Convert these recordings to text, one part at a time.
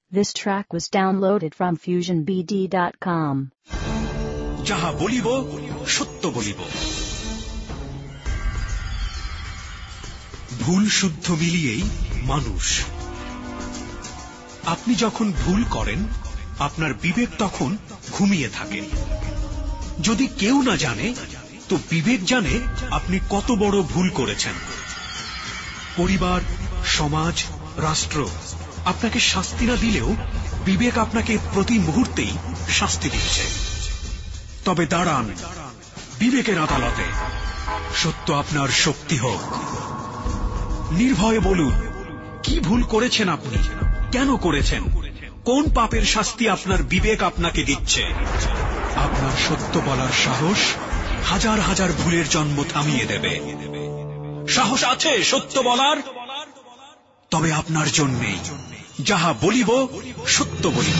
This track was downloaded from FusionBD.com. যাহা বলিব সত্য বলিব, ভুল শুদ্ধ মিলিয়েই মানুষ। আপনি যখন ভুল করেন, আপনার বিবেক তখন ঘুমিয়ে থাকে। যদি কেউ না জানে, তো বিবেক জানে আপনি কত বড় ভুল করেছেন। পরিবার, সমাজ, রাষ্ট্র আপনাকে শাস্তি না দিলেও বিবেক আপনাকে প্রতি মুহূর্তেই শাস্তি দিচ্ছে। তবে দাঁড়ান বিবেকের আদালতে, সত্য আপনার শক্তি হোক। নির্ভয়ে বলুন, কি ভুল করেছেন আপনি, কেন করেছেন, কোন পাপের শাস্তি আপনার বিবেক আপনাকে দিচ্ছে। আপনার সত্য বলার সাহস হাজার হাজার ভুলের জন্ম থামিয়ে দেবে। সাহস আছে সত্য বলার? তবে আপনার জন্যেই যাহা বলিব সত্য বলিব।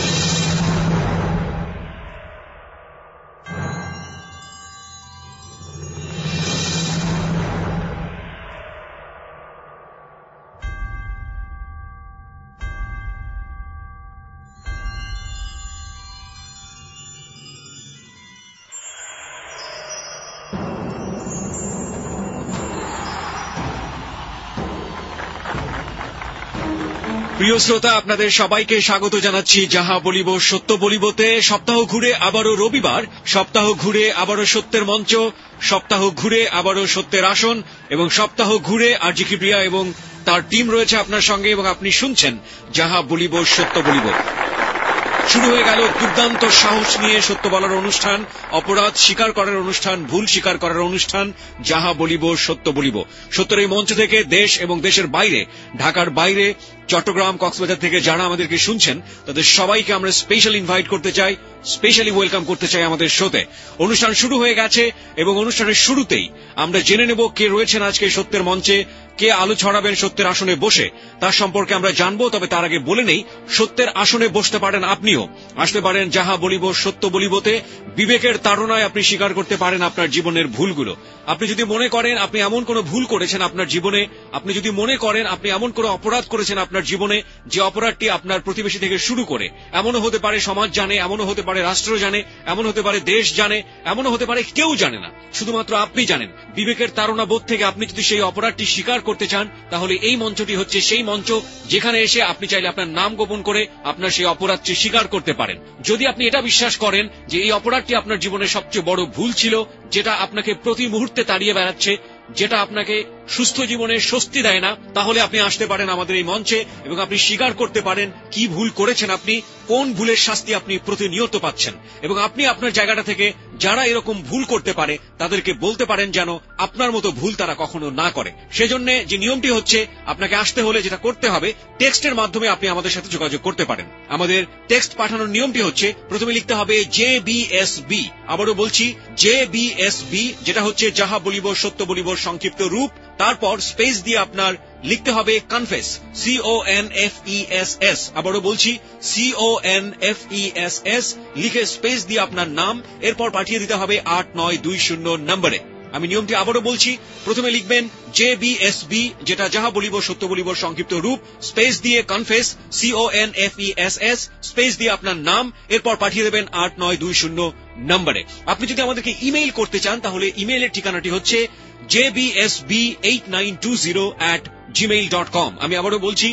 প্রিয় শ্রোতা, আপনাদের সবাইকে স্বাগত জানাচ্ছি যাহা বলিব সত্য বলিবতে। সপ্তাহ ঘুরে আবারও রবিবার, সপ্তাহ ঘুরে আবারও সত্যের মঞ্চ, সপ্তাহ ঘুরে আবারও সত্যের আসন, এবং সপ্তাহ ঘুরে আরজি কিবরিয়া এবং তার টিম রয়েছে আপনার সঙ্গে, এবং আপনি শুনছেন যাহা বলিব সত্য বলিব। শুরু হয়ে গেল দুর্দান্ত সাহস নিয়ে সত্য বলার অনুষ্ঠান, অপরাধ স্বীকার করার অনুষ্ঠান, ভুল স্বীকার করার অনুষ্ঠান, যাহা বলিব সত্য বলিব। সত্যের এই মঞ্চ থেকে দেশ এবং দেশের বাইরে, ঢাকার বাইরে, চট্টগ্রাম, কক্সবাজার থেকে যারা আমাদেরকে শুনছেন, তাদের সবাইকে আমরা স্পেশাল ইনভাইট করতে চাই, স্পেশালি ওয়েলকাম করতে চাই আমাদের শোতে। অনুষ্ঠান শুরু হয়ে গেছে এবং অনুষ্ঠানের শুরুতেই আমরা জেনে নেব কে রয়েছেন আজকে সত্যের মঞ্চে, কে আলো ছড়াবেন সত্যের আসনে বসে, তার সম্পর্কে আমরা জানবো। তবে তার আগে বলে নেই, সত্যের আসনে বসতে পারেন আপনিও, আসতে পারেন যাহা বলিব সত্য বলিবতে। বিবেকের তাড়নায় আপনি স্বীকার করতে পারেন আপনার জীবনের ভুলগুলো। আপনি যদি মনে করেন আপনি এমন কোনো ভুল করেছেন আপনার জীবনে, আপনি যদি মনে করেন আপনি এমন কোনো অপরাধ করেছেন আপনার জীবনে, যে অপরাধটি আপনার প্রতিবেশী থেকে শুরু করে, এমনও হতে পারে সমাজ জানে, এমনও হতে পারে রাষ্ট্র জানে, এমন হতে পারে দেশ জানে, এমনও হতে পারে কেউ জানে না, শুধুমাত্র আপনি জানেন। বিবেকের তাড়না বোধ থেকে আপনি যদি সেই অপরাধটি স্বীকার করতে চান, তাহলে এই মঞ্চটি হচ্ছে সেই মঞ্চ যেখানে এসে আপনি চাইলে আপনার নাম গোপন করে আপনার সেই অপরাধটি স্বীকার করতে পারেন। যদি আপনি এটা বিশ্বাস করেন যে এই অপরাধটি আপনার জীবনের সবচেয়ে বড় ভুল ছিল, যেটা আপনাকে প্রতি মুহূর্তে তাড়িয়ে বেড়াচ্ছে, যেটা আপনাকে সুস্থ জীবনে স্বস্তি দেয় না, তাহলে আপনি আসতে পারেন আমাদের এই মঞ্চে এবং আপনি স্বীকার করতে পারেন কি ভুল করেছেন আপনি, কোন ভুলের শাস্তি আপনি প্রতিনিয়ত পাচ্ছেন। এবং আপনি আপনার জায়গাটা থেকে যারা এরকম ভুল করতে পারে তাদেরকে বলতে পারেন যেন আপনার মতো ভুল তারা কখনো না করে। সেজন্য যে নিয়মটি হচ্ছে, আপনাকে আসতে হলে যেটা করতে হবে, টেক্সটের মাধ্যমে আপনি আমাদের সাথে যোগাযোগ করতে পারেন। আমাদের টেক্সট পাঠানোর নিয়মটি হচ্ছে, প্রথমে লিখতে হবে JBSB। আবারও বলছি JBSB, যেটা হচ্ছে যাহা বলিব সত্য বলিব সংক্ষিপ্ত রূপ। তারপর স্পেস দিয়ে আপনার লিখতে হবে কনফেস, CONFESS। আবারও বলছি CONFESS, লিখে স্পেস দিয়ে আপনার নাম, এরপর পাঠিয়ে দিতে হবে 8920 নম্বরে। আমি নিয়মটি আবারও বলছি, প্রথমে লিখবেন JBSB, যেটা যাহা বলিব সত্য বলিব সংক্ষিপ্ত রূপ, স্পেস দিয়ে কনফেস, CONFESS, স্পেস দিয়ে আপনার নাম, এরপর পাঠিয়ে দেবেন 8920 নম্বরে। আপনি যদি আমাদেরকে ইমেইল করতে চান, তাহলে ইমেইলের ঠিকানাটি হচ্ছে jbsb8920@gmail.com। আমি আবারও বলছি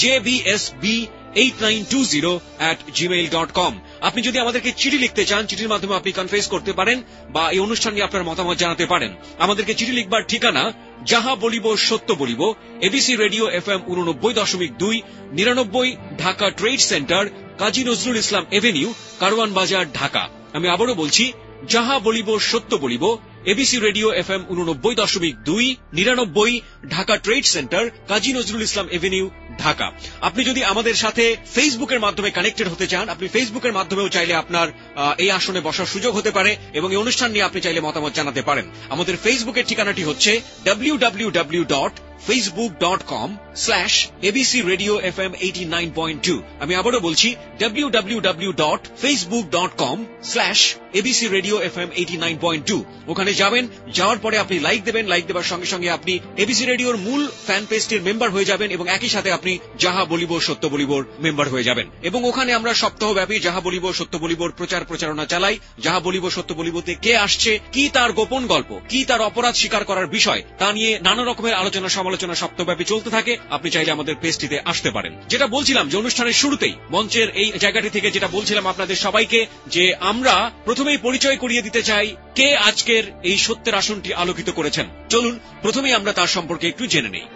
jbsb8920@gmail.com। আপনি যদি আমাদেরকে চিঠি লিখতে চান, চিঠির মাধ্যমে আপনি কনফেস করতে পারেন বা এই অনুষ্ঠান নিয়ে আপনার মতামত জানাতে পারেন। আমাদেরকে চিঠি লিখবার ঠিকানা, যাহা বলিব সত্য বলিব, ABC radio FM 89.2, 99 Dhaka trade centre, Kazi Nazrul Islam avenue, Karwan Bazar, Dhaka. আমি আবারও বলছি, যাহা বলিব সত্য বলিব, ABC radio FM 89.2, 99 Dhaka trade centre, Kazi Nazrul Islam avenue, Dhaka. আপনি যদি আমাদের সাথে ফেসবুকের মাধ্যমে কানেক্টেড হতে চান, আপনি ফেসবুকের মাধ্যমেও চাইলে আপনার এই আসনে বসার সুযোগ হতে পারে এবং এই অনুষ্ঠান নিয়ে আপনি চাইলে মতামত জানাতে পারেন। আমাদের ফেসবুকের ঠিকানাটি হচ্ছে www.facebook www.facebook.com/abcradiofm89.2। আমি আবারও বলছি www.facebook.com/abcradiofm89.2। ওখানে যাবেন, যাওয়ার পরে আপনি লাইক দেবেন, লাইক দেওয়ার সঙ্গে সঙ্গে আপনি এবিসি রেডিওর মূল ফ্যান পেজটির মেম্বার হয়ে যাবেন এবং একই সাথে আপনি যাহা বলিব সত্য বলিবর মেম্বার হয়ে যাবেন। এবং ওখানে আমরা সপ্তাহব্যাপী যাহা বলিব সত্য বলিবর প্রচারণা চালাই। যাহা বলিব সত্য বলিবতে কে আসছে, কি তার গোপন গল্প, কি তার অপরাধ স্বীকার করার বিষয়, তা নিয়ে নানা রকমের আলোচনা সমালোচনা সপ্তাহব্যাপী চলতে থাকে। আপনি চাইলে আমাদের পেজটিতে আসতে পারেন। যেটা বলছিলাম যে অনুষ্ঠানের শুরুতেই মঞ্চের এই জায়গাটি থেকে যেটা বলছিলাম আপনাদের সবাইকে, যে আমরা প্রথমেই পরিচয় করিয়ে দিতে চাই কে আজকের এই সত্যের আসনটি আলোকিত করেছেন। চলুন প্রথমেই আমরা তার সম্পর্কে একটু জেনে নেই।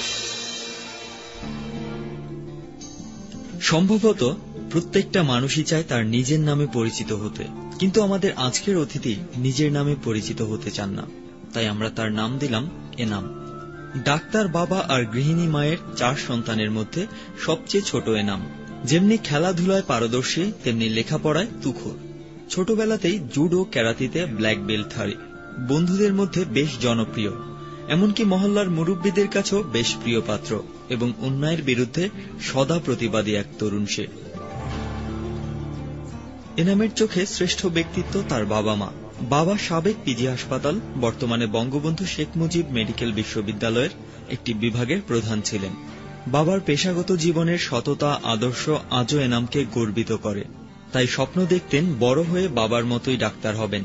সম্ভবত প্রত্যেকটা মানুষই চায় তার নিজের নামে পরিচিত হতে, কিন্তু আমাদের আজকের অতিথি নিজের নামে পরিচিত হতে চান না। তাই আমরা তার নাম দিলাম এনাম। ডাক্তার বাবা আর গৃহিণী মায়ের 4 সন্তানের মধ্যে সবচেয়ে ছোট এনাম। যেমনি খেলাধুলায় পারদর্শী, তেমনি লেখাপড়ায় তুখোড়। ছোটবেলাতেই জুডো, ক্যারাতিতে ব্ল্যাক বেল্টধারী। বন্ধুদের মধ্যে বেশ জনপ্রিয়, এমনকি মহল্লার মুরব্বীদের কাছেও বেশ প্রিয় পাত্র এবং অন্যায়ের বিরুদ্ধে সদা প্রতিবাদী এক তরুণ সে। এনামের চোখে শ্রেষ্ঠ ব্যক্তিত্ব তার বাবা মা। বাবা সাবেক পিজি হাসপাতাল, বর্তমানে বঙ্গবন্ধু শেখ মুজিব মেডিকেল বিশ্ববিদ্যালয়ের একটি বিভাগের প্রধান ছিলেন। বাবার পেশাগত জীবনের সততা, আদর্শ আজও এনামকে গর্বিত করে। তাই স্বপ্ন দেখতেন বড় হয়ে বাবার মতোই ডাক্তার হবেন।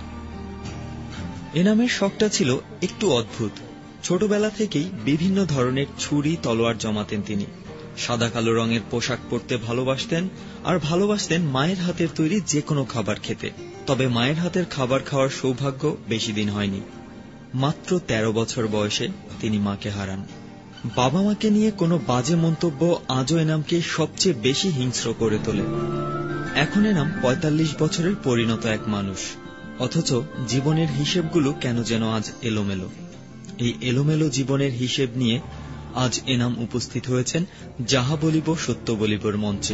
এনামের শখটা ছিল একটু অদ্ভুত। ছোটবেলা থেকেই বিভিন্ন ধরনের ছুরি, তলোয়ার জমাতেন তিনি। সাদা কালো রঙের পোশাক পরতে ভালোবাসতেন, আর ভালোবাসতেন মায়ের হাতের তৈরি যে কোনো খাবার খেতে। তবে মায়ের হাতের খাবার খাওয়ার সৌভাগ্য বেশি দিন হয়নি। মাত্র 13 বছর বয়সে তিনি মাকে হারান। বাবা মাকে নিয়ে কোনো বাজে মন্তব্য আজও এনামকে সবচেয়ে বেশি হিংস্র করে তোলে। এখন এনাম 45 বছরের পরিণত এক মানুষ, অথচ জীবনের হিসেবগুলো কেন যেন আজ এলোমেলো। এই এলোমেলো জীবনের হিসেব নিয়ে আজ এনাম উপস্থিত হয়েছেন যাহা বলিব সত্য বলিবর মঞ্চে।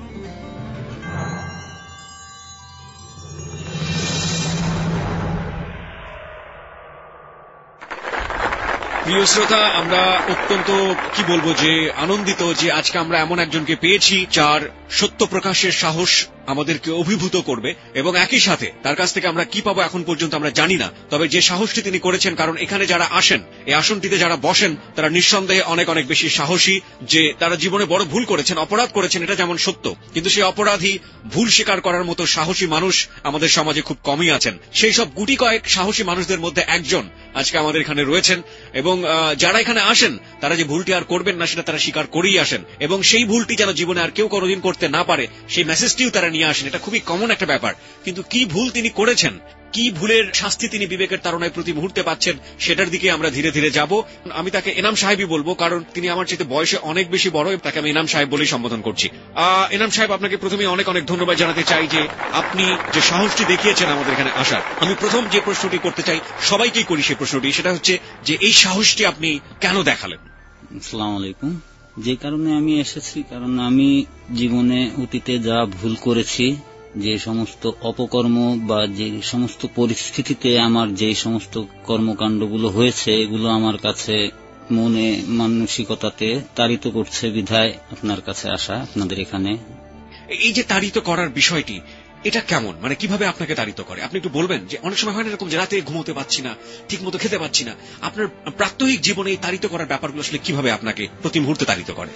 প্রিয় শ্রোতা, আমরা অত্যন্ত কি বলবো যে আনন্দিত যে আজকে আমরা এমন একজনকে পেয়েছি যার সত্য প্রকাশের সাহস আমাদেরকে অভিভূত করবে, এবং একই সাথে তার কাছ থেকে আমরা কি পাবো এখন পর্যন্ত আমরা জানি না। তবে যে সাহসটি তিনি করেছেন, কারণ এখানে যারা আসেন, এই আসনটিতে যারা বসেন, তারা নিঃসন্দেহে অনেক অনেক বেশি সাহসী, যে তারা জীবনে বড় ভুল করেছেন, অপরাধ করেছেন, এটা যেমন সত্য, কিন্তু সেই অপরাধী ভুল স্বীকার করার মতো সাহসী মানুষ আমাদের সমাজে খুব কমই আছেন। সেই সব গুটি কয়েক সাহসী মানুষদের মধ্যে একজন আজকে আমাদের এখানে রয়েছেন, এবং যারা এখানে আসেন তারা যে ভুলটি আর করবেন না সেটা তারা স্বীকার করেই আসেন, এবং সেই ভুলটি যেন জীবনে আর কেউ কোনোদিন করতে না পারে সেই মেসেজটিও তারা নিয়ে আসেন। এটা খুবই কমন একটা ব্যাপার, কিন্তু কি ভুল তিনি করেছেন, কি ভুলের শাস্তি তিনি বিবেকের তাড়নায় প্রতি মুহূর্তে পাচ্ছেন, সেটার দিকে আমরা ধীরে ধীরে যাব। আমি তাকে এনাম সাহেবই বলবো, কারণ তিনি আমার চেয়ে বয়সে অনেক বেশি বড়, তাকে আমি এনাম সাহেব বলেই সম্বোধন করছি। এনাম সাহেব, আপনাকে প্রথমে অনেক অনেক ধন্যবাদ জানাতে চাই যে আপনি যে সাহসটি দেখিয়েছেন আমাদের এখানে আসার। আমি প্রথম যে প্রশ্নটি করতে চাই, সবাইকেই করি সেই প্রশ্নটি, সেটা হচ্ছে যে এই সাহসটি আপনি কেন দেখালেন? আসসালামু আলাইকুম। যে কারণে আমি এসেছি, কারণ আমি জীবনে অতীতে যা ভুল করেছি, যে সমস্ত অপকর্ম বা যে সমস্ত পরিস্থিতিতে আমার যে সমস্ত কর্মকাণ্ডগুলো হয়েছে, এগুলো আমার কাছে মনে মানসিকতাতে তাড়িত করছে, বিধায় আপনার কাছে আসা, আপনাদের এখানে। এই যে তাড়িত করার বিষয়টি, এটা কেমন, মানে কিভাবে আপনাকে তাড়িত করে আপনি একটু বলবেন? যে অনেক সময় হয় না এরকম যে রাতে ঘুমোতে পারছি না, ঠিক মতো খেতে পারছি না, আপনার প্রাত্যহিক জীবনে এই তাড়িত করার ব্যাপারগুলো আসলে কিভাবে আপনাকে প্রতি মুহূর্তে তাড়িত করে?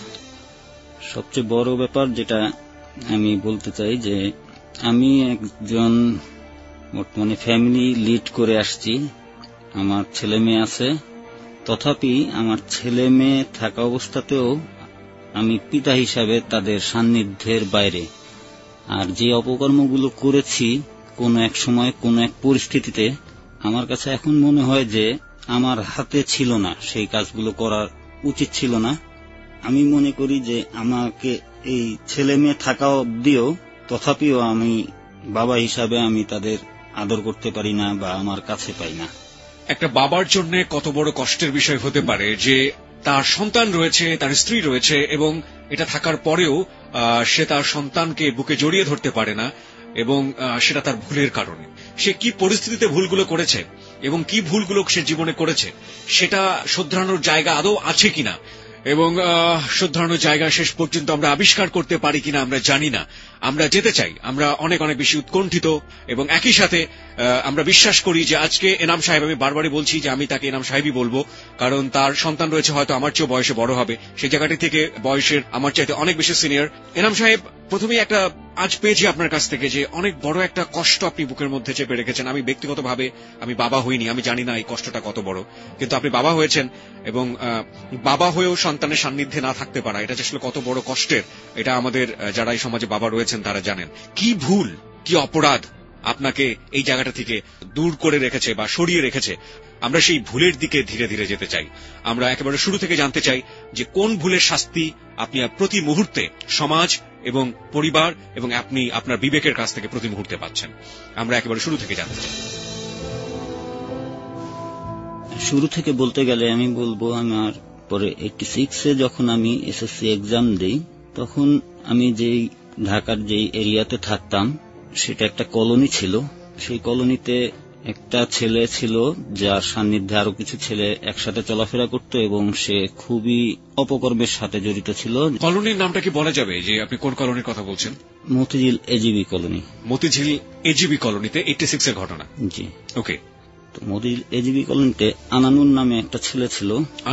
সবচেয়ে বড় ব্যাপার যেটা আমি বলতে চাই, যে আমি একজন বর্তমানে ফ্যামিলি লিড করে আসছি, আমার ছেলে মেয়ে আছে, তথাপি আমার ছেলে মেয়ে থাকা অবস্থাতেও আমি পিতা হিসাবে তাদের সান্নিধ্যের বাইরে। আর যে অপকর্মগুলো করেছি কোনো এক সময় কোনো এক পরিস্থিতিতে, আমার কাছে এখন মনে হয় যে আমার হাতে ছিল না, সেই কাজগুলো করা উচিত ছিল না। আমি মনে করি যে আমাকে এই ছেলে মেয়ে থাকা অবধিও, তথাপিও আমি বাবা হিসাবে আমি তাদের আদর করতে পারি না বা আমার কাছে পাই না। একটা বাবার জন্য কত বড় কষ্টের বিষয় হতে পারে যে তার সন্তান রয়েছে, তার স্ত্রী রয়েছে, এবং এটা থাকার পরেও সে তার সন্তানকে বুকে জড়িয়ে ধরতে পারে না, এবং সেটা তার ভুলের কারণে। সে কি পরিস্থিতিতে ভুলগুলো করেছে এবং কি ভুলগুলো সে জীবনে করেছে সেটা শোধরানোর জায়গা আদৌ আছে কিনা, এবং শোধরানোর জায়গা শেষ পর্যন্ত আমরা আবিষ্কার করতে পারি কিনা আমরা জানি না। আমরা যেতে চাই, আমরা অনেক অনেক বেশি উৎকণ্ঠিত, এবং একই সাথে আমরা বিশ্বাস করি যে আজকে এনাম সাহেব, আমি বারবারই বলছি যে আমি তাকে এনাম সাহেবই বলবো, কারণ তার সন্তান রয়েছে, হয়তো আমার চেয়েও বয়সে বড় হবে, সেই জায়গাটি থেকে বয়সের আমার চাইতে অনেক বেশি সিনিয়র। এনাম সাহেব, প্রথমেই একটা আজ পেয়েছি আপনার কাছ থেকে যে অনেক বড় একটা কষ্ট আপনি বুকের মধ্যে চেপে রেখেছেন। আমি ব্যক্তিগতভাবে আমি বাবা হইনি, আমি জানি না এই কষ্টটা কত বড়, কিন্তু আপনি বাবা হয়েছেন, এবং বাবা হয়েও সন্তানের সান্নিধ্যে না থাকতে পারা, এটা আসলে কত বড় কষ্টের, এটা আমাদের যারা এই সমাজে বাবা রয়েছেন তারা জানেন। কি ভুল, কি অপরাধ আপনাকে এই জায়গাটা থেকে দূর করে রেখেছে বা সরিয়ে রেখেছে? আমরা সেই ভুলের দিকে ধীরে ধীরে যেতে চাই। আমরা একেবারে শুরু থেকে জানতে চাই যে কোন ভুলের শাস্তি আপনি প্রতি মুহূর্তে সমাজ এবং পরিবার এবং আপনি আপনার বিবেকের কাছ থেকে প্রতি মুহূর্তে পাচ্ছেন। আমরা একেবারে শুরু থেকে জানতে চাই। শুরু থেকে বলতে গেলে আমি বলবো, আমার পরে 86-এ যখন আমি এসএসসি এক্সাম দিই, তখন আমি যেই ঢাকার যেই এরিয়াতে থাকতাম সেটা একটা কলোনি ছিল। সেই কলোনিতে একটা ছেলে ছিল যার সান্নিধ্যে আরো কিছু ছেলে একসাথে চলাফেরা করত, এবং সে খুবই অপকর্মের সাথে জড়িত ছিল। কলোনির নামটা কি বলা যাবে যে আপনি কোন কলোনির কথা বলছেন? Motijheel AGB colony. Motijheel AGB কলোনিতে 86 এর ঘটনা? জি। ওকে। তো মতিঝিল এজিবি কলোনিতে আনানুর নামে একটা ছেলে ছিল।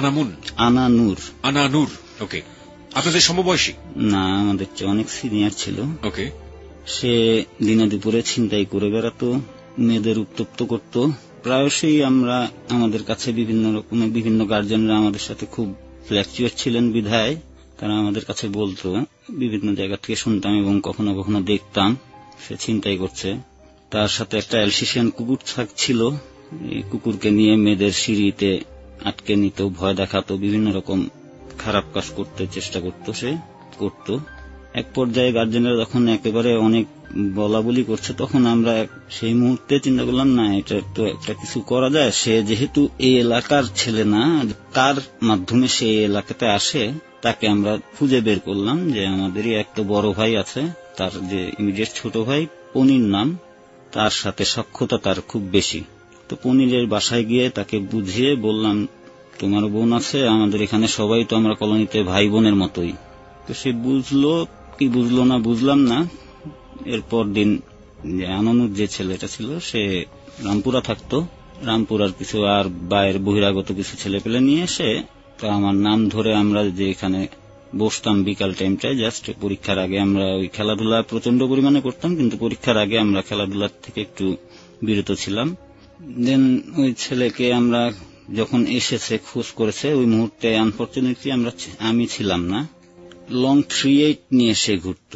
আনানুর। ওকে। আপনাদের সমবয়সী? না, আমাদের চেয়ে অনেক সিনিয়র ছিল। ওকে। সে দিনে দুপুরে ছিনতাই করে বেড়াতো, মেয়েদের উত্তপ্ত করত। প্রায়শই আমরা আমাদের কাছে বিভিন্ন গার্জেনরা আমাদের সাথে খুব ফ্ল্যাকচুয়েট ছিলেন বিধায় তারা আমাদের কাছে বলতো, বিভিন্ন জায়গা থেকে শুনতাম এবং কখনো কখনো দেখতাম সে ছিনতাই করছে। তার সাথে একটা অ্যালসেশিয়ান কুকুর ছিল। এই কুকুরকে নিয়ে মেয়েদের সিঁড়িতে আটকে নিত, ভয় দেখাতো, বিভিন্ন রকম খারাপ কাজ করতে চেষ্টা করত। এক পর্যায়ে গার্জেনরা যখন একেবারে অনেক বলা বলি করছে, তখন আমরা সেই মুহূর্তে চিন্তা করলাম, না, এটা তো একটা কিছু করা যায়। সে যেহেতু এই এলাকার ছেলে না, তার মাধ্যমে সে এলাকাতে আসে, তাকে আমরা খুঁজে বের করলাম যে আমাদেরই একটা বড় ভাই আছে, তার যে ইমিডিয়েট ছোট ভাই পনির নাম, তার সাথে সখ্যতা তার খুব বেশি। তো পনিরের বাসায় গিয়ে তাকে বুঝিয়ে বললাম, তোমার বোন আছে, আমাদের এখানে সবাই তো আমরা কলোনিতে ভাই বোনের মতোই। তো সে বুঝলো কি বুঝলো না বুঝলাম না। এরপর দিন আনানুর যে ছেলেটা ছিল সে রামপুরা থাকতো, রামপুরার কিছু আর বাইরের বহিরাগত কিছু ছেলে পেলে নিয়ে এসে আমার নাম ধরে আমরা যে এখানে বসতাম বিকাল টাইমটায়, জাস্ট পরীক্ষার আগে আমরা ওই খেলাধুলা প্রচন্ড পরিমাণে করতাম, কিন্তু পরীক্ষার আগে আমরা খেলাধুলার থেকে একটু বিরত ছিলাম। দেন ওই ছেলেকে আমরা যখন এসেছে খোঁজ করেছে, ওই মুহূর্তে আনফরচুনেটলি আমি ছিলাম না। লং 38 নিয়ে সে ঘুরত।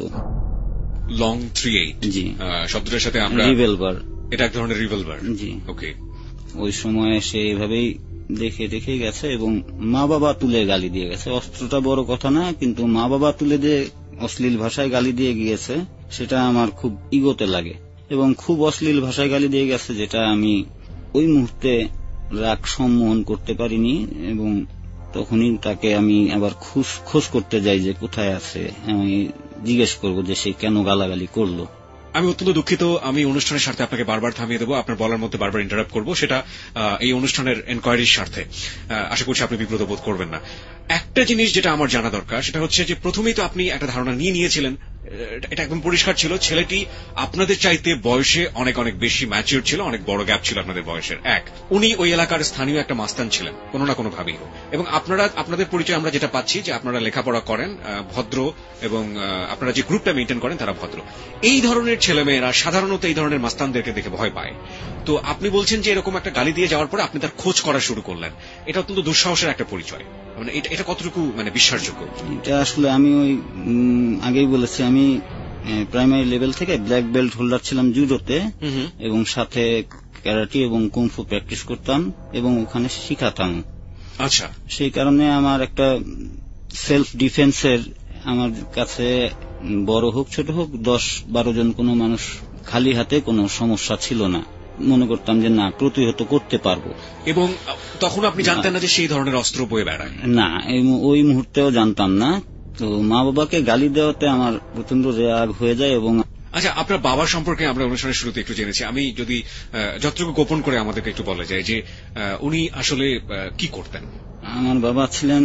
লং 38? জি। শব্দটার সাথে আমরা রিভলভার, এটা এক ধরনের রিভলভার? জি। ওকে। ওই সময় সে এভাবেই দেখে গেছে এবং মা বাবা তুলে গালি দিয়ে গেছে। অস্ত্রটা বড় কথা না, কিন্তু মা বাবা তুলে দিয়ে অশ্লীল ভাষায় গালি দিয়ে গিয়েছে, সেটা আমার খুব ইগোতে লাগে। এবং খুব অশ্লীল ভাষায় গালি দিয়ে গেছে, যেটা আমি ওই মুহূর্তে রাগ সম্মোহন করতে পারিনি। এবং তখনই তাকে আমি আবার খোঁজ করতে যাই যে কোথায় আছে, আমি জিজ্ঞেস করবো যে সে কেন গালাগালি করলো। আমি অত্যন্ত দুঃখিত, আমি অনুষ্ঠানের স্বার্থে আপনাকে বারবার থামিয়ে দেবো, আপনার বলার মধ্যে বারবার ইন্টারাপ্ট করবো, সেটা এই অনুষ্ঠানের এনকোয়ারির স্বার্থে। আশা করছি আপনি বিব্রত বোধ করবেন না। একটা জিনিস যেটা আমার জানা দরকার, সেটা হচ্ছে যে প্রথমেই তো আপনি একটা ধারণা নিয়েছিলেন, এটা একদম পরিষ্কার ছিল, ছেলেটি আপনাদের চাইতে বয়সে অনেক অনেক বেশি ম্যাচিউর ছিল, অনেক বড় গ্যাপ ছিল আপনাদের বয়সের। উনি ওই এলাকার স্থানীয় একটা মাস্তান ছিলেন কোনো না কোনো ভাবেই। এবং আপনাদের পরিচয় আমরা যেটা পাচ্ছি যে আপনারা লেখাপড়া করেন, ভদ্র, এবং আপনারা যে গ্রুপটা মেইনটেইন করেন তারা ভদ্র। এই ধরনের ছেলেমেয়েরা সাধারণত এই ধরনের মাস্তানদেরকে দেখে ভয় পায়। তো আপনি বলছেন যে এরকম একটা গালি দিয়ে যাওয়ার পরে আপনি তার খোঁজ করা শুরু করলেন, এটা অত্যন্ত দুঃসাহসের একটা পরিচয়। মানে এটা কতটুকু মানে বিশ্বাসযোগ্য? এটা আসলে আমি ওই আগেই বলেছি, আমি প্রাইমারি লেভেল থেকে ব্ল্যাক বেল্ট হোল্ডার ছিলাম জুডোতে, এবং সাথে ক্যারাটে এবং কুংফু প্র্যাকটিস করতাম এবং ওখানে শিখাতাম। আচ্ছা। সেই কারণে আমার একটা সেলফ ডিফেন্সের, আমার কাছে বড় হোক ছোট হোক 10-12 জন কোনো মানুষ খালি হাতে কোনো সমস্যা ছিল না। মনে করতাম যে না, প্রতিহত করতে পারবো। এবং তখন আপনি জানতেন না যে সেই ধরনের অস্ত্র বয়ে বেড়ায়? না, ওই মুহূর্তেও জানতাম না। তো মা বাবাকে গালি দেওয়াতে আমার প্রচন্ড রাগ হয়ে যায়। এবং আচ্ছা, আপনার বাবা সম্পর্কে আমরা অনুষ্ঠানের শুরুতে একটু জেনেছি। আমি যদি যতটুকু গোপন করে আমাদেরকে একটু বলা যায় যে উনি আসলে কি করতেন? আমার বাবা ছিলেন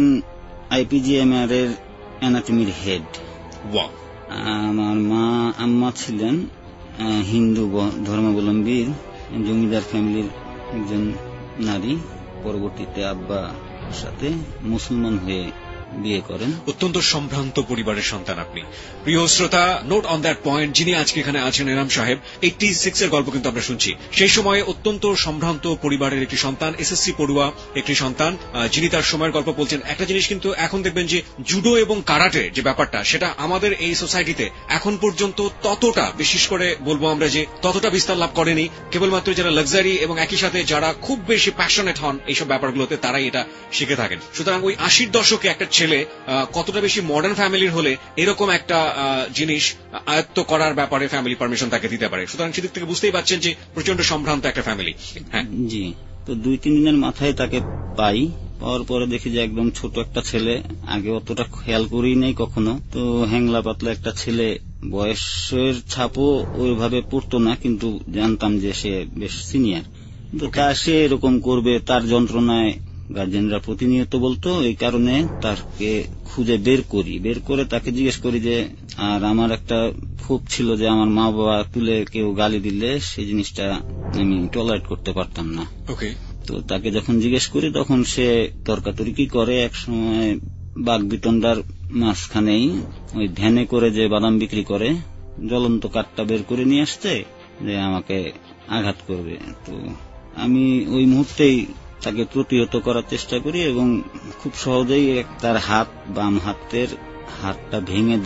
IPGMR এর অ্যানাটমির হেড। ওয়াও। আমার আম্মা ছিলেন হিন্দু ধর্মাবলম্বী জমিদার ফ্যামিলির একজন নারী। পরবর্তীতে আব্বার সাথে মুসলমান হয়ে বিয়ে করেন। অত্যন্ত সম্ভ্রান্ত পরিবারের সন্তান আপনি। প্রিয় শ্রোতা, নোট অন দ্যাট পয়েন্ট, যিনি আজকে এখানে আছেন এনাম সাহেব, 86 এর গল্প কিন্তু আমরা শুনছি। সেই সময়ে অত্যন্ত সম্ভ্রান্ত পরিবারের একটি সন্তান, SSC পড়ুয়া একটি সন্তান, যিনি তার সময়ের গল্প বলছেন। একটা জিনিস কিন্তু এখন দেখবেন যে জুডো এবং কারাটে যে ব্যাপারটা, সেটা আমাদের এই সোসাইটিতে এখন পর্যন্ত ততটা, বিশেষ করে বলবো আমরা যে ততটা বিস্তার লাভ করেনি। কেবলমাত্র যারা লাক্সারি এবং একই সাথে যারা খুব বেশি প্যাশনেট হন এইসব ব্যাপারগুলোতে, তারাই এটা শিখে থাকেন। সুতরাং ওই 80-র দশকে একটা ছেলে কতটা বেশি মডার্ন ফ্যামিলির হলে এরকম একটা জিনিস আয়ত্ত করার ব্যাপারে ফ্যামিলি পারমিশন তাকে দিতে পারে। সুতরাং সেদিক থেকে বুঝতেই পারছেন যে প্রচন্ড সম্ভ্রান্ত একটা ফ্যামিলি। হ্যাঁ জি। তো 2-3 দিনের মাথায় তাকে পাওয়ার পরে দেখি যে একদম ছোট একটা ছেলে, আগে অতটা খেয়াল করি নাই কখনো। তো হ্যাংলা পাতলা একটা ছেলে, বয়সের ছাপও ওইভাবে পড়তো না, কিন্তু জানতাম যে সে বেশ সিনিয়র। তো তা সে এরকম করবে, তার যন্ত্রণায় গার্জেনরা প্রতিনিয়ত বলতো। এই কারণে তাকে খুঁজে বের করে তাকে জিজ্ঞেস করি যে, আর আমার একটা ক্ষোভ ছিল যে আমার মা বাবা তুলে কেউ গালি দিলে সেই জিনিসটা আমি টলারেট করতে পারতাম না। তো তাকে যখন জিজ্ঞেস করি তখন সে তর্কাতর্কি করে। এক সময় বাগবিতন্ডার মাঝখানেই ওই ধ্যানে করে যে বাদাম বিক্রি করে, জ্বলন্ত কাঠটা বের করে নিয়ে আসতে যে আমাকে আঘাত করবে। তো আমি ওই মুহূর্তেই তাকে প্রতিহত করার চেষ্টা করি এবং খুব সহজেই তার বাম হাতের হাতটা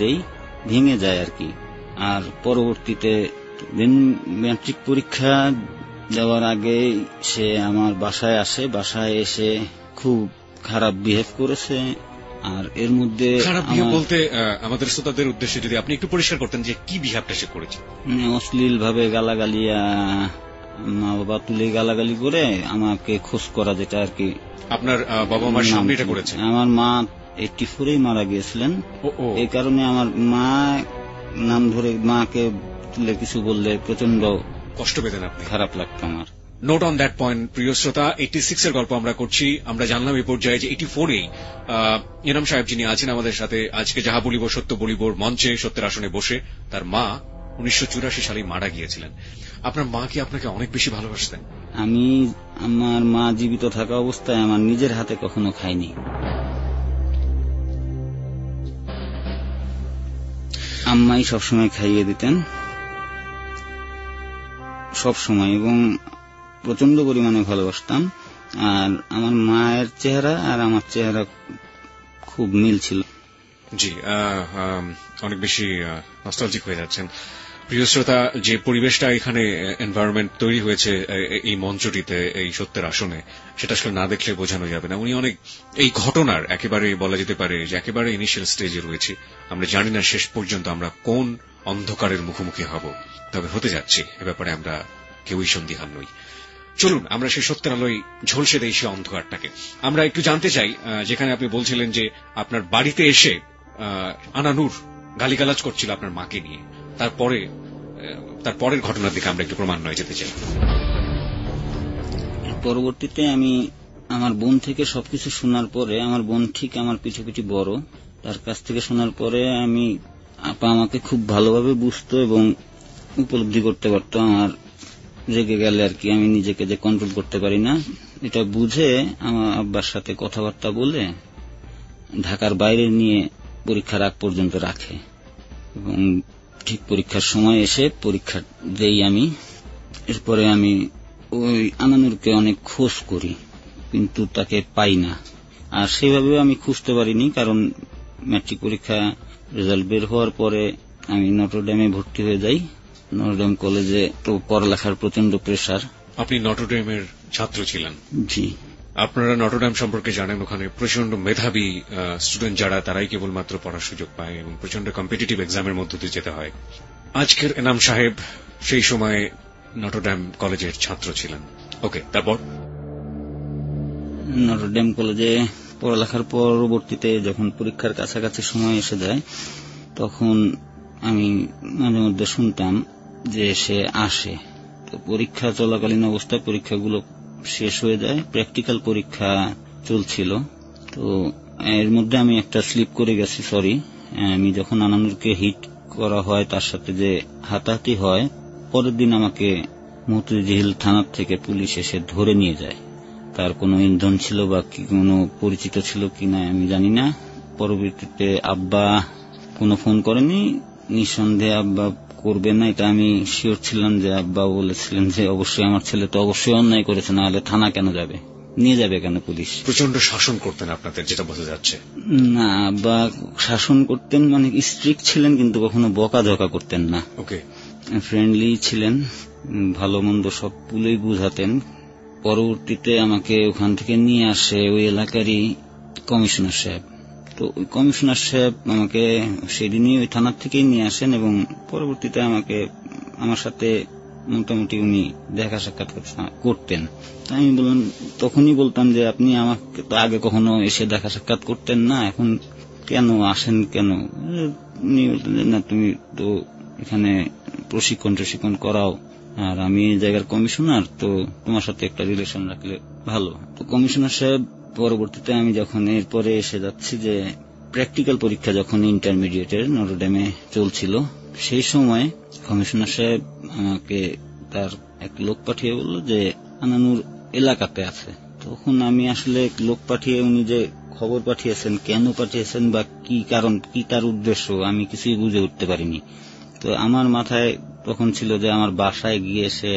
ভেঙে যায় আর কি। আর পরবর্তীতে ম্যাট্রিক পরীক্ষা দেওয়ার আগে সে আমার বাসায় আসে। বাসায় এসে খুব খারাপ বিহেভ করেছে। আর এর মধ্যে খারাপ বিহেভ বলতে আমাদের শ্রোতাদের উদ্দেশ্যে যদি আপনি একটু পরিষ্কার করতেন যে কি বিহেভটা সে করেছে। অশ্লীল ভাবে গালাগালি, মা বাবা তুলে গালাগালি করে আমাকে খোঁজ করা, যেটা আর কি। আপনার বাবা মার সামনে এটা করেছে? আমার মা 84-এই মারা গিয়েছিলেন। এই কারণে আমার মা নাম ধরে মাকে তুলে কিছু বললে প্রচন্ড কষ্ট পেতেন আপনি? খারাপ লাগতো আমার। নোট অন দ্যাট পয়েন্ট, প্রিয় শ্রোতা, 86 এর গল্প আমরা করছি। আমরা জানলাম এই পর্যায়ে যে 84-এই এনাম সাহেব যিনি আছেন আমাদের সাথে আজকে, যাহা বলিব সত্য বলিবর মঞ্চে সত্যের আসনে বসে, তার মা 1984 সালে মারা গিয়েছিলেন। আপনার মা কি আপনাকে অনেক বেশি ভালোবাসতেন? আমার মা জীবিত থাকা অবস্থায় আমার নিজের হাতে কখনো খাইনি। আম্মাই সবসময় খাইয়ে দিতেন, সবসময়, এবং প্রচন্ড পরিমাণে ভালোবাসতাম। আর আমার মায়ের চেহারা আর আমার চেহারা খুব মিল ছিল। জি, অনেক বেশি নস্টালজিক হয়ে যাচ্ছেন। প্রিয় শ্রোতা, যে পরিবেশটা এখানে এনভায়রনমেন্ট তৈরি হয়েছে এই মঞ্চটিতে, এই সত্যের আসনে, সেটা আসলে না দেখলে বোঝানো যাবে না। উনি অনেক এই ঘটনার একেবারে বলা যেতে পারে যে একেবারে ইনিশিয়াল স্টেজে রয়েছে। আমরা জানি না শেষ পর্যন্ত আমরা কোন অন্ধকারের মুখোমুখি হব, তবে হতে যাচ্ছি এ ব্যাপারে আমরা কেউই সন্দিহান নই। চলুন আমরা সেই সত্যের আলোয় ঝলসে দেই সেই অন্ধকারটাকে। আমরা একটু জানতে চাই, যেখানে আপনি বলছিলেন যে আপনার বাড়িতে এসে আনানুর গালিগালাজ করছিল আপনার মাকে নিয়ে, তারপরের ঘটনার দিকে আমরা একটু ক্রমান্বয়ে যেতে চাই। পরবর্তীতে আমি আমার বোন থেকে সবকিছু শোনার পরে, আমার বোন ঠিক আমার পিছু বড়, তার কাছ থেকে শোনার পরে আমি আপা আমাকে খুব ভালোভাবে বুঝতো এবং উপলব্ধি করতে পারতো আমার রেগে গেলে আর কি আমি নিজেকে যে কন্ট্রোল করতে পারি না, এটা বুঝে আমার আব্বার সাথে কথাবার্তা বলে ঢাকার বাইরে নিয়ে পরীক্ষার আগ পর্যন্ত রাখে এবং ঠিক পরীক্ষার সময় এসে পরীক্ষা দেই আমি। এরপরে আমি ওই আনানুরকে অনেক খোঁজ করি, কিন্তু তাকে পাই না। আর সেভাবে আমি খুঁজতে পারিনি, কারণ ম্যাট্রিক পরীক্ষা রেজাল্ট বের হওয়ার পরে আমি নটরডেমে ভর্তি হয়ে যাই। নটরডেম কলেজে তো পড়ালেখার প্রচন্ড প্রেসার। আপনি নটরডেমের ছাত্র ছিলেন? জি। আপনারা নটরডেম সম্পর্কে জানেন, ওখানে প্রচন্ড মেধাবী স্টুডেন্ট যারা, তারাই কেবলমাত্র পড়ার সুযোগ পায় এবং প্রচন্ড কম্পিটিটিভ এক্সামের মধ্য দিয়ে যেতে হয়। আজকের এনাম সাহেব সেই সময় নটরডেম কলেজের ছাত্র ছিলেন। ওকে, তারপর? নটরডেম কলেজে পড়ালেখার পরবর্তীতে যখন পরীক্ষার কাছাকাছি সময় এসে যায়, তখন আমি মাঝে মধ্যে শুনতাম যে সে আসে। তো পরীক্ষা চলাকালীন অবস্থায় পরীক্ষাগুলো শেষ হয়ে যায়, প্র্যাকটিক্যাল পরীক্ষা চলছিল। তো এর মধ্যে আমি একটা স্লিপ করে গেছি, সরি। আমি যখন আনানুরকে হিট করা হয়, তার সাথে যে হাতাহাতি হয়, পরের দিন আমাকে মতিঝিল থানার থেকে পুলিশ এসে ধরে নিয়ে যায়। তার কোনো ইন্ধন ছিল বা কি কোনো পরিচিত ছিল কিনা আমি জানি না। পরবর্তীতে আব্বা কোনো ফোন করেনি, নিঃসন্দেহে আব্বা করবে না এটা আমি শিওর ছিলাম, যে আব্বা বলেছিলেন যে অবশ্যই আমার ছেলে তো অবশ্যই অন্যায় করেছে, না হলে থানা কেন যাবে, নিয়ে যাবে কেন পুলিশ। প্রচন্ড শাসন করতেন আপনাদের, যেটা বোঝা যাচ্ছে। না, আব্বা শাসন করতেন, মানে স্ট্রিক্ট ছিলেন, কিন্তু কখনো বকাঝকা করতেন না। ওকে, ফ্রেন্ডলি ছিলেন, ভালো মন্দ সব পুলেই বুঝাতেন। পরবর্তীতে আমাকে ওখান থেকে নিয়ে আসে ওই এলাকারই কমিশনার সাহেব। তো ওই কমিশনার সাহেব আমাকে সেদিনই ওই থানার থেকেই নিয়ে আসেন এবং পরবর্তীতে আমাকে আমার সাথে মোটামুটি উনি দেখা সাক্ষাৎ করতেন। আমি বললাম, তখনই বলতাম যে আপনি আমাকে তো আগে কখনো এসে দেখা সাক্ষাৎ করতেন না, এখন কেন আসেন কেন? উনি বলতেন যে না, তুমি তো এখানে প্রশিক্ষণ করাও, আর আমি এই জায়গার কমিশনার, তো তোমার সাথে একটা রিলেশন রাখলে ভালো। তো কমিশনার সাহেব পরবর্তীতে আমি যখন এরপরে এসে যাচ্ছি যে প্র্যাকটিক্যাল পরীক্ষা যখন ইন্টারমিডিয়েটের নটরডেমে চলছিল, সেই সময় কমিশনার সাহেব আমাকে তার এক লোক পাঠিয়ে বলল যে আনানুর এলাকাতে আছে। তখন আমি আসলে লোক পাঠিয়ে উনি যে খবর পাঠিয়েছেন, কেন পাঠিয়েছেন বা কি কারণ, কি তার উদ্দেশ্য, আমি কিছুই বুঝে উঠতে পারিনি। তো আমার মাথায় তখন ছিল যে আমার বাসায় গিয়ে সে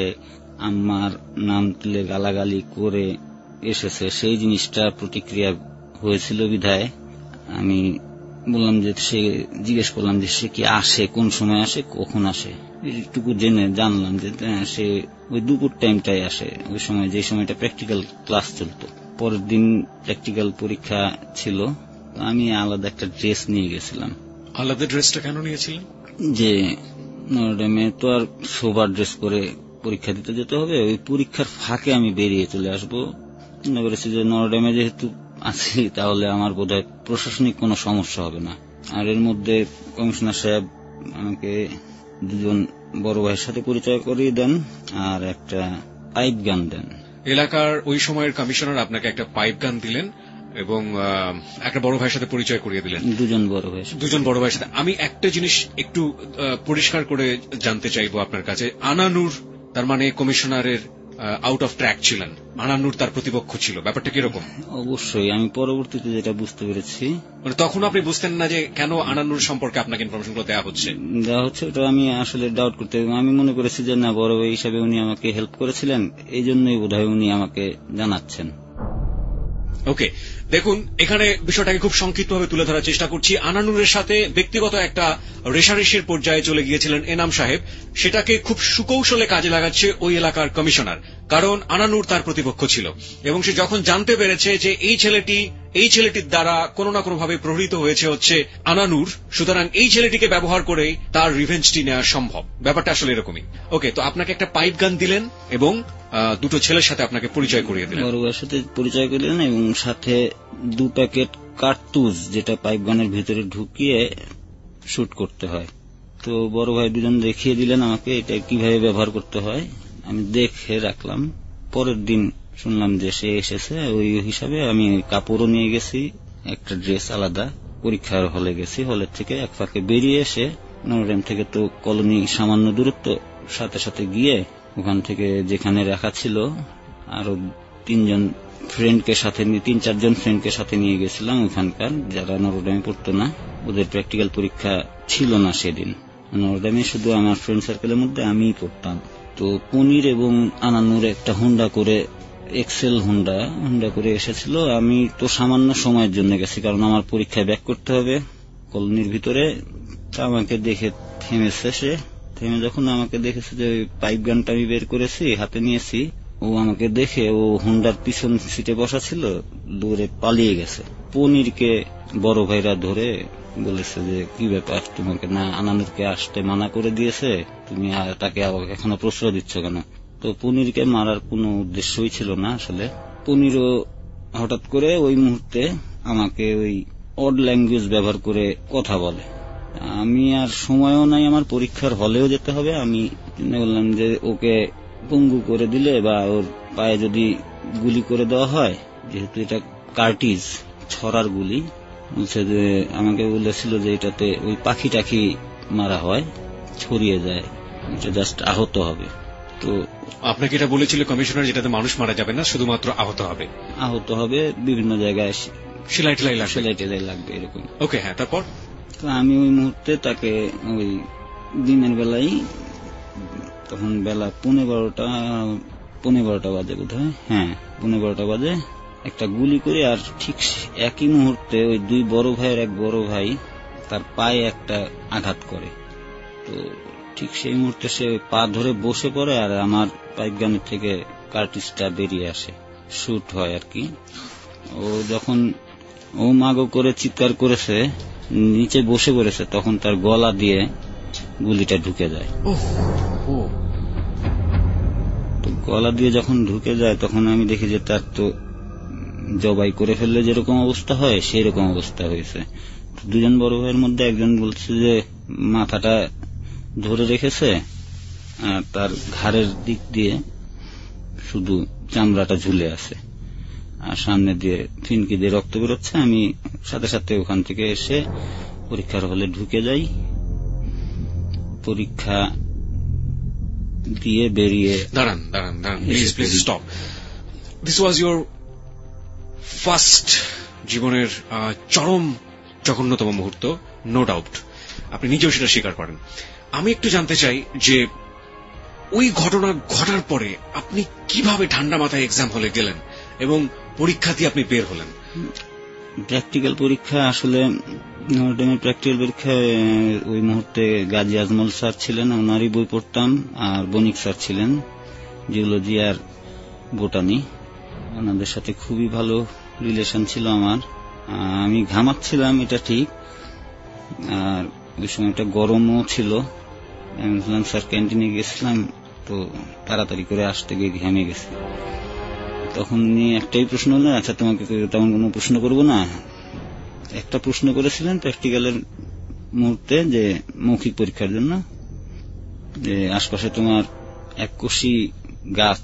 আমার নাম তুলে গালাগালি করে এসেছে, সেই জিনিসটা প্রতিক্রিয়া হয়েছিল বিধায় আমি বললাম যে সে জিজ্ঞেস করলাম যে সে কি আসে, কোন সময় আসে, কখন আসে। এইটুকু জেনে জানলাম যে সে ওই দুপুর টাইমটাই আসে, ওই সময় যে সময়টা প্র্যাকটিক্যাল ক্লাস চলতো। পরের দিন প্র্যাকটিক্যাল পরীক্ষা ছিল, আমি আলাদা একটা ড্রেস নিয়ে গেছিলাম। আলাদা ড্রেসটা কেন নিয়েছিলেন? যে নটরডেমে তো আর সোবার ড্রেস করে পরীক্ষা দিতে যেতে হবে, ওই পরীক্ষার ফাঁকে আমি বেরিয়ে চলে আসবো। মনে করেছি যে নটরডেমে যেহেতু আছি তাহলে আমার বোধহয় প্রশাসনিক কোনো সমস্যা হবে না। আর এর মধ্যে কমিশনার সাহেব আমাকে দুজন বড় ভাইয়ের সাথে পরিচয় করিয়ে দেন আর একটা পাইপ গান দেন। এলাকার ওই সময়ের কমিশনার আপনাকে একটা পাইপ গান দিলেন এবং একটা বড় ভাইয়ের সাথে পরিচয় করিয়ে দিলেন। দুজন বড় ভাইয়ের সাথে। আমি একটা জিনিস একটু পরিষ্কার করে জানতে চাইবো আপনার কাছে। আনানুর তার মানে কমিশনারের আউট অফ ট্র্যাক ছিলেন, আনানুর তার প্রতিপক্ষ ছিল, ব্যাপারটা কিরকম? অবশ্যই আমি পরবর্তীতে যেটা বুঝতে পেরেছি, মানে তখন আপনি বুঝতেন না যে কেন আনানুর সম্পর্কে আপনাকে ইনফরমেশনগুলো দেওয়া হচ্ছে, ওটা আমি আসলে ডাউট করতে, আমি মনে করেছি যে না, বড় ভাই হিসাবে উনি আমাকে হেল্প করেছিলেন, এই জন্যই বোধহয় উনি আমাকে জানাচ্ছেন। ওকে, দেখুন এখানে বিষয়টাকে খুব সংক্ষিপ্তভাবে তুলে ধরার চেষ্টা করছি। আনানুরের সাথে ব্যক্তিগত একটা রেশারেশির পর্যায়ে চলে গিয়েছিলেন এনাম সাহেব, সেটাকে খুব সুকৌশলে কাজে লাগাচ্ছে ওই এলাকার কমিশনার, কারণ আনানুর তার প্রতিপক্ষ ছিল এবং সে যখন জানতে পেরেছে যে এই ছেলেটির দ্বারা কোনো না কোনোভাবে প্রভাবিত হয়েছে হচ্ছে আনানুর, সুতরাং এই ছেলেটিকে ব্যবহার করে তার রিভেঞ্জটি নেওয়া সম্ভব। ব্যাপারটা আসলে এরকমই। ওকে, তো আপনাকে একটা পাইপ গান দিলেন এবং দুটো ছেলের সাথে আপনাকে পরিচয় করিয়ে দিলেন। বড় ভাইয়ের সাথে পরিচয় করিয়ে দিলেন এবং সাথে 2 প্যাকেট কার্তুজ, যেটা পাইপ গানের ভিতরে ঢুকিয়ে শুট করতে হয়। তো বড় ভাই দুজন দেখিয়ে দিলেন আমাকে এটা কিভাবে ব্যবহার করতে হয়, আমি দেখে রাখলাম। পরের দিন শুনলাম যে সে এসেছে, ওই হিসাবে আমি কাপড়ও নিয়ে গেছি, একটা ড্রেস আলাদা, পরীক্ষার হলে গেছি। হলের থেকে এক ফাঁকে বেরিয়ে এসে নটরডেম থেকে তো কলোনি সামান্য দূরত্ব, সাথে সাথে গিয়ে ওখান থেকে যেখানে রাখা ছিল আরো 3-4জন ফ্রেন্ডকে সাথে নিয়ে গেছিলাম, ওখানকার যারা নটরডেমে পড়তো না, ওদের প্র্যাকটিক্যাল পরীক্ষা ছিল না সেদিন। নটরডেমে শুধু আমার ফ্রেন্ড সার্কেলের মধ্যে আমিই পড়তাম। তো পনির এবং আনানুর একটা হুন্ডা করে, এক্সেল হুন্ডা করে এসেছিল। আমি তো সামান্য সময়ের জন্য গেছি, কারণ আমার পরীক্ষায় ব্যাক করতে হবে কলোনির ভিতরে। আমাকে দেখে থেমেছে সে, থেমে যখন আমাকে দেখেছে যে পাইপ গানটা আমি বের করেছি, হাতে নিয়েছি, ও আমাকে দেখে ও হুন্ডার পিছন সিটে বসা ছিল, দৌড়ে পালিয়ে গেছে। পনিরকে বড় ভাইরা ধরে বলেছে যে কি ব্যাপার, তোমাকে না আনানুরকে আসতে মানা করে দিয়েছে, তুমি তাকে এখনো প্রশ্রয় দিচ্ছ কেন? তো পনিরকে মারার কোনো উদ্দেশ্যই ছিল না আসলে। পনিরও হঠাৎ করে ওই মুহূর্তে আমাকে ওই অড ল্যাঙ্গুয়েজ ব্যবহার করে কথা বলে। আমি আর সময়ও নাই, আমার পরীক্ষার হলেও যেতে হবে। আমি বললাম যে ওকে পঙ্গু করে দিলে বা ওর পায়ে যদি গুলি করে দেওয়া হয়, যেহেতু এটা কার্টিজ ছড়ার গুলি, বলছে যে আমাকে বলেছিল যে এটাতে ওই পাখি টাখি মারা হয়, ছড়িয়ে যায়, এটা জাস্ট আহত হবে। তো আপনাকে এটা বলেছিল কমিশনার যেটাতে মানুষ মারা যাবে না, শুধুমাত্র আহত হবে? আহত হবে, বিভিন্ন জায়গায় সেলাই টেলাই লাগবে এরকম। ওকে, হ্যাঁ, তারপর? তো আমি ওই মুহূর্তে তাকে ওই দিনের বেলায়, তখন বেলা 12:15 বাজে বোধ হয়, হ্যাঁ 12:15 বাজে, একটা গুলি করে, আর ঠিক একই মুহূর্তে ওই দুই বড় ভাইয়ের এক বড় ভাই তার পায়ে একটা আঘাত করে। তো ঠিক সেই মুহূর্তে সে পা ধরে বসে পড়ে, আর আমার পাইপ গানের থেকে কার্টিজটা বেরিয়ে আসে, শুট হয় আর কি। ও যখন ও মাগো করে চিৎকার করেছে, নিচে বসে পড়েছে, তখন তার গলা দিয়ে গুলিটা ঢুকে যায়। তো গলা দিয়ে যখন ঢুকে যায়, তখন আমি দেখি যে তার তো জবাই করে ফেললে যেরকম অবস্থা হয় সেই রকম অবস্থা হয়েছে। দুজন বড় ভাইয়ের মধ্যে একজন বলছে যে মাথাটা ধরে রেখেছে, আর তার ঘাড়ের দিক দিয়ে শুধু চামড়াটা ঝুলে আছে, আর সামনে দিয়ে ফিনকি দিয়ে রক্ত বেরোচ্ছে। আমি সাথে সাথে ওখান থেকে এসে পরীক্ষার হলে ঢুকে যাই, পরীক্ষা দিয়ে বেরিয়ে। দাঁড়ান, please stop. This was your first জীবনের চরম জঘন্যতম মুহূর্ত, নো ডাউট, আপনি নিজেও সেটা স্বীকার করেন। আমি একটু জানতে চাই যে ওই ঘটনা ঘটার পরে আপনি কিভাবে ঠান্ডা মাথায় এক্সাম হলে গেলেন এবং পরীক্ষা দিয়ে আপনি বের হলেন? প্র্যাকটিক্যাল পরীক্ষা, আসলে প্র্যাকটিক্যাল পরীক্ষায় ওই মুহূর্তে গাজী আজমল স্যার ছিলেন, ওনারই বই পড়তাম, আর বণিক স্যার ছিলেন জিওলজি আর বোটানি। ওনাদের সাথে খুবই ভালো রিলেশন ছিল আমার। আমি ঘামাচ্ছিলাম, এটা ঠিক, আর ওই সময়টা গরমও ছিল। আমি বললাম স্যার ক্যান্টিনে গেছিলাম, তো তাড়াতাড়ি করে আসতে গিয়ে ঘেমে গেছি। তখন নিয়ে একটাই প্রশ্ন হলো, আচ্ছা তোমাকে তেমন কোনো প্রশ্ন করবো না। একটা প্রশ্ন করেছিলেন প্র্যাকটিক্যালের মুহূর্তে, যে মৌখিক পরীক্ষার জন্য, যে আশপাশে তোমার এককোষী গাছ,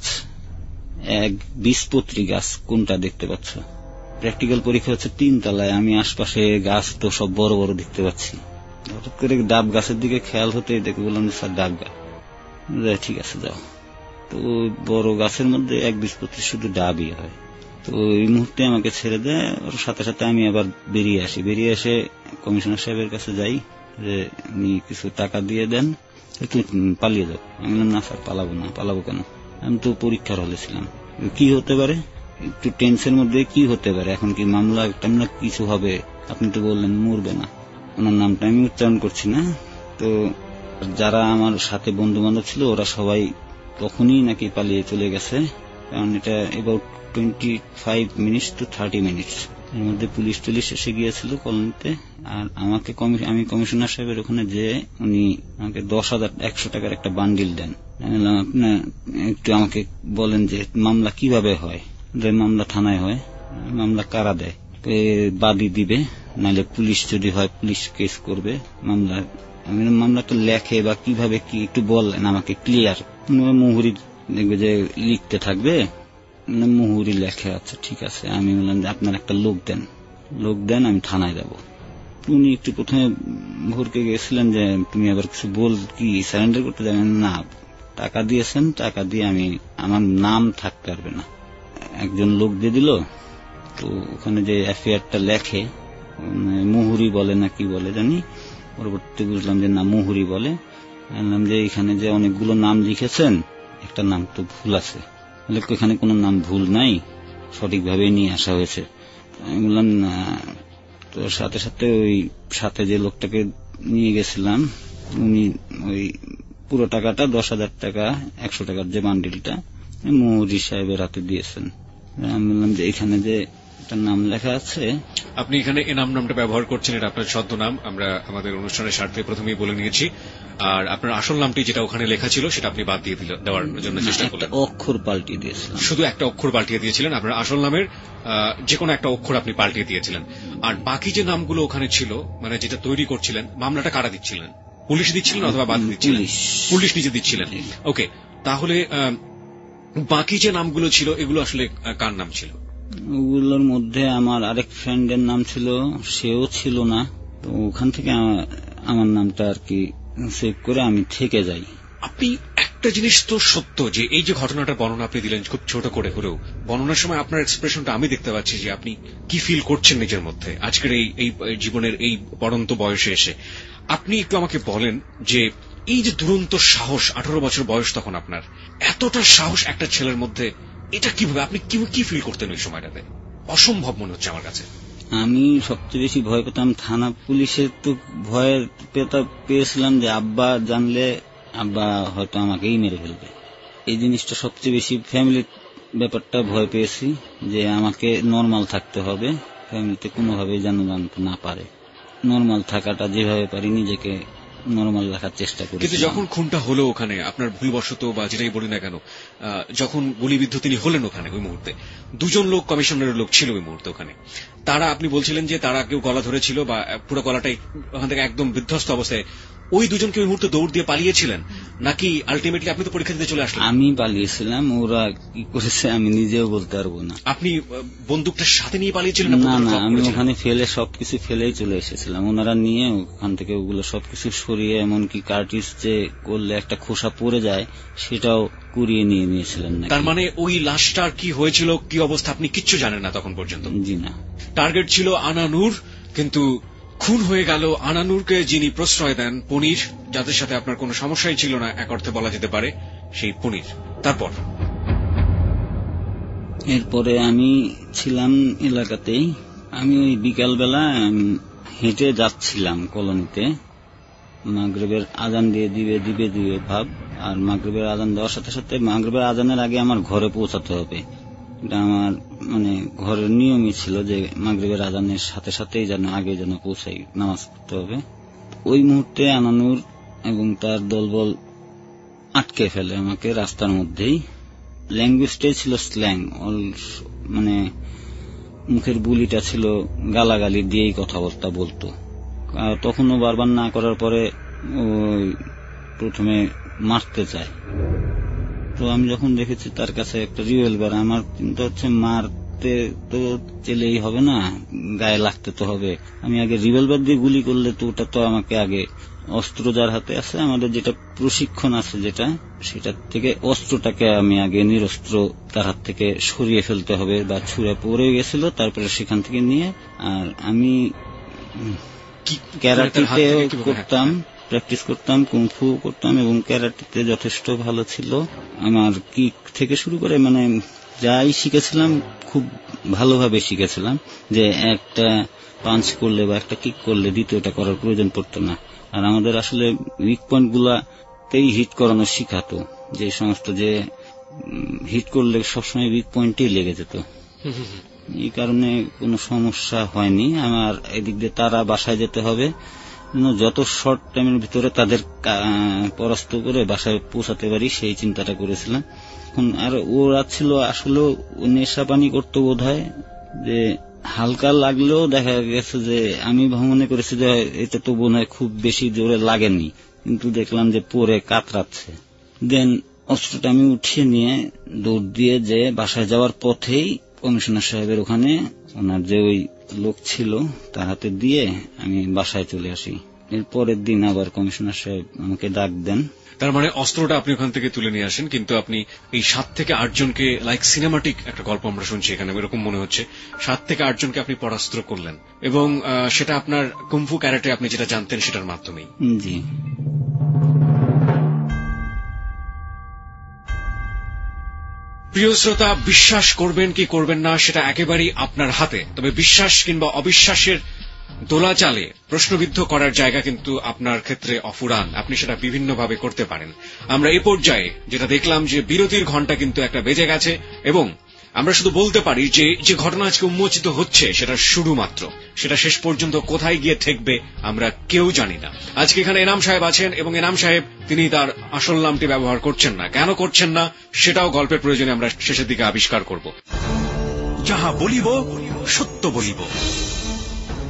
এক বীজপত্রী গাছ কোনটা দেখতে পাচ্ছ? প্র্যাকটিক্যাল পরীক্ষা হচ্ছে 3 তলায়, আমি আশপাশে গাছ তো সব বড় বড় দেখতে পাচ্ছি। হঠাৎ করে ডাব গাছের দিকে খেয়াল হতে দেখে বললাম যে স্যার ডাব গাছ। ঠিক আছে যাও। তো বড় গাছের মধ্যে এক বীজপত্রী শুধু ডাবই হয়। তো এই মুহূর্তে আমাকে ছেড়ে দেয়, ওর সাথে সাথে আমি আবার বেরিয়ে আসি। বেরিয়ে এসে কমিশনার সাহেবের কাছে যাই, যে উনি কিছু টাকা দিয়ে দেন, তুমি পালিয়ে যাও। আমি বললাম না স্যার, পালাবো না। পালাবো কেন? আমি তো পরীক্ষার হলে ছিলাম। কি হতে পারে, একটু টেনশন মধ্যে, কি হতে পারে, এখন কি মামলা টামলা কিছু হবে? আপনি তো বললেন মরবে না। ওনার নামটা আমি উচ্চারণ করছি না। তো যারা আমার সাথে বন্ধু বান্ধব ছিল, ওরা সবাই তখনই নাকি পালিয়ে চলে গেছে, কারণ এটা এবাউট 25 মিনিটস to 30 মিনিটস এর মধ্যে পুলিশ টুলিশ এসে গিয়েছিল কলোনিতে। আর আমাকে আমি কমিশনার সাহেবের ওখানে যে উনি আমাকে 10,100 টাকার একটা বান্ডিল দেন। আপনি একটু আমাকে বলেন যে মামলা কিভাবে হয়, যে মামলা থানায় হয়, মামলা কারা দেয়, বাদী দিবে, নাহলে পুলিশ যদি হয় পুলিশ কেস করবে। মামলাটা লেখে বা কিভাবে কি একটু বলেন আমাকে ক্লিয়ার। মুহুরি দেখবে যে লিখতে থাকবে, মুহুরি লেখে। আচ্ছা ঠিক আছে। আমি বললাম যে আপনার একটা লোক দেন, আমি থানায় যাব। উনি একটু প্রথমে ভরকে গেছিলেন যে তুমি আবার কিছু কি সারেন্ডার করতে যাবেন না, টাকা দিয়েছেন, টাকা দিয়ে আমার নাম থাকতে পারবে না। একজন লোক দিয়ে দিল। তো ওখানে যে এফআইআরটা লেখে, মুহুরি বলে না কি বলে জানি, পরবর্তীতে বুঝলাম যে না মুহুরি বলে। বললাম যে এখানে যে অনেকগুলো নাম লিখেছেন, একটা নাম তো ভুল আছে। এখানে কোনো নাম ভুল নাই, সঠিকভাবে নিয়ে আসা হয়েছে। আমি বললাম না। তো সাথে সাথে ওই সাথে যে লোকটাকে নিয়ে গেছিলাম, উনি ওই পুরো টাকাটা 10,000 টাকা 100 টাকার যে বান্ডিলটা মুহুরি সাহেবের হাতে দিয়েছেন। আমি বললাম যে এখানে যে একটা নাম লেখা আছে, আপনি এখানে এনাম নামটা ব্যবহার করছেন, এটা আপনার ছদ্মনাম, আমরা আমাদের অনুষ্ঠানের স্বার্থে প্রথমেই বলে নিয়েছি। আর আপনার আসল নামটি যেটা ওখানে লেখা ছিল সেটা আপনি বাদ দিয়ে দেওয়ার জন্য চেষ্টা করলেন। অক্ষর পাল্টিয়ে দিয়েছিলাম, শুধু একটা অক্ষর পাল্টিয়ে দিয়েছিলেন। আপনার আসল নামের যে কোনো একটা অক্ষর আপনি পাল্টিয়ে দিয়েছিলেন। আর বাকি যে নামগুলো ওখানে ছিল, মানে যেটা তৈরি করছিলেন, মামলাটা কারা দিচ্ছিলেন? পুলিশ দিচ্ছিলেন অথবা বাদী দিচ্ছিলেন? পুলিশ নিজে দিচ্ছিলেন। ওকে, তাহলে বাকি যে নামগুলো ছিল এগুলো আসলে কার নাম ছিল? ওগুলোর মধ্যে আমার আরেক ফ্রেন্ডের নাম ছিল, সেও ছিল না। তো ওখান থেকে আমার নামটা আর কি সেভ করে আমি থেকে যাই। আপনি একটা জিনিস তো সত্য যে এই যে ঘটনাটা বর্ণনা আপনি দিলেন খুব ছোট করে হলেও, বর্ণনার সময় আপনার এক্সপ্রেশনটা আমি দেখতে পাচ্ছি যে আপনি কি ফিল করছেন নিজের মধ্যে আজকের এই জীবনের এই পড়ন্ত বয়সে এসে। আপনি একটু আমাকে বলেন যে এই যে দুরন্ত সাহস, 18 বছর বয়স তখন আপনার, এতটা সাহস একটা ছেলের মধ্যে, এটা কিভাবে আপনি কি ফিল করতেন ওই সময়টাতে? অসম্ভব মনে হচ্ছে আমার কাছে। আমি সবচেয়ে বেশি ভয় পেতাম থানা পুলিশের। তো ভয় পেয়েছিলাম যে আব্বা জানলে আব্বা হয়তো আমাকেই মেরে ফেলবে। এই জিনিসটা সবচেয়ে বেশি, ফ্যামিলির ব্যাপারটা ভয় পেয়েছি যে আমাকে নর্মাল থাকতে হবে, ফ্যামিলিতে কোনোভাবেই যেন জানতে না পারে। নর্মাল থাকাটা যেভাবে পারি নিজেকে নর্মাল রাখার চেষ্টা করি। কিন্তু যখন খুনটা হলো ওখানে, আপনার ভুলবশত বা যেটাই বলি না কেন, যখন গুলিবিদ্ধ তিনি হলেন ওখানে, ওই মুহূর্তে 2 লোক, কমিশনারের লোক ছিল ওই মুহূর্তে ওখানে। তারা, আপনি বলছিলেন যে তারা কেউ গলা ধরেছিল বা পুরো গলাটাই ওখান থেকে একদম বিধ্বস্ত অবস্থায়, ওই 2 জনকে ওই মুহূর্তে দৌড় দিয়ে পালিয়েছিলেন নাকি আলটিমেটলি আপনি তো পরীক্ষা দিতে চলে আসলেন? আমি পালিয়েছিলাম, ওরা কি করেছে আমি নিজেও বলতে পারবো না। আপনি বন্দুকটা সাথে নিয়ে পালিয়েছিলেন? না না, আমি ওখানে ফেলে সবকিছু ফেলেই চলে এসেছিলাম। ওনারা নিয়ে ওখান থেকে ওগুলো সবকিছু সরিয়ে, এমনকি কার্টিজ যে করলে একটা খোসা পড়ে যায় সেটাও কুড়িয়ে নিয়ে নিয়েছিলেন। তার মানে ওই লাশটার কি হয়েছিল, কি অবস্থা, আপনি কিচ্ছু জানেন না তখন পর্যন্ত? জি না। টার্গেট ছিল আনানুর, কিন্তু খুন হয়ে গেল আনানুরকে যিনি প্রশ্রয় দেন, পনির, যাদের সাথে আপনার কোনো সমস্যাই ছিল না এক অর্থে বলা যেতে পারে, সেই পনির। তারপর এরপরে আমি ছিলাম এলাকাতেই। আমি ওই বিকালবেলা হেঁটে যাচ্ছিলাম কলোনিতে। মাগরিবের আজান দিয়ে দিবে ভাব, আর মাগরিবের আজান দেওয়ার সাথে সাথে মাগরিবের আজানের আগে আমার ঘরে পৌঁছাতে হবে। এটা আমার মানে ঘরের নিয়মই ছিল যে মাগরিবের আজানের সাথে সাথেই যেন আগে যেন পৌঁছাই, নামাজ পড়তে হবে। ওই মুহূর্তে আনানুর এবং তার দলবল আটকে ফেলে আমাকে রাস্তার মধ্যেই। ল্যাঙ্গুয়েজটাই ছিল স্ল্যাং, মানে মুখের বুলিটা ছিল গালাগালি দিয়েই কথাবার্তা বলতো। তখনও বারবার না করার পরে ওই প্রথমে মারতে চায়। তো আমি যখন দেখেছি তার কাছে একটা রিভলভার, আমার চিন্তা হচ্ছে মারতে তো চেলেই হবে না, গায়ে লাগতে তো হবে। আমি আগে রিভলভার দিয়ে গুলি করলে তো ওটা তো আমাকে আগে অস্ত্র যার হাতে আছে, আমাদের যেটা প্রশিক্ষণ আছে যেটা, সেটার থেকে অস্ত্রটাকে আমি আগে নিরস্ত্র তার হাত থেকে সরিয়ে ফেলতে হবে। বা ছুঁড়ে পড়ে গেছিল, তারপরে সেখান থেকে নিয়ে, আর আমি ক্যারাটেতে করতাম, প্র্যাকটিস করতাম, কুংফু করতাম এবং ক্যারাটেতে যথেষ্ট ভালো ছিল। আমার কিক থেকে শুরু করে মানে যাই শিখেছিলাম খুব ভালোভাবে শিখেছিলাম, যে একটা পাঞ্চ করলে বা একটা কিক করলে দ্বিতীয়টা করার প্রয়োজন পড়তো না। আর আমাদের আসলে উইক পয়েন্ট গুলাতেই হিট করানো শিখাতো, যে সমস্ত যে হিট করলে সবসময় উইক পয়েন্টেই লেগে যেত। এই কারণে কোনো সমস্যা হয়নি আমার। এদিক দিয়ে তারা বাসায় যেতে হবে, যত শর্ট টাইমের ভিতরে তাদের পরাস্ত করে বাসায় পৌঁছাতে পারি সেই চিন্তাটা করেছিলাম। আর ওরা ছিল আসলে নেশা পানি করতো বোধ হয়, যে হালকা লাগলেও দেখা গেছে যে আমি মনে করেছি যে এটা তো বোধ হয় খুব বেশি জোরে লাগেনি, কিন্তু দেখলাম যে পরে কাতরাচ্ছে। দেন অস্ত্রটা আমি উঠিয়ে নিয়ে দৌড় দিয়ে যে বাসায় যাওয়ার পথেই কমিশনার সাহেবের ওখানে ওনার যে ওই লোক ছিল তার হাতে দিয়ে আমি বাসায় চলে আসি। এর পরের দিন আবার কমিশনার সাহেব আমাকে ডাক দেন। তার মানে অস্ত্রটা আপনি ওখান থেকে তুলে নিয়ে আসেন, কিন্তু আপনি এই 7 থেকে 8 জনকে, লাইক সিনেমাটিক একটা গল্প আমরা শুনছি এখানে, এরকম মনে হচ্ছে 7 থেকে 8 জনকে আপনি পরাস্ত্র করলেন, এবং সেটা আপনার কুংফু ক্যারাটে আপনি যেটা জানতেন সেটার মাধ্যমেই। জি। প্রিয় শ্রোতা, বিশ্বাস করবেন কি করবেন না সেটা একেবারেই আপনার হাতে, তবে বিশ্বাস কিংবা অবিশ্বাসের দোলাচালে প্রশ্নবিদ্ধ করার জায়গা কিন্তু আপনার ক্ষেত্রে অফুরান, আপনি সেটা বিভিন্নভাবে করতে পারেন। আমরা এ পর্যায়ে যেটা দেখলাম যে বিরতির ঘণ্টা কিন্তু একটা বেজে গেছে, এবং আমরা শুধু বলতে পারি যে যে ঘটনা আজকে উন্মোচিত হচ্ছে সেটা শুরু মাত্র, সেটা শেষ পর্যন্ত কোথায় গিয়ে ঠেকবে আমরা কেউ জানি না। আজকে এখানে এনাম সাহেব আছেন, এবং এনাম সাহেব তিনি তার আসল নামটি ব্যবহার করছেন না। কেন করছেন না সেটাও গল্পের প্রয়োজনে আমরা শেষের দিকে আবিষ্কার করব। যাহা বলিব সত্য বলিব।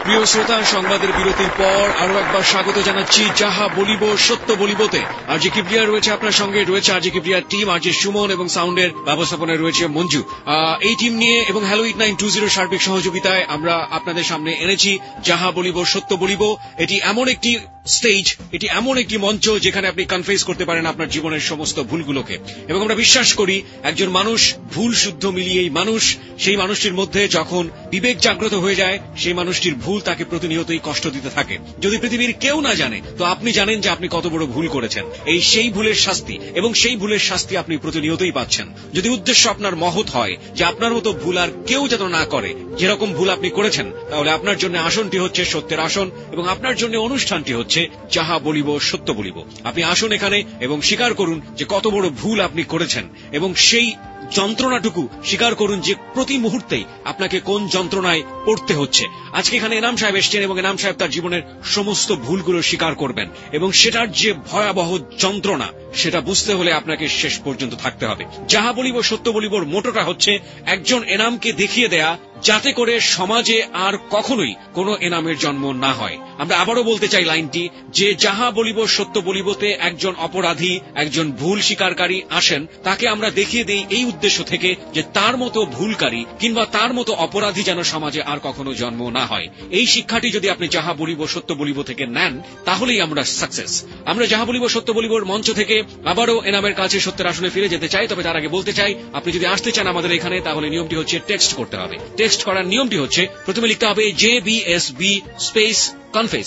প্রিয় শ্রোতা, সংবাদের বিরতির পর আরো একবার স্বাগত জানাচ্ছি যাহা বলিব সত্য বলিবতে। আরজি কিবরিয়া রয়েছে আপনার সঙ্গে, রয়েছে আরজি কিবরিয়ার টিম, আরজি সুমন এবং সাউন্ডের ব্যবস্থাপনায় রয়েছে মঞ্জু। এই টিম নিয়ে এবং হ্যালো 8920 সার্বিক সহযোগিতায় আমরা আপনাদের সামনে এনেছি যাহা বলিব সত্য বলিব। এটি এমন একটি স্টেজ, এটি এমন একটি মঞ্চ যেখানে আপনি কনফেস করতে পারেন আপনার জীবনের সমস্ত ভুলগুলোকে। এবং আমরা বিশ্বাস করি একজন মানুষ ভুল শুদ্ধ মিলিয়েই মানুষ। সেই মানুষটির মধ্যে যখন বিবেক জাগ্রত হয়ে যায়, সেই মানুষটির ভুল তাকে প্রতিনিয়তই কষ্ট দিতে থাকে। যদি পৃথিবীর কেউ না জানে, তো আপনি জানেন যে আপনি কত বড় ভুল করেছেন। সেই ভুলের শাস্তি, এবং সেই ভুলের শাস্তি আপনি প্রতিনিয়তই পাচ্ছেন। যদি উদ্দেশ্য আপনার মহৎ হয় যে আপনার মতো ভুল আর কেউ যেন না করে, যেরকম ভুল আপনি করেছেন, তাহলে আপনার জন্য আসনটি হচ্ছে সত্যের আসন, এবং আপনার জন্য অনুষ্ঠানটি হচ্ছে যাহা বলিব সত্য বলিব। আপনি আসুন এখানে এবং স্বীকার করুন যে কত বড় ভুল আপনি করেছেন, এবং সেই যন্ত্রণাটুকু স্বীকার করুন যে প্রতি মুহূর্তেই আপনাকে কোন যন্ত্রণায় পড়তে হচ্ছে। আজকে এখানে এনাম সাহেব এসছেন এবং এনাম সাহেব তার জীবনের সমস্ত ভুলগুলো স্বীকার করবেন, এবং সেটার যে ভয়াবহ যন্ত্রণা সেটা বুঝতে হলে আপনাকে শেষ পর্যন্ত থাকতে হবে। যাহা বলিব সত্য বলিবর মোটোটা হচ্ছে একজন এনামকে দেখিয়ে দেয়া, যাতে করে সমাজে আর কখনোই কোনো এনামের জন্ম না হয়। আমরা আবারও বলতে চাই লাইনটি, যে যাহা বলিব সত্য বলিবতে একজন অপরাধী, একজন ভুল স্বীকারকারী আসেন, তাকে আমরা দেখিয়ে দেই এই উদ্দেশ্য থেকে যে তার মতো ভুলকারী কিংবা তার মতো অপরাধী যেন সমাজে আর কখনো জন্ম না হয়। এই শিক্ষাটি যদি আপনি যাহা বলিব সত্য বলিব থেকে নেন, তাহলেই আমরা সাকসেস। আমরা যাহা বলিব সত্য বলিবর মঞ্চ থেকে আবারও এনামের কাছে সত্যের আসনে ফিরে যেতে চাই। তবে তার আগে বলতে চাই, আপনি যদি আসতে চান আমাদের এখানে, তাহলে নিয়মটি হচ্ছে টেক্সট করতে হবে। টেক্সট করার নিয়মটি হচ্ছে, প্রথমে লিখতে হবে JBSB স্পেস কনফেস,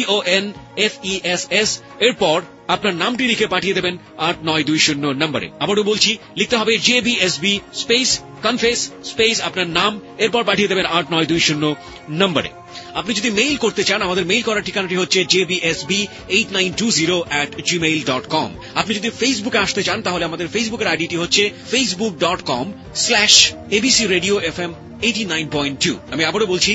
CONFESS, এরপর আপনার নামটি লিখে পাঠিয়ে দেবেন 8920 নম্বরে। আবারও বলছি, লিখতে হবে JBSB স্পেস কনফেস স্পেস আপনার নাম, এরপর পাঠিয়ে দেবেন 8920 নম্বরে। আপনি যদি মেইল করতে চান, আমাদের মেইল করার ঠিকানাটি হচ্ছে jbsb8920@gmail.com। আপনি যদি ফেসবুকে আসতে চান, তাহলে আমাদের ফেসবুকের আইডিটি হচ্ছে facebook.com/abcradiofm89.2। আমি আবারও বলছি,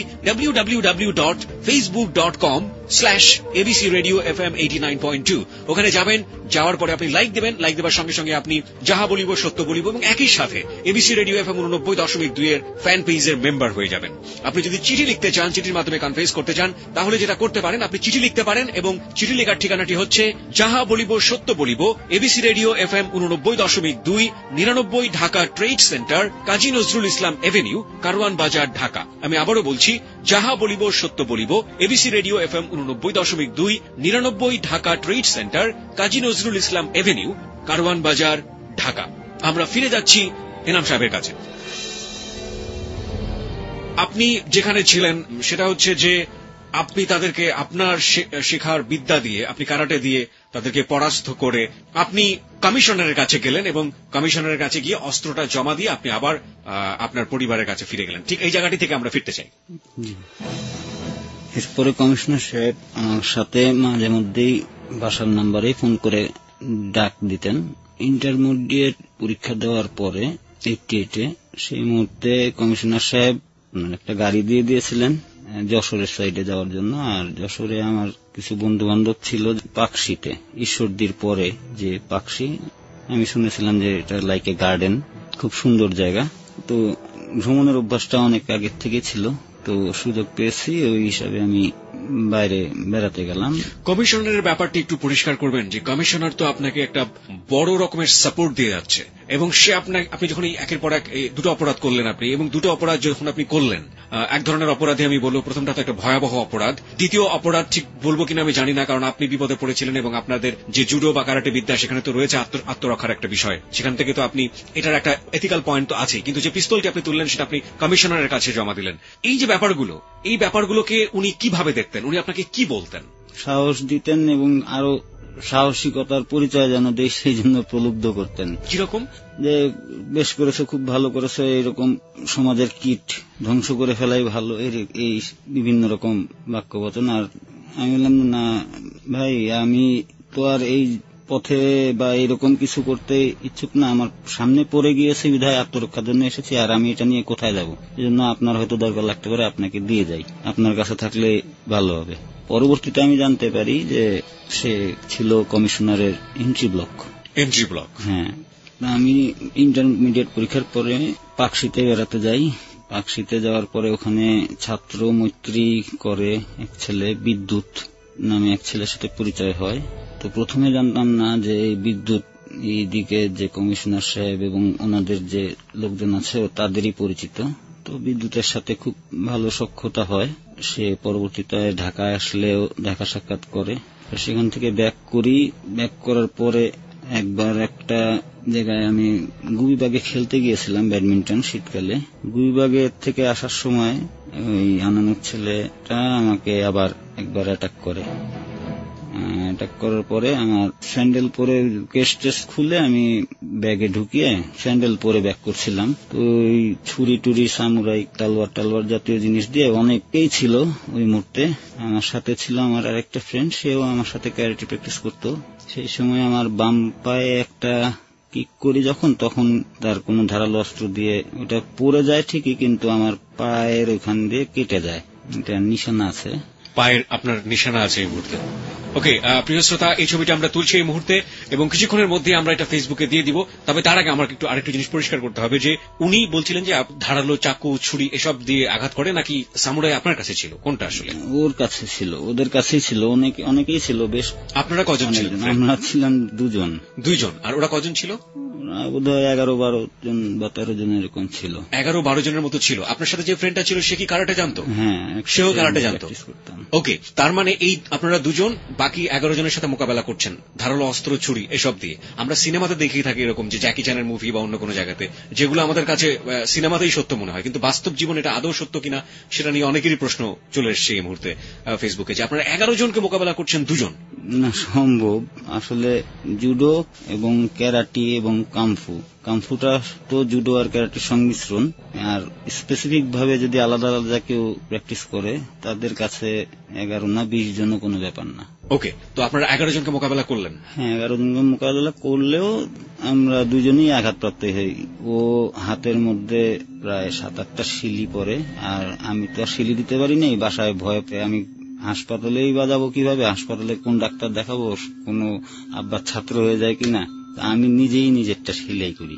www.facebook.com/abcradiofm89.2। ওখানে যাবেন, যাওয়ার পরে আপনি লাইক দেবেন। লাইক দেওয়ার সঙ্গে সঙ্গে আপনি যাহা বলিব সত্য বলিব এবং একই সাথে এবিসি রেডিও FM 89.2 এর ফ্যান পেজের মেম্বার হয়ে যাবেন। আপনি যদি চিঠি লিখতে চান, চিঠির মাধ্যমে কনফেস করতে চান, তাহলে যেটা করতে পারেন, আপনি চিঠি লিখতে পারেন, এবং চিঠি লেখার ঠিকানাটি হচ্ছে যাহা বলিব সত্য বলিব, ABC radio FM 89.2, 99 Dhaka trade centre, Kazi Nazrul Islam avenue, Karwan Bazar, Dhaka. আমি আবারও বলছি, যাহা বলিব সত্য বলিব, ABC radio FM 89.2, 99 Dhaka trade centre, Kazi Nazrul Islam avenue, Karwan Bazar, Dhaka. আমরা ফিরে যাচ্ছি এনাম সাহেবের কাছে। আপনি যেখানে ছিলেন সেটা হচ্ছে যে আপনি তাদেরকে আপনার শেখার বিদ্যা দিয়ে, আপনি কারাটে দিয়ে তাদেরকে পরাস্ত করে আপনি কমিশনারের কাছে গেলেন, এবং কমিশনারের কাছে গিয়ে অস্ত্রটা জমা দিয়ে আপনি আবার আপনার পরিবারের কাছে ফিরে গেলেন। ঠিক এই জায়গাটি থেকে আমরা ফিরতে চাই। এরপরে কমিশনার সাহেব আমার সাথে মাঝে মধ্যেই বাসার নাম্বারে ফোন করে ডাক দিতেন। ইন্টারমিডিয়েট পরীক্ষা দেওয়ার পরে 88-এ সেই মুহূর্তে কমিশনার সাহেব একটা গাড়ি দিয়ে দিয়েছিলেন যশোরের সাইডে যাওয়ার জন্য। আর যশোরে আমার কিছু বন্ধু বান্ধব ছিল পাকশিতে, ঈশ্বরদীর পরে যে পাকশি, আমি শুনেছিলাম যে এটা লাইক এ গার্ডেন, খুব সুন্দর জায়গা। তো ভ্রমণের অভ্যাসটা অনেক আগের থেকে ছিল, তো সুযোগ পেয়েছি, ওই হিসাবে আমি বাইরে বেড়াতে গেলাম। কমিশনারের ব্যাপারটি একটু পরিষ্কার করবেন যে কমিশনার তো আপনাকে একটা বড় রকমের সাপোর্ট দিয়ে যাচ্ছে, এবং সে আপনি যখন একের পর এক দুটো অপরাধ করলেন আপনি, এবং দুটো অপরাধ যখন আপনি করলেন, এক ধরনের অপরাধে আমি বলবো প্রথমটা তো একটা ভয়াবহ অপরাধ, দ্বিতীয় অপরাধ ঠিক বলবো কিনা আমি জানি না, কারণ আপনি বিপদে পড়েছিলেন এবং আপনাদের যে জুডো বা কারাটে বিদ্যা সেখানে তো রয়েছে আত্মরক্ষার একটা বিষয়, সেখান থেকে তো আপনি এটার একটা এথিক্যাল পয়েন্ট তো আছে, কিন্তু যে পিস্তলটি আপনি তুললেন সেটা আপনি কমিশনারের কাছে জমা দিলেন। এই যে ব্যাপারগুলো, এই ব্যাপারগুলোকে উনি কিভাবে দেখতেন, উনি আপনাকে কি বলতেন? সাহস দিতেন এবং আরো সাহসিকতার পরিচয় যেন দেয় সেই জন্য প্রলুব্ধ করতেন। কিরকম? যে বেশ করেছে, খুব ভালো করেছে, এরকম সমাজের কীট ধ্বংস করে ফেলাই ভালো, এই বিভিন্ন রকম বাক্য বচন। আর আমি বললাম, না ভাই, আমি তো আর এই পথে বা এরকম কিছু করতে ইচ্ছুক না, আমার সামনে পড়ে গিয়েছে বিধায় আত্মরক্ষার জন্য এসেছি, আর আমি এটা নিয়ে কোথায় যাব, এই জন্য আপনার হয়তো দরকার লাগতে পারে, আপনাকে দিয়ে যাই, আপনার কাছে থাকলে ভালো হবে। পরবর্তীতে আমি জানতে পারি যে সে ছিল কমিশনারের এন্ট্রি ব্লক। Entry block? হ্যাঁ। আমি ইন্টারমিডিয়েট পরীক্ষার পরে পাকশিতে বেড়াতে যাই। পাকশিতে যাওয়ার পরে ওখানে ছাত্র মৈত্রী করে এক ছেলে, বিদ্যুৎ নামে এক ছেলের সাথে পরিচয় হয়। তো প্রথমে জানতাম না যে এই বিদ্যুৎ এইদিকে যে কমিশনার সাহেব এবং ওনাদের যে লোকজন আছে তাদেরই পরিচিত। তো বিদ্যুতের সাথে খুব ভালো সখ্যতা হয়। সে পরবর্তীতে ঢাকায় আসলেও দেখা সাক্ষাৎ করে। সেখান থেকে ব্যাক করি। ব্যাক করার পরে একবার একটা জায়গায় আমি গুবিবাগে খেলতে গিয়েছিলাম ব্যাডমিন্টন শীতকালে। গুবিবাগে থেকে আসার সময় ওই আনানোর ছেলেটা আমাকে আবার একবার অ্যাটাক করে। অ্যাটাক করার পরে আমার স্যান্ডেল পরে কেস টেস্ট খুলে আমি ব্যাগে ঢুকিয়ে স্যান্ডেল পরে ব্যাক করছিলাম। তো ওই ছুরি টুরি সামুরাই টালওয়ার জাতীয় জিনিস দিয়ে অনেকেই ছিল ওই মুহূর্তে। আমার সাথে ছিল আমার আরেকটা ফ্রেন্ড, সেও আমার সাথে ক্যারাটে প্র্যাকটিস করতো। সেই সময় আমার বাম পায়ে একটা কিক করি যখন, তখন তার কোনো ধারালো অস্ত্র দিয়ে ওটা পড়ে যায় ঠিকই, কিন্তু আমার পায়ের ওখান দিয়ে কেটে যায়। এটা নিশানা আছে, পায়ের আপনার নিশানা আছে এই মুহূর্তে। ওকে, প্রিয় শ্রোতা, এই ছবিটা আমরা তুলছি এই মুহূর্তে এবং কিছুক্ষণের মধ্যে আমরা এটা ফেসবুকে দিয়ে দিব। তবে তার আগে আমার একটু আরেকটা জিনিস পরিষ্কার করতে হবে যে উনি বলছিলেন যে ধারালো চাকু ছুরি এসব দিয়ে আঘাত করে, নাকি সামুরাই আপনার কাছে ছিল? কোনটা আসলে? ওর কাছে ছিল, ওদের কাছেই ছিল, অনেকেই ছিল। বেশ। আপনারা কজন ছিলেন? আমরা ছিলাম দুজন। আর ওরা কজন ছিল? বোধহয় 11-12 জন বা 13 জন এরকম ছিল। 11-12 জনের মতো ছিল। আপনার সাথে যে ফ্রেন্ডটা ছিল সে কি কারাটে জানতো? হ্যাঁ, সেও কারাটে জানতো। ওকে, তার মানে এই আপনারা দুজন বাকি 11 জনের সাথে মোকাবেলা করছেন ধারালো অস্ত্র ছুরি এসব দিয়ে। আমরা সিনেমাতে দেখেই থাকি এরকম, যে জ্যাকি চ্যানের মুভি বা অন্য কোনো জায়গাতে, যেগুলো আমাদের কাছে সিনেমাতেই সত্য মনে হয়, কিন্তু বাস্তব জীবন এটা আদৌ সত্য কিনা সেটা নিয়ে অনেকেরই প্রশ্ন চলে এসছে এই মুহূর্তে ফেসবুকে, যে আপনারা 11 জনকে মোকাবেলা করছেন দুজন। না, সম্ভব। আসলে জুডো এবং ক্যারাটি এবং কামফুটা তো জুডো আর ক্যারাটির সংমিশ্রণ। আর স্পেসিফিক ভাবে যদি আলাদা আলাদা কেউ প্র্যাকটিস করে, তাদের কাছে 11 না 20 জনও কোনো ব্যাপার না। ওকে, তো আপনারা 11 জনকে মোকাবেলা করলেন? হ্যাঁ, 11 জনকে মোকাবেলা করলেও আমরা দুজনেই আঘাতপ্রাপ্ত হই। ও হাতের মধ্যে প্রায় 7-8টা শিলি পরে, আর আমি তো আর শিলি দিতে পারি নাই। বাসায় ভয় পেয়ে আমি হাসপাতালেই বাজাবো কিভাবে, হাসপাতালে কোন ডাক্তার দেখাবো, কোনো আব্বার ছাত্র হয়ে যায় কিনা, আমি নিজেই নিজেরটা সেলাই করি।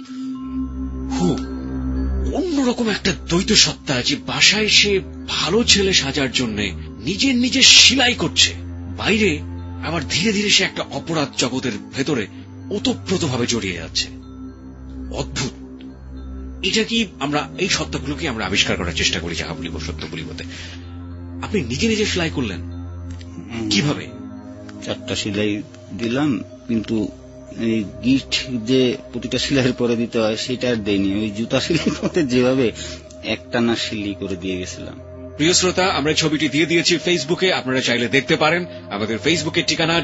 অন্যরকম একটা দ্বৈত সত্তা, যে বাসায় সে ভালো ছেলে সাজার জন্য নিজের সেলাই করছে, বাইরে আবার ধীরে ধীরে সে একটা অপরাধ জগতের ভেতরে ওতপ্রোতভাবে জড়িয়ে যাচ্ছে। অদ্ভুত। এটা কি আমরা এই সত্তাগুলোকে আমরা আবিষ্কার করার চেষ্টা করি যাহা বলিব সত্য বলিবতে। আপনি নিজে সেলাই করলেন কিভাবে? 4টা সেলাই দিলাম, কিন্তু এই গিট যে প্রতিটা সেলাইয়ের পরে দিতে হয় সেটা আর দেয়নি। ওই জুতা সেলাই করতে যেভাবে একটানা সেলাই করে দিয়ে গেছিলাম। প্রিয় শ্রোতা, আমরা ছবিটি দিয়ে দিয়েছি ফেসবুকে, আপনারা চাইলে দেখতে পারেন। আমাদের ফেসবুকের ঠিকানা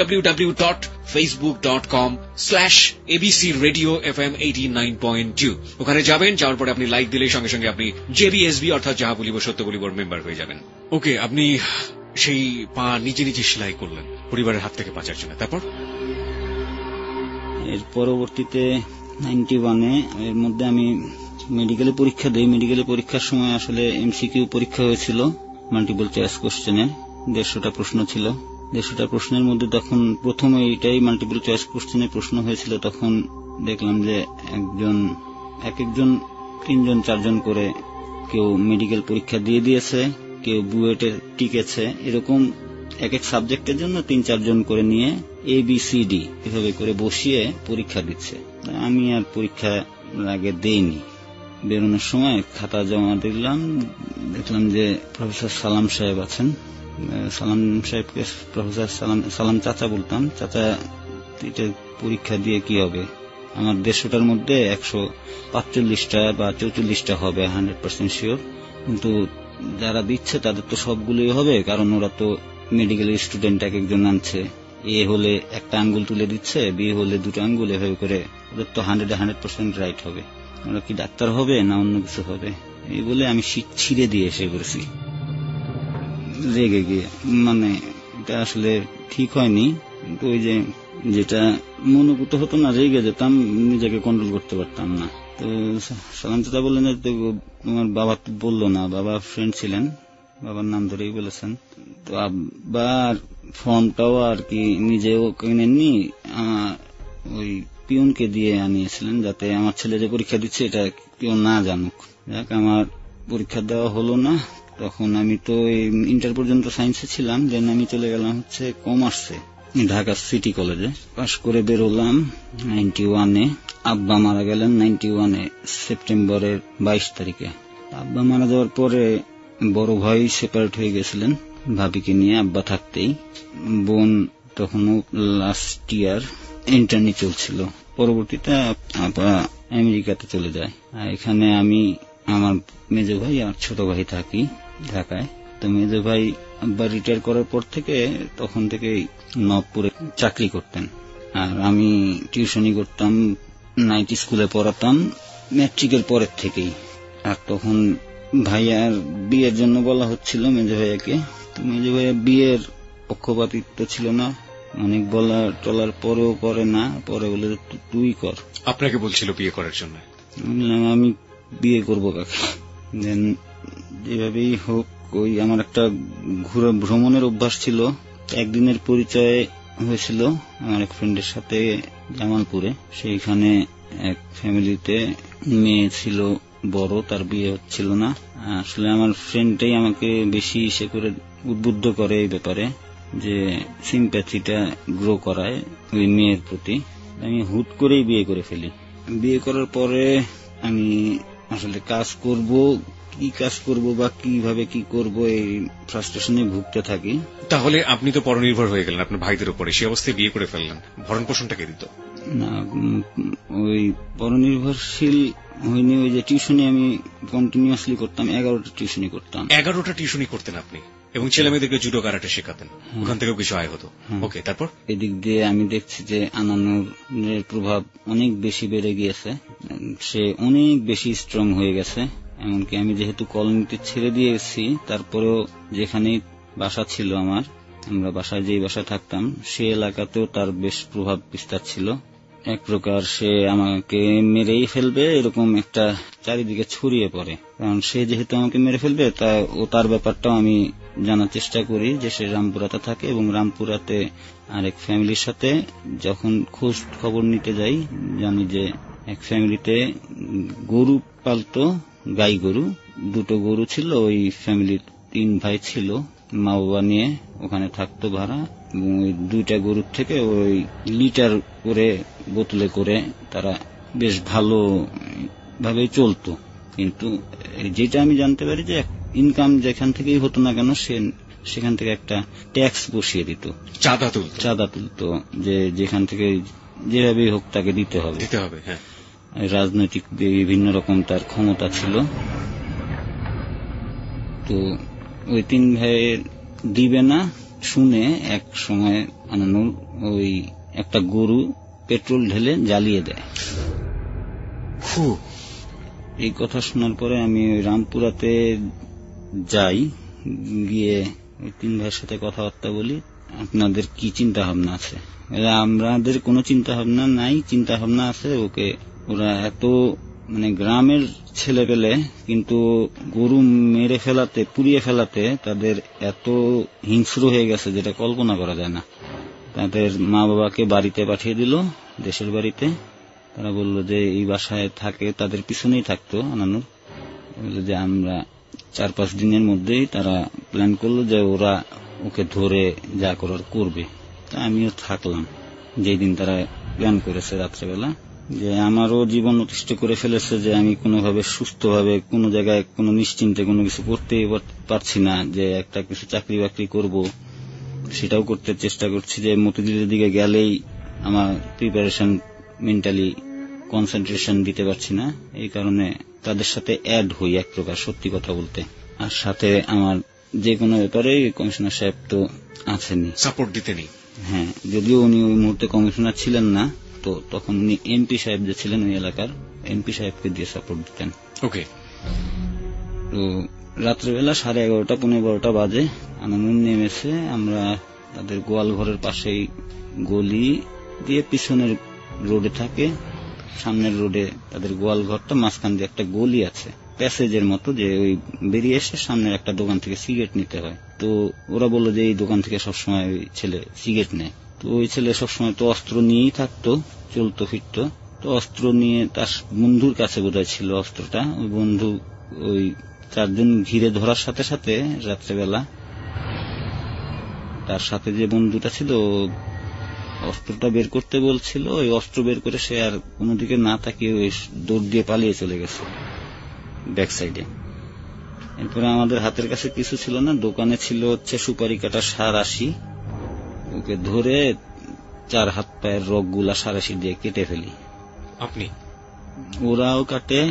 www.facebook.com/abcradiofm89.2। ওখানে যাবেন, যাওয়ার পরে আপনি লাইক দিলে সঙ্গে সঙ্গে আপনি জেবিএসবি অর্থাৎ যাহা বলিব সত্য বলিবর মেম্বার হয়ে যাবেন। ওকে, আপনি সেই পা নিজে সেলাই করলেন পরিবারের হাত থেকে বাঁচার জন্য। তারপর এর পরবর্তীতে 91-এ এর মধ্যে আমি মেডিকেলে পরীক্ষা দেই। মেডিকেলে পরীক্ষার সময় আসলে এমসিকিউ পরীক্ষা হয়েছিল, মাল্টিপল চয়েস কোশ্চেনে 150টা প্রশ্ন ছিল। 150টা প্রশ্নের মধ্যে তখন প্রথমে এইটাই মাল্টিপল চয়েস কোশ্চেনে প্রশ্ন হয়েছিল। তখন দেখলাম যে এক একজন 3 জন 4 জন করে কেউ মেডিকেল পরীক্ষা দিয়ে দিয়েছে, কেউ বুয়েটে টিকেছে। এরকম এক এক সাবজেক্টের জন্য 3-4 জন করে নিয়ে ABCD এভাবে করে বসিয়ে পরীক্ষা দিচ্ছে। আমি আর পরীক্ষা আগে দেইনি। বেরোনোর সময় খাতা জমা দিলাম, দেখলাম যে প্রফেসর সালাম সাহেব আছেন। সালাম সাহেবকে প্রফেসর সালাম চাচা বলতাম। চাচা, এটা পরীক্ষা দিয়ে কি হবে? আমার 150টার মধ্যে 145টা বা 44টা হবে, 100% শিওর। কিন্তু যারা দিচ্ছে তাদের তো সবগুলোই হবে, কারণ ওরা তো মেডিকেল স্টুডেন্ট এক একজন আনছে। এ হলে একটা আঙ্গুল তুলে দিচ্ছে, বি হলে 2টো আঙ্গুল, এভাবে করে ওদের তো 100% রাইট হবে। ওরা কি ডাক্তার হবে না অন্য কিছু হবে? এই বলে আমি শীত ছিঁড়ে দিয়ে এসে করেছি রেগে গিয়ে। মানে এটা আসলে ঠিক হয়নি, কিন্তু ওই যে যেটা মনোভূত হতো না, রেগে যেতাম, নিজেকে কন্ট্রোল করতে পারতাম না। তো সালাম চাচা বললেন যে তোমার বাবা তো বললো না, বাবা ফ্রেন্ড ছিলেন, বাবার নাম ধরেই বলেছেন। তো আবার ফর্মটাও আর কি নিজেও কিনেননি, ওই পিউনকে দিয়ে আনিয়েছিলেন, যাতে আমার ছেলে যে পরীক্ষা দিচ্ছে এটা কেউ না জানুক। যাক, আমার পরীক্ষা দেওয়া হলো না। তখন আমি তো ইন্টার পর্যন্ত সায়েন্সে ছিলাম, দেন আমি চলে গেলাম হচ্ছে কমার্সে ঢাকা সিটি কলেজে। পাশ করে বেরোলাম 91-এ। আব্বা মারা গেলেন 91-এ সেপ্টেম্বরের 22 তারিখে। আব্বা মারা যাওয়ার পরে বড় ভাই সেপারেট হয়ে গেছিলেন ভাবিকে নিয়ে আব্বা থাকতেই। বোন তখনও লাস্ট ইয়ার ইন্টার্নি চলছিল। পরবর্তীতে আব্বা আমেরিকাতে চলে যায়। এখানে আমি, আমার মেজো ভাই আর ছোট ভাই থাকি ঢাকায়। তো মেজো ভাই আব্বা রিটায়ার করার পর থেকে তখন থেকেই নবপুরে চাকরি করতেন, আর আমি টিউশনি করতাম, নাইট স্কুলে পড়াতাম ম্যাট্রিকের পরের থেকেই। আর তখন ভাইয়ার বিয়ের জন্য বলা হচ্ছিল মেজো ভাইয়াকে। তো মেজো ভাইয়া বিয়ের পক্ষপাতিত্ব ছিল না, অনেক বলা টলার পরেও করে না, পরে বলে তুই কর। আপনাকে বলছিল বিয়ে করার জন্য? আমি বিয়ে করবো কাকে। দেন যেভাবেই হোক, ওই আমার একটা ভ্রমণের অভ্যাস ছিল। একদিনের পরিচয় হয়েছিল আমার এক ফ্রেন্ডের সাথে জামালপুরে। সেইখানে এক ফ্যামিলিতে মেয়ে ছিল বড়, তার বিয়ে হচ্ছিল না। আসলে আমার ফ্রেন্ডটাই আমাকে বেশি ইসে করে উদ্বুদ্ধ করে এই ব্যাপারে, যে সিম্প্যাথিটা গ্রো করায় ওই মেয়ের প্রতি। আমি হুট করেই বিয়ে করে ফেলি। বিয়ে করার পরে আমি আসলে কাজ করব, কি কাজ করব বা কিভাবে কি করব, এই ফ্রাস্ট্রেশনে ভুগতে থাকি। তাহলে আপনি তো পরনির্ভর হয়ে গেলেন আপনার ভাইদের উপরে, সেই অবস্থায় বিয়ে করে ফেললেন, ভরণ পোষণটা কে দিত? না, ওই পরনির্ভরশীল হয়নি। ওই যে টিউশনি আমি কন্টিনিউয়াসলি করতাম, 11টা টিউশনি করতাম। 11টা টিউশনি করতেন আপনি, এবং ছেলে মেয়েদেরকে জুডো কারাটে শেখাতেন, ওখান থেকেও কিছু আয় হতো। ওকে, তারপর? এদিক দিয়ে আমি দেখছি যে আনানুর প্রভাব অনেক বেশি বেড়ে গিয়েছে, সে অনেক বেশি স্ট্রং হয়ে গেছে। এমনকি আমি যেহেতু কলোনিতে ছেড়ে দিয়েছি, তারপরেও যেখানেই বাসা ছিল আমার, আমরা বাসায় যেই বাসায় থাকতাম, সে এলাকাতেও তার বেশ প্রভাব বিস্তার ছিল। এক প্রকার সে আমাকে মেরেই ফেলবে এরকম একটা চারিদিকে ছড়িয়ে পড়ে। কারণ সে যেহেতু আমাকে মেরে ফেলবে, তার ব্যাপারটাও আমি জানার চেষ্টা করি যে সে রামপুরাতে থাকে, এবং রামপুরাতে আরেক ফ্যামিলির সাথে যখন খোঁজ খবর নিতে যাই, জানি যে এক ফ্যামিলিতে গরু পালতো, গাই গরু, 2টো গরু ছিল। ওই ফ্যামিলির 3 ভাই ছিল, মা বাবা নিয়ে ওখানে থাকতো ভাড়া, এবং ওই 2টা গরুর থেকে ওই লিটার করে বোতলে করে তারা বেশ ভালো ভাবে চলতো। কিন্তু যেটা আমি জানতে পারি যে ইনকাম যেখান থেকেই হতো না কেন, সেখান থেকে একটা ট্যাক্স বসিয়ে দিত, চাঁদা তুলতো, যে যেখান থেকে যেভাবেই হোক তাকে দিতে হবে। হ্যাঁ, রাজনৈতিক বিভিন্ন রকম তার ক্ষমতা ছিল। তো ওই 3 ভাইয়ের দিবে না শুনে এক সময় আনানুর ওই একটা গরু পেট্রোল ঢেলে জ্বালিয়ে দেয়। এই কথা শোনার পরে আমি ওই রামপুরাতে যাই, গিয়ে ওই 3 ভাইয়ের সাথে কথাবার্তা বলি, আপনাদের কি চিন্তা ভাবনা আছে? আমাদের কোনো চিন্তা ভাবনা নাই, চিন্তা ভাবনা আছে ওকে, ওরা এত মানে গ্রামের ছেলে পেলে, কিন্তু গরু মেরে ফেলাতে, পুড়িয়ে ফেলাতে তাদের এত হিংস্র হয়ে গেছে যেটা কল্পনা করা যায় না। তাদের মা বাবাকে বাড়িতে পাঠিয়ে দিল, দেশের বাড়িতে। তারা বলল যে এই বাসায় থাকে, তাদের পিছনেই থাকতো আনানুর। বলল যে আমরা 4-5 দিনের মধ্যেই তারা প্ল্যান করলো যে ওরা ওকে ধরে যা করার করবে। তা আমিও থাকলাম যেই দিন তারা প্ল্যান করেছে রাত্রেবেলা, যে আমারও জীবন অতিষ্ঠ করে ফেলেছে, যে আমি কোনোভাবে সুস্থভাবে কোনো জায়গায় কোনো নিশ্চিন্তে কোনো কিছু করতেই পারছি না, যে একটা কিছু চাকরি বাকরি করব সেটাও করতে চেষ্টা করছি। যে মতিঝিলের দিকে গেলেই আমার প্রিপারেশন, মেন্টালি কনসেন্ট্রেশন দিতে পারছি না। এই কারণে তাদের সাথে অ্যাড হই এক প্রকার, সত্যি কথা বলতে। আর সাথে আমার যে কোনো ব্যাপারে কমিশনার সাহেব তো আছেনই, সাপোর্ট দিতে নেই। হ্যাঁ, যদিও উনি ওই মুহূর্তে কমিশনার ছিলেন না, তো তখন উনি এমপি সাহেব যে ছিলেন ওই এলাকার, এমপি সাহেবকে দিয়ে সাপোর্ট দিতেন। ওকে। তো রাত্রেবেলা 11:30 পৌনে 12টা বাজে, আনানুর নেমেছে। আমরা তাদের গোয়াল ঘরের পাশেই গলি দিয়ে, পিছনের রোডে থাকে, সামনের রোডে তাদের গোয়াল ঘরটা, মাঝখান দিয়ে একটা গলি আছে প্যাসেজের মতো, যে ওই বেরিয়ে এসে সামনের একটা দোকান থেকে সিগারেট নিতে হয়। তো ওরা বললো যে এই দোকান থেকে সবসময় ওই ছেলে সিগারেট নেয়। তো ওই ছেলে সবসময় তো অস্ত্র নিয়েই থাকতো, চলতো ফিরতো। তো অস্ত্র নিয়ে তার বন্ধুর কাছে বোধহয় ছিল অস্ত্রটা, ওই বন্ধু ওই চারজন ঘিরে ধরার সাথে সাথে রাত্রেবেলা তার সাথে যে বন্ধুটা ছিল অস্ত্রটা বের করতে বলছিল, ওই অস্ত্র বের করে সে আর কোনো দিকে না তাকিয়ে ওই দৌড় দিয়ে পালিয়ে চলে গেছে ব্যাক সাইডে। এরপরে আমাদের হাতের কাছে কিছু ছিল না, দোকানে ছিল হচ্ছে সুপারি কাটা সাঁড়াশি, ওকে ধরে 4 হাত পায়ের রগ গুলা সাঁড়াশি দিয়ে কেটে ফেলি। আপনি? ওরাও কাটে,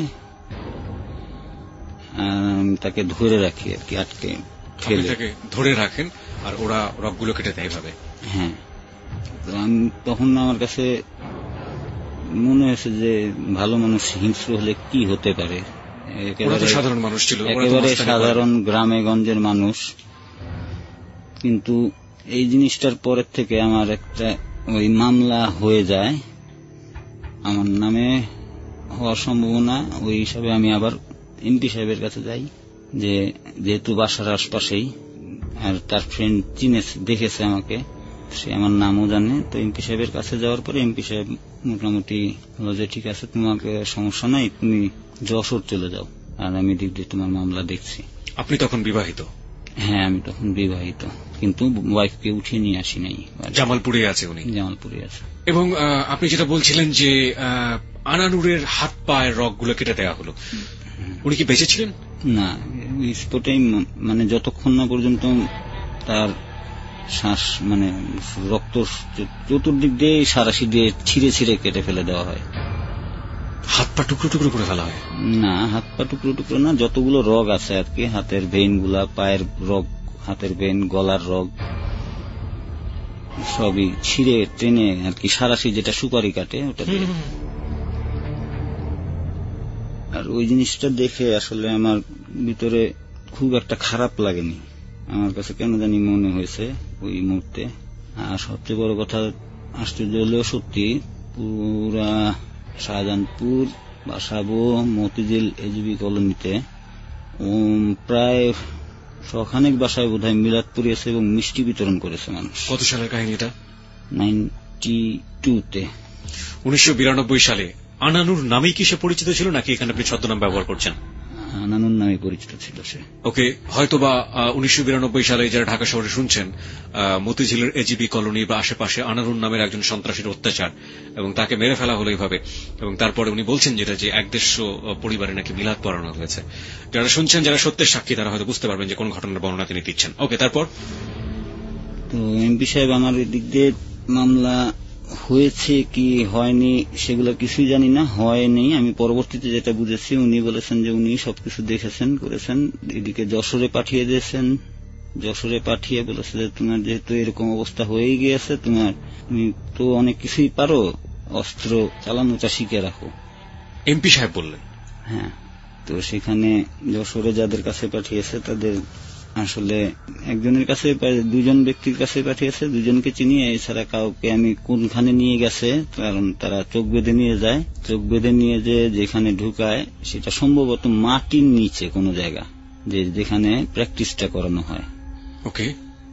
তাকে ধরে রাখি আর কি, আটকে ফেলে। তাকে ধরে রাখেন আর ওরা রগগুলো কেটে দেয় ভাবে? হ্যাঁ। তখন আমার কাছে মনে হয়েছে যে ভালো মানুষ হিংস্র হলে কি হতে পারে। একেবারে সাধারণ মানুষ ছিল, একেবারে সাধারণ গ্রামে গঞ্জের মানুষ। কিন্তু এই জিনিসটার পরের থেকে আমার একটা ওই মামলা হয়ে যায়, আমার নামে হওয়ার সম্ভাবনা। ওই হিসাবে আমি আবার এমপি সাহেবের কাছে যাই, যে যেহেতু বাসার আশপাশেই, আর তার ফ্রেন্ড চিনেছে, দেখেছে আমাকে, সে আমার নামও জানে। তো এমপি সাহেবের কাছে যাওয়ার পরে এমপি সাহেব মোটামুটি বলল যে ঠিক আছে, তোমাকে সমস্যা নাই, তুমি যশোর চলে যাও, আর আমি দিক দিয়ে তোমার মামলা দেখছি। আপনি তখন বিবাহিত? হ্যাঁ, আমি তখন বিবাহিত, কিন্তু ওয়াইফকে উঠিয়ে নিয়ে আসি নাই। জামালপুরে আছে উনি? জামালপুরে আছে। এবং আপনি যেটা বলছিলেন যে আনানুরের হাত পায়ের রগগুলো কেটে দেওয়া হলো, উনি কি বেঁচে ছিলেন? না, স্পটেই, মানে যতক্ষণ না পর্যন্ত তার শ্বাস, মানে রক্ত চতুর্দিক দিয়ে সাঁড়াশি দিয়ে ছিঁড়ে ছিঁড়ে কেটে ফেলে দেওয়া হয়। হাত পা টুকরো টুকরো করে ফেলা হয়? না, হাত পা টুকরো টুকরো না, যতগুলো রগ আছে আর কি, হাতের ভেইন গুলা, পায়ের রগ, হাতের ভেইন, গলার রগ, সবই ছিঁড়ে টেনে আর কি, সাঁড়াশি যেটা সুপারি কাটে ওটা। আর ওই জিনিসটা দেখে আসলে আমার ভিতরে খুব একটা খারাপ লাগেনি, আমার কাছে কেন জানি মনে হয়েছে ওই মুহূর্তে। আর সবচেয়ে বড় কথা, আশ্চর্য হলেও সত্যি, পুরা শাহজাহানপুর, বাসাবো, মতিঝিল এজিবি কলোনিতে প্রায় শখানেক বাসায় বোধহয় মিলাদ পড়িয়েছে এবং মিষ্টি বিতরণ করেছে মানুষ। কত সালের কাহিনী এটা? 92-তে। 1992 সালে। আনানুর নামেই কি সে পরিচিত ছিল, নাকি এখানে আপনি ছদ্মনাম ব্যবহার করছেন? আনানুর নামে পরিচিত ছিল সে। ওকে, হয়তোবা 1992 সালে যারা ঢাকা শহরে শুনছেন, মতিঝিলের এজিবি কলোনি বা আশেপাশে আনানুর নামের একজন সন্ত্রাসীর অত্যাচার, এবং তাকে মেরে ফেলা হলো এইভাবে, এবং তারপরে উনি বলছেন যেটা যে 150 পরিবারে নাকি মিলাদ পড়ানো হয়েছে। যারা শুনছেন, যারা সত্যের সাক্ষী, তারা হয়তো বুঝতে পারবেন যে কোন ঘটনার বর্ণনা তিনি দিচ্ছেন। ওকে, তারপর? তো এমপি সাহেব আমার দিক দিয়ে মামলা হয়েছে কি হয়নি সেগুলো কিছুই জানি না, হয়নি। আমি পরবর্তীতে যেটা বুঝেছি, উনি বলেছেন যে উনি সবকিছু দেখেছেন, করেছেন, এদিকে যশোরে পাঠিয়ে দিয়েছেন। যশোরে পাঠিয়ে বলেছে যে তোমার যেহেতু এরকম অবস্থা হয়ে গিয়েছে, তুমি তো অনেক কিছুই পারো, অস্ত্র চালানোটা শিখে রাখো। এমপি সাহেব বললেন? হ্যাঁ। তো সেখানে যশোরে যাদের কাছে পাঠিয়েছে তাদের আসলে একজনের কাছে, 2জন ব্যক্তির কাছে পাঠিয়েছে, 2জনকে চিনি, এছাড়া কাউকে আমি কোনখানে নিয়ে গেছে, কারণ তারা চোখ বেঁধে নিয়ে যায়, চোখ বেঁধে নিয়ে যে যেখানে ঢুকায় সেটা সম্ভবত মাটির নিচে কোনো জায়গা, যেখানে প্র্যাকটিসটা করানো হয়। ওকে।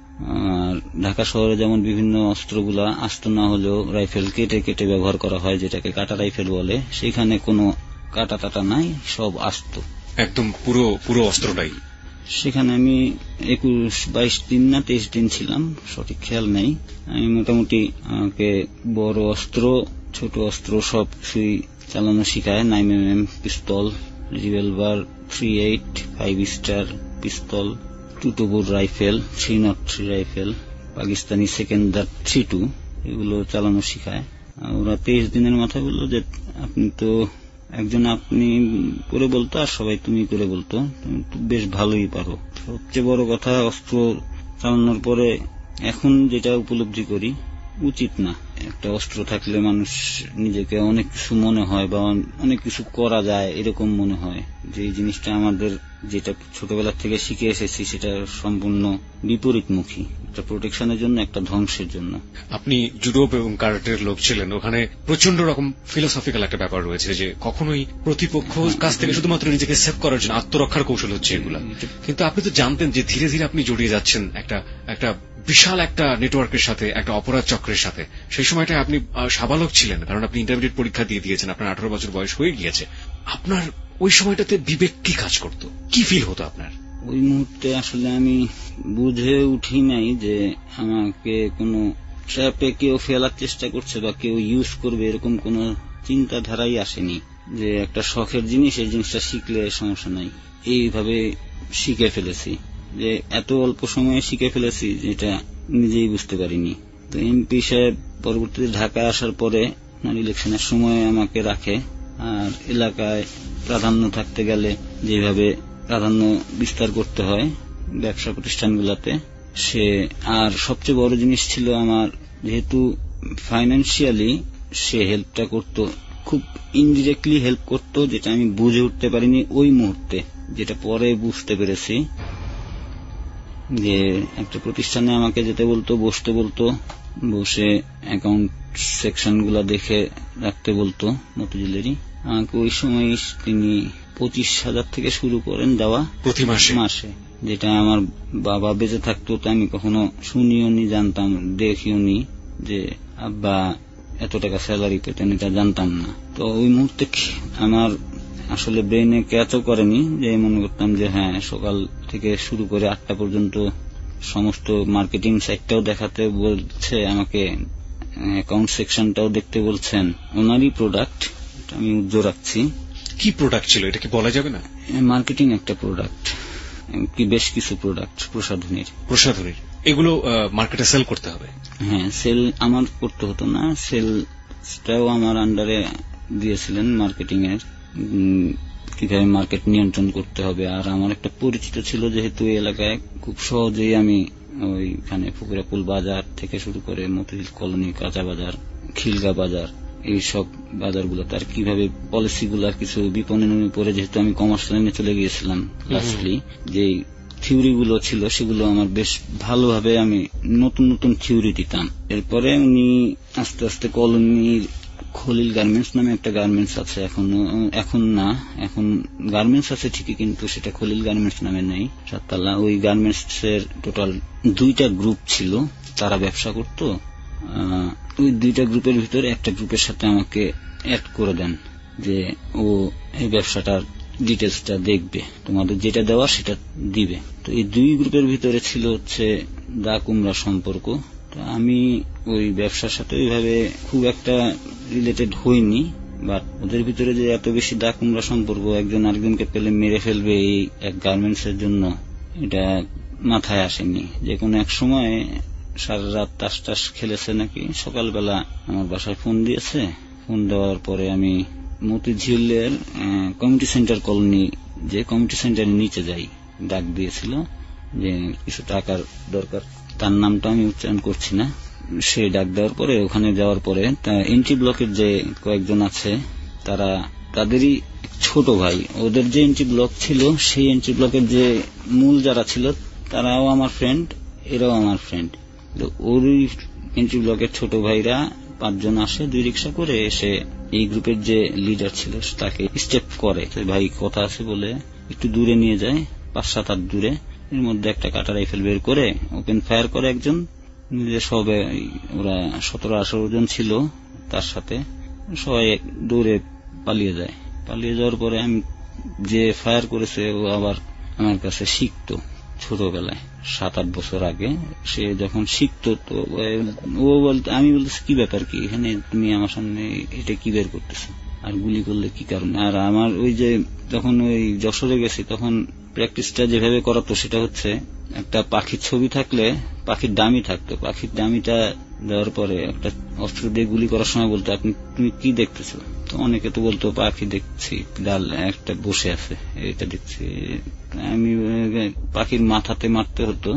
আর ঢাকা শহরে যেমন বিভিন্ন অস্ত্রগুলা আস্ত না হলেও রাইফেল কেটে কেটে ব্যবহার করা হয়, যেটাকে কাটা রাইফেল বলে, সেখানে কোনো কাটা টাটা নাই, সব আস্ত, একদম পুরো অস্ত্রটাই। সেখানে আমি 21-22 দিন না 23 দিন ছিলাম, সঠিক খেয়াল নেই। আমি মোটামুটি আমাকে বড় অস্ত্র, ছোট অস্ত্র সব কিছুই চালানো শিখায়। 9mm পিস্তল, রিভলভার, 38, 5 স্টার পিস্তল, 2 রাইফেল, 303 রাইফেল, পাকিস্তানি সেকেন্ডার 32, এগুলো চালানো শিখায়। ওরা 23 দিনের মাথায় বললো যে আপনি তো একজন আপনি করে বলতো, আর সবাই তুমি করে বলতো, তুমি তো বেশ ভালোই পারো। সবচেয়ে বড় কথা, অস্ত্র চালানোর পরে এখন যেটা উপলব্ধি করি, উচিত না, একটা অস্ত্র থাকলে মানুষ নিজেকে অনেক কিছু মনে হয় বা অনেক কিছু করা যায় এরকম মনে হয়। যে এই জিনিসটা আমাদের যেটা ছোটবেলা থেকে শিখে এসেছি সেটা সম্পূর্ণ বিপরীতমুখী, একটা প্রোটেকশনের জন্য, একটা ধ্বংসের জন্য। আপনি জুডো এবং কারাটের লোক ছিলেন, ওখানে প্রচন্ড রকম ফিলোসফিক্যাল একটা ব্যাপার রয়েছে যে কখনোই প্রতিপক্ষ কাছ থেকে শুধুমাত্র নিজেকে সেভ করার জন্য আত্মরক্ষার কৌশল হচ্ছে এগুলা। কিন্তু আপনি তো জানতেন যে ধীরে ধীরে আপনি জড়িয়ে যাচ্ছেন একটা বিশাল একটা নেটওয়ার্কের সাথে, একটা অপরাধ চক্রের সাথে। সেই সময়টা আপনি সাবালক ছিলেন, কারণ আপনি ইন্টারমিডিয়েট পরীক্ষা দিয়ে দিয়েছেন, আপনার 18 বছর বয়স হয়ে গিয়েছে। আপনার ওই সময়টাতে বিবেক কি কাজ করত, কি ফিল হতো আপনার? ওই মুহূর্তে আসলে আমি বুঝে উঠি নাই যে আমাকে কোনো ট্র্যাপে কেউ ফেলার চেষ্টা করছে বা কেউ ইউজ করবে, এরকম কোনো চিন্তাধারাই আসেনি। যে একটা শখের জিনিস, এই জিনিসটা শিখলে সমস্যা নাই, এইভাবে শিখে ফেলেছি। যে এত অল্প সময়ে শিখে ফেলেছি যেটা নিজেই বুঝতে পারিনি। তো এমপি সাহেব পরবর্তীতে ঢাকায় আসার পরে ইলেকশনের সময় আমাকে রাখে, আর এলাকায় প্রাধান্য থাকতে গেলে যেভাবে প্রাধান্য বিস্তার করতে হয় ব্যবসা প্রতিষ্ঠানগুলোতে, সে আর সবচেয়ে বড় জিনিস ছিল আমার, যেহেতু ফাইন্যান্সিয়ালি সে হেল্পটা করত, খুব ইনডিরেক্টলি হেল্প করত, যেটা আমি বুঝে উঠতে পারিনি ওই মুহূর্তে, যেটা পরে বুঝতে পেরেছি। যে একটা প্রতিষ্ঠানে আমাকে যেতে বলতো, বসতে বলতো, বসে অ্যাকাউন্ট সেকশন গুলা দেখে রাখতে বলতো মতিঝিলেরই। আমাকে ওই সময় তিনি 25,000 থেকে শুরু করেন দেওয়া প্রতি মাসে, যেটা আমার বাবা বেঁচে থাকতো তো আমি কখনো শুনিও নি, জানতাম দেখিও নি যে আব্বা এত টাকা স্যালারি পেতেন, এটা জানতাম না। তো ওই মুহূর্তে আমার আসলে ব্রেনে ক্যাচও করেনি, যে মনে করতাম যে হ্যাঁ সকাল থেকে শুরু করে 8টা পর্যন্ত সমস্ত মার্কেটিং সাইটটাও দেখাতে বলছে আমাকে, অ্যাকাউন্ট সেকশনটাও দেখতে বলছেন, ওনারই প্রোডাক্ট, আমি উজ্জ্ব রাখছি। কি প্রোডাক্ট ছিল এটা কি বলা যাবে না? মার্কেটিং একটা প্রোডাক্ট, কি বেশ কিছু প্রোডাক্ট প্রসাধনীর। এগুলো মার্কেটে সেল করতে হবে? হ্যাঁ, সেল আমার করতে হতো না, সেলটাও আমার আন্ডারে দিয়েছিলেন মার্কেটিং এর, কিভাবে মার্কেট নিয়ন্ত্রণ করতে হবে। আর আমার একটা পরিচিত ছিল, যেহেতু এই এলাকায় খুব সহজেই আমি ওইখানে ফুকুরাপুল বাজার থেকে শুরু করে মতিঝিল কলোনি, কাঁচা বাজার, খিলগা বাজার, এইসব বাজারগুলো তার কিভাবে পলিসিগুলার কিছু বিপণনের উপরে, যেহেতু আমি কমার্স লাইনে চলে গিয়েছিলাম লাস্টলি, যে থিওরি গুলো ছিল সেগুলো আমার বেশ ভালোভাবে, আমি নতুন নতুন থিওরি দিতাম। এরপরে উনি আস্তে আস্তে কলোনির খলিল গার্মেন্টস নামে একটা গার্মেন্টস আছে, এখন না, এখন গার্মেন্টস আছে ঠিকই, কিন্তু সেটা খলিল গার্মেন্টস নামে নেই, 7 তলা। ওই গার্মেন্টস এর টোটাল 2টা গ্রুপ ছিল, তারা ব্যবসা করত। ওই 2টা গ্রুপের ভিতরে একটা গ্রুপের সাথে আমাকে অ্যাড করে দেন, যে ও এই ব্যবসাটার ডিটেলসটা দেখবে, তোমাদের যেটা দেওয়া সেটা দিবে। তো এই 2 গ্রুপের ভিতরে ছিল হচ্ছে দা কুমড়া সম্পর্ক। তো আমি ওই ব্যবসার সাথে ওইভাবে খুব একটা রিলেটেড হইনি, বাট ওদের ভিতরে যে এত বেশি দা কুমড়া সম্পর্ক, একজন আরেকজনকে পেলে মেরে ফেলবে এই এক গার্মেন্টস এর জন্য, এটা মাথায় আসেনি। যে কোনো এক সময় সারা রাত তাস খেলেছে নাকি, সকালবেলা আমার বাসায় ফোন দিয়েছে। ফোন দেওয়ার পরে আমি মতিঝিলের কমিউনিটি সেন্টার কলোনি, যে কমিউনিটি সেন্টারের নিচে যাই, ডাক দিয়েছিল যে কিছু টাকার দরকার, তার নামটা আমি উচ্চারণ করছি না। সে ডাক দেওয়ার পরে ওখানে যাওয়ার পরে এন্ট্রি ব্লকের যে কয়েকজন আছে, তারা তাদেরই ছোট ভাই, ওদের যে এন্ট্রি ব্লক ছিল সেই এন্ট্রি ব্লকের যে মূল যারা ছিল তারাও আমার ফ্রেন্ড, এরাও আমার ফ্রেন্ড। ওই এন্ট্রি ব্লকের ছোট ভাইরা 5 জন আসে 2 রিক্সা করে, এসে এই গ্রুপের যে লিডার ছিল তাকে স্টেপ করে, ভাই কথা আছে বলে একটু দূরে নিয়ে যায়, 5-7 হাত দূরে। এর মধ্যে একটা কাটা রাইফেল বের করে ওপেন ফায়ার করে একজন, নিজে সবে ওরা 17-18 জন ছিল তার সাথে, সবাই দৌড়ে পালিয়ে যায়। পালিয়ে যাওয়ার পরে আমি যে ফায়ার করেছে ও আবার আমার কাছে শিখতো ছোটবেলায়, 7-8 বছর আগে সে যখন শিখতো, তো ও বলতে, আমি বলতেছি কি ব্যাপার, কি এখানে তুমি আমার সামনে এটা কি বের করতেছো, আর গুলি করলে কি কারণে? আর আমার ওই যে যখন ওই যশোরে গেছি তখন প্র্যাকটিসটা যেভাবে করাতো সেটা হচ্ছে, একটা পাখির ছবি থাকলে পাখির ডামি থাকতো, পাখির ডামিটা দেওয়ার পরে একটা অস্ত্র দিয়ে গুলি করার সময় বলতো তুমি কি দেখতেছো? তো অনেকে তো বলতো পাখি দেখছি, ডাল একটা বসে আছে এটা দেখছি। আমি পাখির মাথাতে মারতে হতো,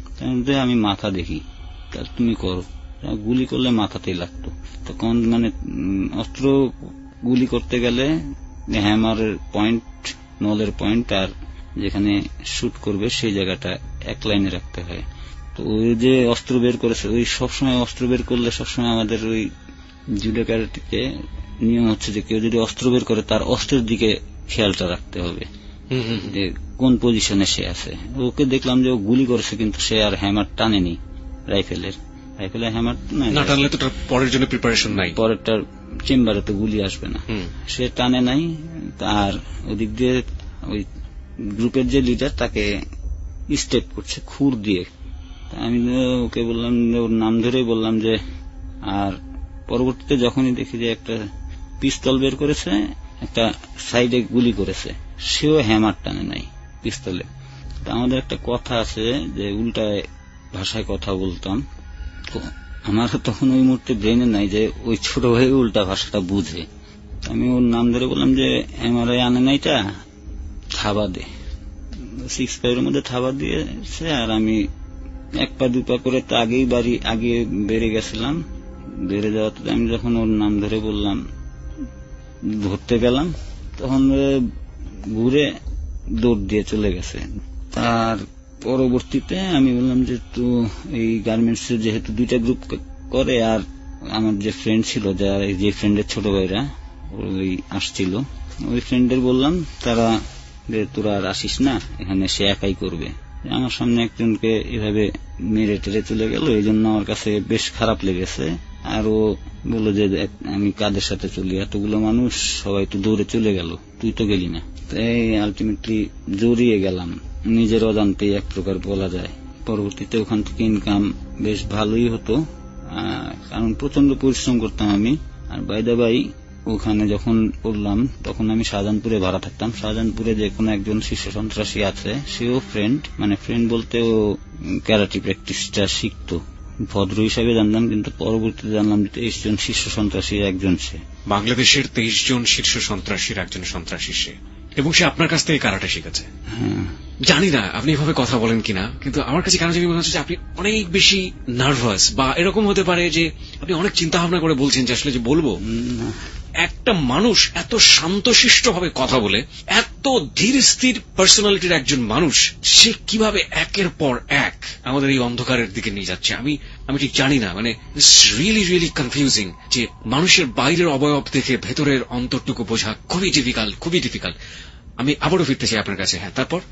আমি মাথা দেখি, তাহলে তুমি করো। গুলি করলে মাথাতেই লাগতো। তখন মানে অস্ত্র গুলি করতে গেলে হ্যামারের পয়েন্ট, নলের পয়েন্ট আর যেখানে শুট করবে সেই জায়গাটা এক লাইনে রাখতে হয়। তো ওই যে অস্ত্র বের করেছে, ওই সবসময় অস্ত্র বের করলে সবসময় আমাদের ওই জুডো ক্যারাটেতে নিয়ম হচ্ছে যে কেউ যদি অস্ত্র বের করে তার অস্ত্রের দিকে খেয়ালটা রাখতে হবে, যে কোন পজিশনে সে আছে। ওকে দেখলাম যে ও গুলি করেছে কিন্তু সে আর হ্যামার টানেনি রাইফেলের, রাইফেলের হ্যামার না টানলে তো পরের জন্য প্রিপারেশন নাই, পরেরটার চেম্বারে তো গুলি আসবে না, সে টানে নাই। আর ওদিক দিয়ে ওই গ্রুপের যে লিডার তাকে স্টেপ করছে খুর দিয়ে। আমি ওকে বললাম, ওর নাম ধরেই বললাম যে, আর পরবর্তীতে যখনই দেখি যে একটা পিস্তল বের করেছে, একটা সাইডে গুলি করেছে, সেও হ্যামার টানে নাই পিস্তলে। আমাদের একটা কথা আছে যে উল্টায় ভাষায় কথা বলতাম, তো আমার তখন ওই মুহূর্তে ব্রেনে নাই যে ওই ছোট ভাই উল্টা ভাষাটা বুঝে। আমি ওর নাম ধরে বললাম যে এমআরআই আনে নাইটা থাবা দে, 6-5 মধ্যে থাবা দিয়েছে। আর আমি 1 পা 2 পা করে তো আগে বেড়ে গেছিলাম। বেড়ে যাওয়াতে আমি যখন ওর নাম ধরে বললাম, ধরতে গেলাম, তখন ঘুরে দৌড় দিয়ে চলে গেছে। তার পরবর্তীতে আমি বললাম যে তো এই গার্মেন্টস যেহেতু 2টা গ্রুপ করে, আর আমার যে ফ্রেন্ড ছিল, যে ফ্রেন্ডের ছোট ভাইরা ওই আসছিল, ওই ফ্রেন্ডের বললাম, তারা যে তোরা আর আসিস না এখানে, সে একাই করবে। আমার সামনে একজনকে এভাবে মেরে টেরে চলে গেল, এই জন্য আমার কাছে বেশ খারাপ লেগেছে। আর ও বললো যে আমি কাদের সাথে চলি, এতগুলো মানুষ সবাই তো দৌড়ে চলে গেল, তুই তো গেলি না। তাই আলটিমেটলি জড়িয়ে গেলাম, নিজের অজান্তেই এক প্রকার বলা যায়। পরবর্তীতে ওখান থেকে ইনকাম বেশ ভালোই হতো, কারণ প্রচন্ড পরিশ্রম করতাম আমি। আর বাইদা ভাই ওখানে যখন পড়লাম তখন আমি শাহজাহানপুরে ভাড়া থাকতাম। শাহজাহানপুরে যে কোনো একজন শীর্ষ সন্ত্রাসী আছে, সেও ফ্রেন্ড, মানে ফ্রেন্ড বলতে ও ক্যারাটি প্র্যাকটিসটা শিখতো। ভদ্র হিসাবে জানলাম, কিন্তু পরবর্তীতে জানলাম যে 23 জন শীর্ষ সন্ত্রাসীর একজন সে। বাংলাদেশের 23 জন শীর্ষ সন্ত্রাসীর একজন সন্ত্রাসী সে, এবং সে আপনার কাছ থেকে কারাটে শিখেছে। জানি না আপনি এভাবে কথা বলেন কিনা, কিন্তু আমার কাছে কেন জানি মনে হচ্ছে যে আপনি অনেক বেশি নার্ভাস, বা এরকম হতে পারে যে আপনি অনেক চিন্তা ভাবনা করে বলছেন যে আসলে যে বলবো। একটা মানুষ এত শান্তশিষ্ট ভাবে কথা বলে, এত ধীর স্থির পার্সোনালিটির একজন মানুষ, সে কিভাবে একের পর এক আমাদের এই অন্ধকারের দিকে নিয়ে যাচ্ছে আমি ঠিক জানি না। মানে রিয়েলি রিয়েলি কনফিউজিং যে মানুষের বাইরের অবয়ব দেখে ভেতরের অন্তরটুকু বোঝা খুবই ডিফিকাল্ট। আমি আবারও ফিরতে চাই আপনার কাছে। হ্যাঁ, তারপর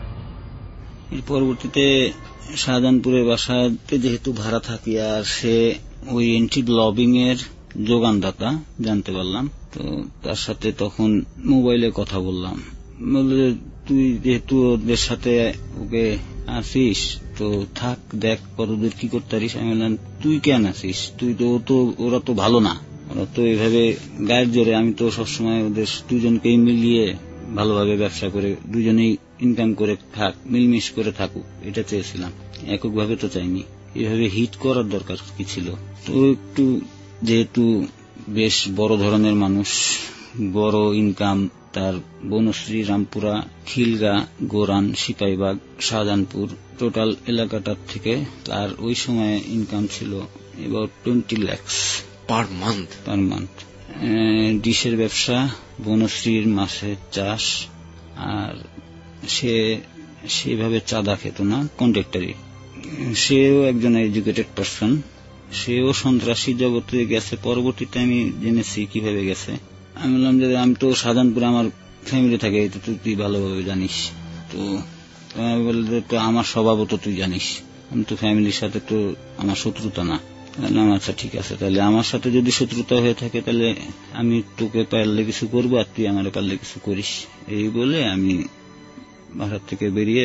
পরবর্তীতে শাহজাহানপুরের বাসাতে যেহেতু ভাড়া থাকি, আর সে ওই এন্ট্রি লবিং এর যোগানদাতা জানতে পারলাম। তো তার সাথে তখন মোবাইলে কথা বললাম, বললে তুই যেহেতু ওদের সাথে ওকে আসিস তো থাক, দেখ কতদূর কি করতে পারিস। আমি বললাম তুই কেন আসিস, তুই তো ওরা তো ভালো না, ওরা তো এইভাবে গায়ের জোরে। আমি তো সবসময় ওদের দুজনকেই মিলিয়ে ভালোভাবে ব্যবসা করে দুজনেই ইনকাম করে থাক, মিলমিশ করে থাকুক, এটা চেয়েছিলাম। এককভাবে তো চাইনি, এভাবে হিট করার দরকার কি ছিল। তো একটু যেহেতু বেশ বড় ধরনের মানুষ, বড় ইনকাম, তার বনশ্রী, রামপুরা, খিলগা, গোরান, সিপাহীবাগ, শাহজাহানপুর, টোটাল এলাকাটার থেকে তার ওই সময় ইনকাম ছিল এবার 20 লাখ পার মান্থ। ডিশের ব্যবসা, বনশ্রীর মাছের চাষ, আর সে সেভাবে চাঁদা খেত না, কন্ট্রাক্টরি। সেও একজন এডুকেটেড পারসন, সেও সন্ত্রাসী জগতে গেছে। পরবর্তীতে আমি জেনেছি কিভাবে গেছে। আমি বললাম যে আমি তো শাহজাহানপুরে আমার ফ্যামিলি থাকে, তো তুই ভালোভাবে জানিস। তো আমি বললাম তো আমার স্বভাবও তো তুই জানিস, আমি তো ফ্যামিলির সাথে তো আমার শত্রুতা না। বললাম আচ্ছা ঠিক আছে, তাহলে আমার সাথে যদি শত্রুতা হয়ে থাকে তাহলে আমি তোকে পারলে কিছু করবো, আর তুই আমার পারলে কিছু করিস। এই বলে আমি বাসার থেকে বেরিয়ে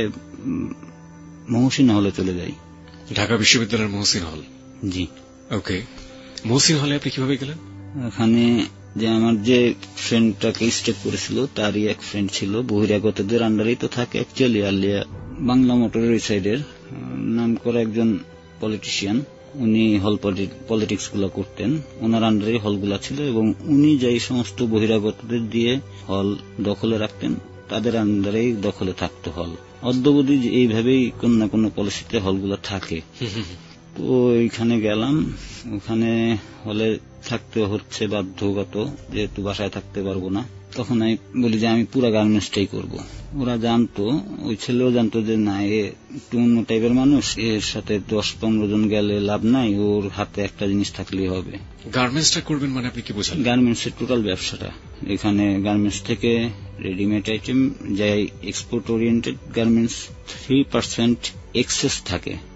মহসিন হলে চলে যাই। ঢাকা বিশ্ববিদ্যালয়ের মহসিন হল? জি। ওকে, মহসিন হলে আপনি কিভাবে গেলেন? ওখানে যে আমার যে ফ্রেন্ডটাকে স্টেপ করেছিল তারই এক ফ্রেন্ড ছিল, বহিরাগতদের আন্ডারেই তো থাকে অ্যাকচুয়ালি। আলিয়া বাংলা মোটরের ওই সাইডের নাম করা একজন পলিটিশিয়ান, উনি হল পলিটিক্স গুলা করতেন, ওনার আন্ডারে হলগুলা ছিল, এবং উনি যেই সমস্ত বহিরাগতদের দিয়ে হল দখলে রাখতেন, তাদের আন্ডারেই দখলে থাকতো হল। অদ্যবধি এইভাবেই কোন না কোন পলিসিতে হলগুলা থাকে। তো ওইখানে গেলাম, ওখানে হলে থাকতে হচ্ছে বাধ্যগত, যেহেতু বাসায় থাকতে পারবো না। তখন আমি বলি যে আমি পুরা গার্মেন্টসটাই করব। ওরা জানতো, ওই ছেলেও জানতো যে না, এ একটু অন্য টাইপের মানুষ, এর সাথে 10-15 জন গেলে লাভ নাই, ওর হাতে একটা জিনিস থাকলেই হবে। গার্মেন্টসটা করবেন মানে আপনি কি বোঝালেন? গার্মেন্টস এর টোটাল ব্যবসাটা। এখানে গার্মেন্টস থেকে রেডিমেড আইটেম যাই, এক্সপোর্ট ওরিয়েন্টেড গার্মেন্টস 3% এক্সেস থাকে,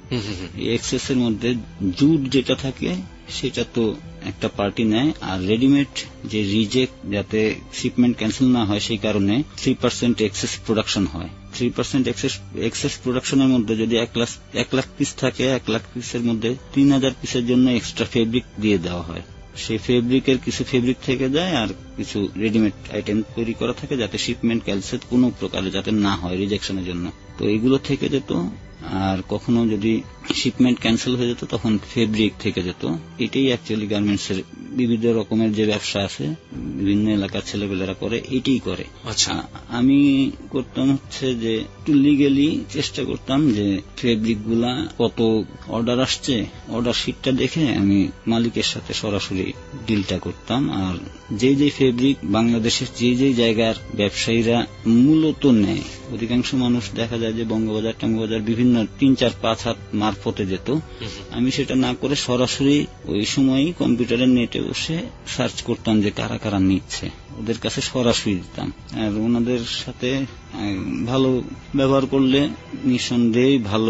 এই এক্সেস এর মধ্যে জুট যেটা থাকে সেটা তো একটা পার্টি নেয়, আর রেডিমেড যে রিজেক্ট যাতে শিপমেন্ট ক্যান্সেল না হয় সেই কারণে 3% এক্সেস প্রোডাকশন হয়। 3% এক্সেস প্রোডাকশনের মধ্যে যদি 1 লাখ পিস থাকে, 1 লাখ পিসের মধ্যে 3000 পিসের জন্য এক্সট্রা ফেব্রিক দিয়ে দেওয়া হয়। সেই ফেব্রিকের কিছু ফেব্রিক থেকে যায় আর কিছু রেডিমেড আইটেম তৈরি করা থাকে যাতে শিপমেন্ট ক্যান্সেল কোনো প্রকারে যাতে না হয় রিজেকশনের জন্য। তো এগুলো থেকে যেত, আর কখনো যদি শিপমেন্ট ক্যান্সেল হয়ে যেত তখন ফেব্রিক থেকে যেত। এটাই অ্যাকচুয়ালি গার্মেন্টস এর বিভিন্ন রকমের যে ব্যবসা আছে বিভিন্ন এলাকার ছেলেপেলেরা করে, এটাই করে। আচ্ছা, আমি করতাম হচ্ছে যে একটু লিগেলি চেষ্টা করতাম যে ফেব্রিক গুলা কত অর্ডার আসছে, অর্ডার শিটটা দেখে আমি মালিকের সাথে সরাসরি ডিলটা করতাম। আর যে ফেব্রিক বাংলাদেশের যে জায়গার ব্যবসায়ীরা মূলত নেয়, অধিকাংশ মানুষ দেখা যায় যে বঙ্গবাজার টঙ্গবাজার বিভিন্ন 3-4-5 হাত মারফতে যেত। আমি সেটা না করে সরাসরি ওই সময়ই কম্পিউটারের নেটে বসে সার্চ করতাম যে কারা কারা নিচ্ছে, ওদের কাছে সরাসরি দিতাম। আর ওনাদের সাথে ভালো ব্যবহার করলে নিঃসন্দেহে ভালো,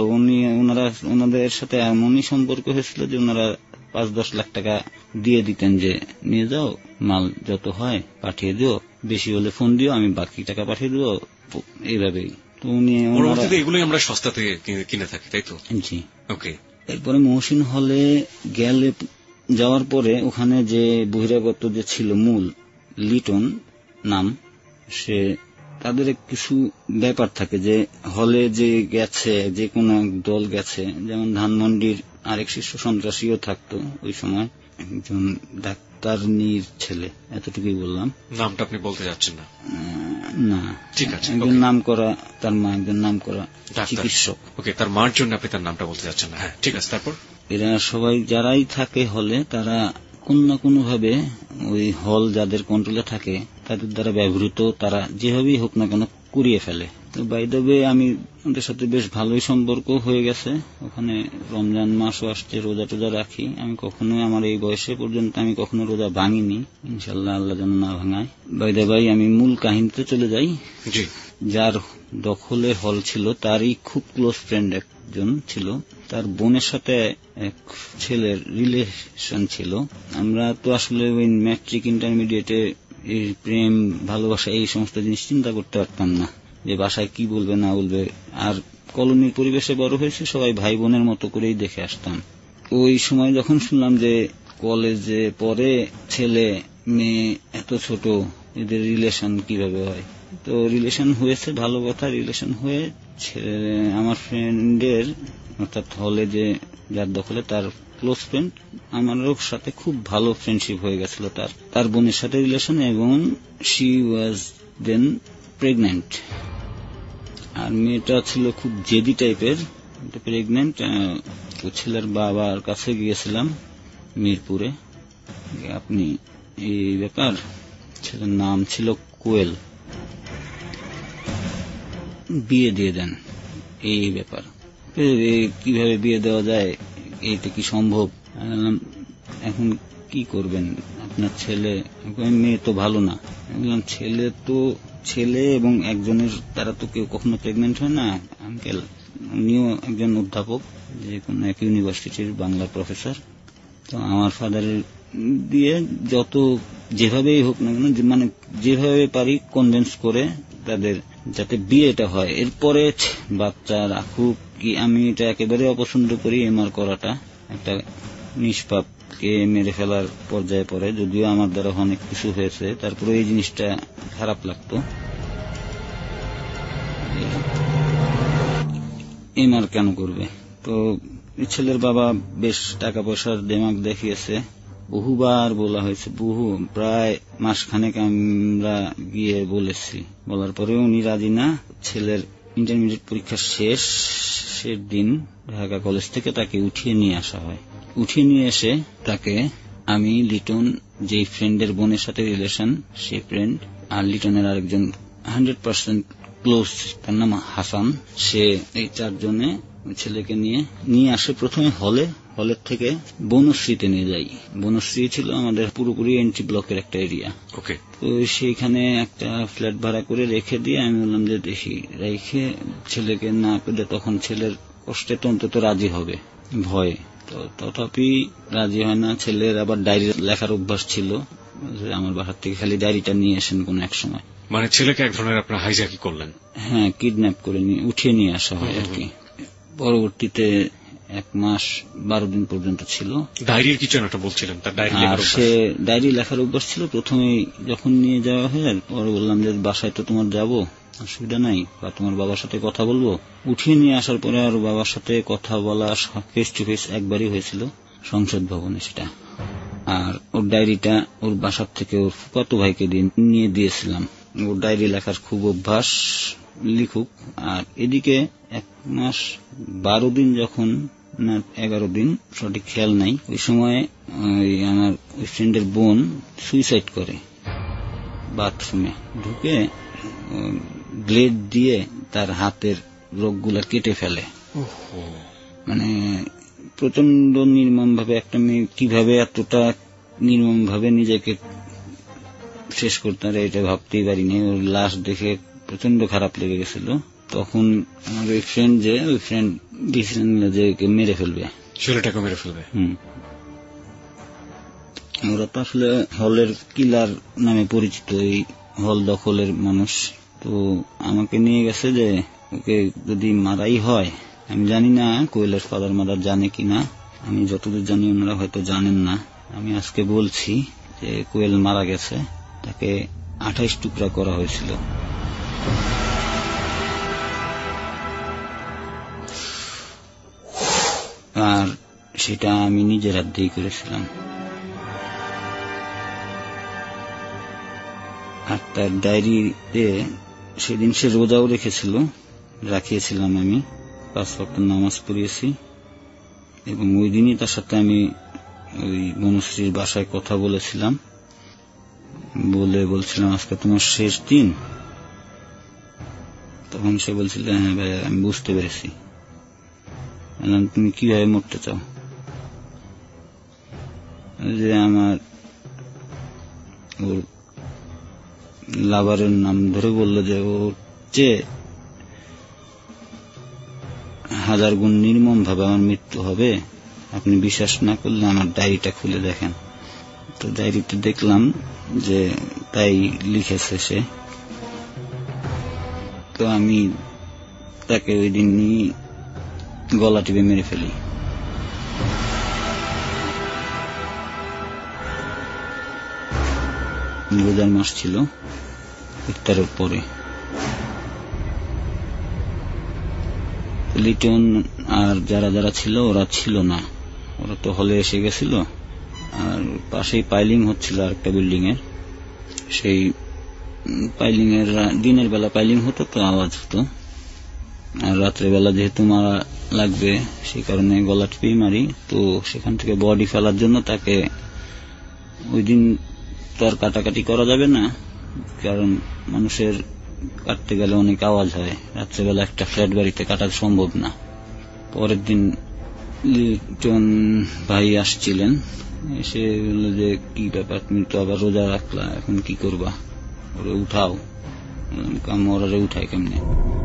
ওনাদের সাথে এমনই সম্পর্ক হয়েছিল যে ওনারা 5-10 লাখ টাকা দিয়ে দিতেন যে নিয়ে যাও, মাল যত হয় পাঠিয়ে দিও, বেশি হলে ফোন দিও, আমি বাকি টাকা পাঠিয়ে দিও, এইভাবেই। তো উনি এগুলোই আমরা সস্তা থেকে কিনে থাকি, তাই তো? জি। ওকে। এরপরে মহসিন হলে গেলে যাওয়ার পরে ওখানে যে বহিরাগত যে ছিল মূল লিটন নাম, সে তাদের কিছু ব্যাপার থাকে যে হলে যে গেছে, যে কোনো দল গেছে, যেমন ধানমন্ডির আরেক শীর্ষ সন্ত্রাসীও থাকতো ওই সময়, একজন ডাক্তারনির ছেলে, এতটুকুই বললাম। নামটা আপনি বলতে যাচ্ছেন না? না, ঠিক আছে। একজন নাম করা, তার মা একজন নাম করা চিকিৎসক। ওকে, তার মার জন্য আপনি তার নামটা বলতে যাচ্ছেন না? হ্যাঁ, ঠিক আছে। তারপর এরা সবাই যারাই থাকে হলে তারা কোন না কোনো ভাবে ওই হল যাদের কন্ট্রোলে থাকে তাদের দ্বারা ব্যবহৃত তারা যেভাবেই হোক না কেন করিয়ে ফেলে। তো বাই দ্য ওয়ে আমি ওদের সাথে বেশ ভালোই সম্পর্ক হয়ে গেছে। ওখানে রমজান মাসও আসছে, রোজা টোজা রাখি। আমি কখনোই আমার এই বয়সে পর্যন্ত আমি কখনো রোজা ভাঙিনি, ইনশাল্লাহ আল্লাহ যেন না ভাঙায়। বাই দ্য ওয়ে আমি মূল কাহিনীতে চলে যাই। যার দখলে হল ছিল তারই খুব ক্লোজ ফ্রেন্ড একজন ছিল, তার বোনের সাথে এক ছেলের রিলেশন ছিল। আমরা তো আসলে ওই ম্যাট্রিক ইন্টারমিডিয়েটে এই প্রেম ভালোবাসা এই সমস্ত জিনিস চিন্তা করতে পারতাম না যে বাসায় কি বলবে না বলবে। আর কলোনির পরিবেশে বড় হয়েছে, সবাই ভাই বোনের মতো করেই দেখে আসতাম। ওই সময় যখন শুনলাম যে কলেজে পরে ছেলে মেয়ে এত ছোট, এদের রিলেশন কিভাবে হয়, তো রিলেশন হয়েছে, ভালো কথা। রিলেশন হয়ে আমার ফ্রেন্ডের অর্থাৎ হলে যে যার দখলে তার ক্লোজ ফ্রেন্ড আমারও সাথে খুব ভালো ফ্রেন্ডশিপ হয়ে গেছিল। তার বোনের সাথে রিলেশন, এবং শি ওয়াজ দেন প্রেগন্যান্ট। আর মেয়েটা ছিল খুব জেদি টাইপের, প্রেগন্যান্ট। ছেলের বাবার কাছে গিয়েছিলাম মিরপুরে, আপনি এই ব্যাপার, ছেলের নাম ছিল কোয়েল, বিয়ে দিয়ে দেন, এই ব্যাপার কিভাবে বিয়ে দেওয়া যায়, এইটা কি সম্ভব? এখন কি করবেন, আপনার ছেলে, মেয়ে তো ভালো না। ছেলে এবং একজনের তারা তো কেউ কখনো প্রেগনেন্ট হয় না আঙ্কেল। উনিও একজন অধ্যাপক, যে কোনো এক ইউনিভার্সিটির বাংলা প্রফেসর। তো আমার ফাদারের দিয়ে যত যেভাবেই হোক না কেন, মানে যেভাবে পারি কনভিন্স করে তাদের যাতে বিয়েটা হয়, এরপরে বাচ্চা রাখুক কি। আমি এটা একেবারে অপছন্দ করি, এমআর করাটা একটা নিষ্পাপকে মেরে ফেলার পর্যায়ে পড়ে। যদিও আমার দ্বারা অনেক কিছু হয়েছে, তারপরে এই জিনিসটা খারাপ লাগতো। এমআর কেন করবে? তো ছেলের বাবা বেশ টাকা পয়সার দেমাগ দেখিয়েছে, বহুবার বলা হয়েছে, প্রায় মাসখানেক আমরা গিয়ে বলেছি, বলার পরেও উনি রাজি না। ছেলের ইন্টারমিডিয়েট পরীক্ষা শেষের দিন ঢাকা কলেজ থেকে তাকে উঠিয়ে নিয়ে আসা হয়। উঠিয়ে নিয়ে এসে তাকে আমি, লিটন, যে ফ্রেন্ডের বোনের সাথে রিলেশন সে ফ্রেন্ড, আর লিটনের আরেকজন 100% ক্লোজ, তার নাম হাসান, সে এই 4 জনে ছেলেকে নিয়ে আসে। প্রথমে হলের থেকে বনশ্রীতে নিয়ে যাই। বনশ্রী ছিল আমাদের পুরোপুরি এন্ট্রি ব্লকের একটা এরিয়া। ওকে। তো সেইখানে একটা ফ্ল্যাট ভাড়া করে রেখে দিয়ে আমি বললাম যে দেখি, রেখে ছেলেকে না পেলে তখন ছেলের কষ্টে তো অন্তত রাজি হবে, ভয়ে। তো তথাপি রাজি হয় না। ছেলের আবার ডায়েরি লেখার অভ্যাস ছিল, আমার বাসার থেকে খালি ডায়েরিটা নিয়ে আসেন কোন এক সময়। মানে ছেলেকে এক ধরনের আপনার হাইজ্যাকি করলেন? হ্যাঁ, কিডন্যাপ করে উঠিয়ে নিয়ে আসা হয় আর কি। পরবর্তীতে 1 মাস 12 দিন পর্যন্ত ছিল। ডায়েরির কিছু একটা বলছিলেন, তার ডায়েরি লেখার অভ্যাস? সে ডায়েরি লেখার অভ্যাস ছিল। প্রথমেই যখন নিয়ে যাওয়া হয়, পরে বললাম যে বাসায় তো তোমার যাবো, অসুবিধা নাই, বা তোমার বাবার সাথে কথা বলবো। উঠিয়ে নিয়ে আসার পরে আর বাবার সাথে কথা বলা ফেস টু ফেস একবারই হয়েছিল, সংসদ ভবনে সেটা। আর ওর ডায়েরিটা ওর বাসার থেকে ওর ফুফাতো ভাইকে নিয়ে দিয়েছিলাম। ওর ডায়েরি লেখার খুব অভ্যাস, লিখুক। আর এদিকে 1 মাস 12 দিন যখন, না 11 দিন, সঠিক খেয়াল নাই, ওই সময় আমার ওই ফ্রেন্ডের বোন সুইসাইড করে, বাথরুমে ঢুকে ব্লেড দিয়ে তার হাতের রোগগুলা কেটে ফেলে। মানে প্রচন্ড নির্মম ভাবে একটা মেয়ে কিভাবে এতটা নির্মম ভাবে নিজেকে শেষ করতে পারে এটা ভাবতেই পারিনি। ওর লাশ দেখে প্রচন্ড খারাপ লেগে গেছিল। তখন আমার ওই ফ্রেন্ড ডিসিশন নিল যে মেরে ফেলবে, ছেলেটাকে মেরে ফেলবে। ওরা তো আসলে হলের কিলার নামে পরিচিত, এই হল দখলের মানুষ। তো আমাকে নিয়ে গেছে যে ওকে যদি মারাই হয়, আমি জানি না কোয়েলের ফাদার মাদার জানে কিনা, আমি যতদূর জানি ওনারা হয়তো জানেন না। আমি আজকে বলছি যে কোয়েল মারা গেছে, তাকে 28 টুকরা করা হয়েছিল। আর সেটা আমি নিজের হাত দিয়েই করেছিলাম। আর তার ডায়েরিতে সেদিন সে রোজাও রাখিয়েছিলাম আমি, 5 ওয়াক্ত নামাজ পড়িয়েছি। এবং ওই দিনই তার সাথে আমি ওই বনশ্রীর বাসায় কথা বলেছিলাম, বলছিলাম আজকে তোমার শেষ দিন। তখন সে বলছিল, হ্যাঁ ভাই আমি বুঝতে পেরেছি। তুমি কিভাবে মরতে চাও? যে আমার ওর লাভারের নাম ধরে বলল যে ওর চেয়ে 1000 গুণ নির্মম ভাবে আমার মৃত্যু হবে। আপনি বিশ্বাস না করলে আমার ডায়েরিটা খুলে দেখেন। তো ডায়েরিতে দেখলাম যে তাই লিখেছে সে। তো আমি তাকে ওই দিন গলা টিপে মেরে ফেলি। রোজার মাস ছিল, ইফতারের পরে। লিটন আর যারা ছিল ওরা ছিল না, ওরা তো হলে এসে গেছিল। আর পাশেই পাইলিং হচ্ছিল আরেকটা বিল্ডিং এর। সেই পাইলিং এর দিনের বেলা পাইলিং হতো, তো আওয়াজ হতো। আর রাত্রে বেলা যেহেতু মারা লাগবে, সেই কারণে গলা টিপেই মারি। তো সেখান থেকে বডি ফেলার জন্য তাকে ওই দিন তো আর কাটাকাটি করা যাবে না, কারণ মানুষের কাটতে গেলে অনেক আওয়াজ হয়। রাত্রেবেলা একটা ফ্ল্যাট বাড়িতে কাটা সম্ভব না। পরের দিন লিটন ভাই আসছিলেন, এসে বলল যে কি ব্যাপার, তুমি তো আবার রোজা রাখলা, এখন কি করবা? ওরে উঠাও। ওরা উঠায় কেমনে?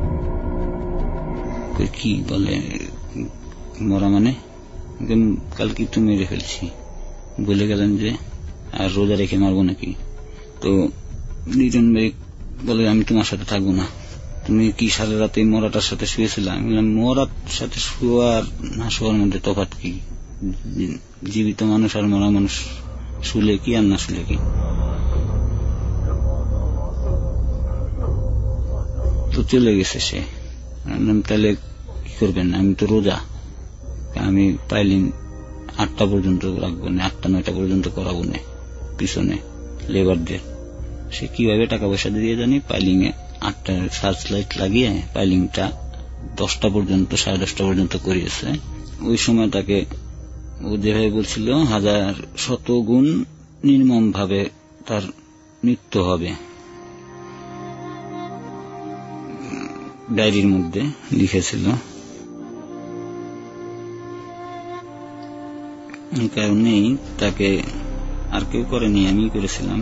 কি বলে মরা মানে? কালকে তো মেরে ফেলছি বলে গেলেন যে, আর রোজা রেখে মারবো নাকি? তো লিটন ভাই বলে, আমি তোমার সাথে থাকবো না। তুমি কি সারা রাতে মরাটার সাথে শুয়েছিলাম? মরার সাথে শোয়ার না শোয়ার মধ্যে তফাৎ কি? জীবিত মানুষ আর মরা মানুষ শুলে কি আর না শুলে কি? তো চলে গেছে সে। তাহলে কি করবেন? আমি তো রোজা, আমি পাইলিং 8টা পর্যন্ত রাখবো না, 8টা-9টা পর্যন্ত করাবো না পিছনে লেবারদের। সে কিভাবে টাকা পয়সা দিয়ে জানি পাইলিং এ 8টা সার্চ লাইট লাগিয়ে পাইলিংটা 10টা পর্যন্ত, 10:30 পর্যন্ত করিয়েছে। ওই সময় তাকে ও যেভাবে বলছিল 1000 গুণ নির্মম ভাবে তার মৃত্যু হবে, ডায়েরির মধ্যে লিখেছিল। কারণেই তাকে আর কেউ করেনি, আমি করেছিলাম।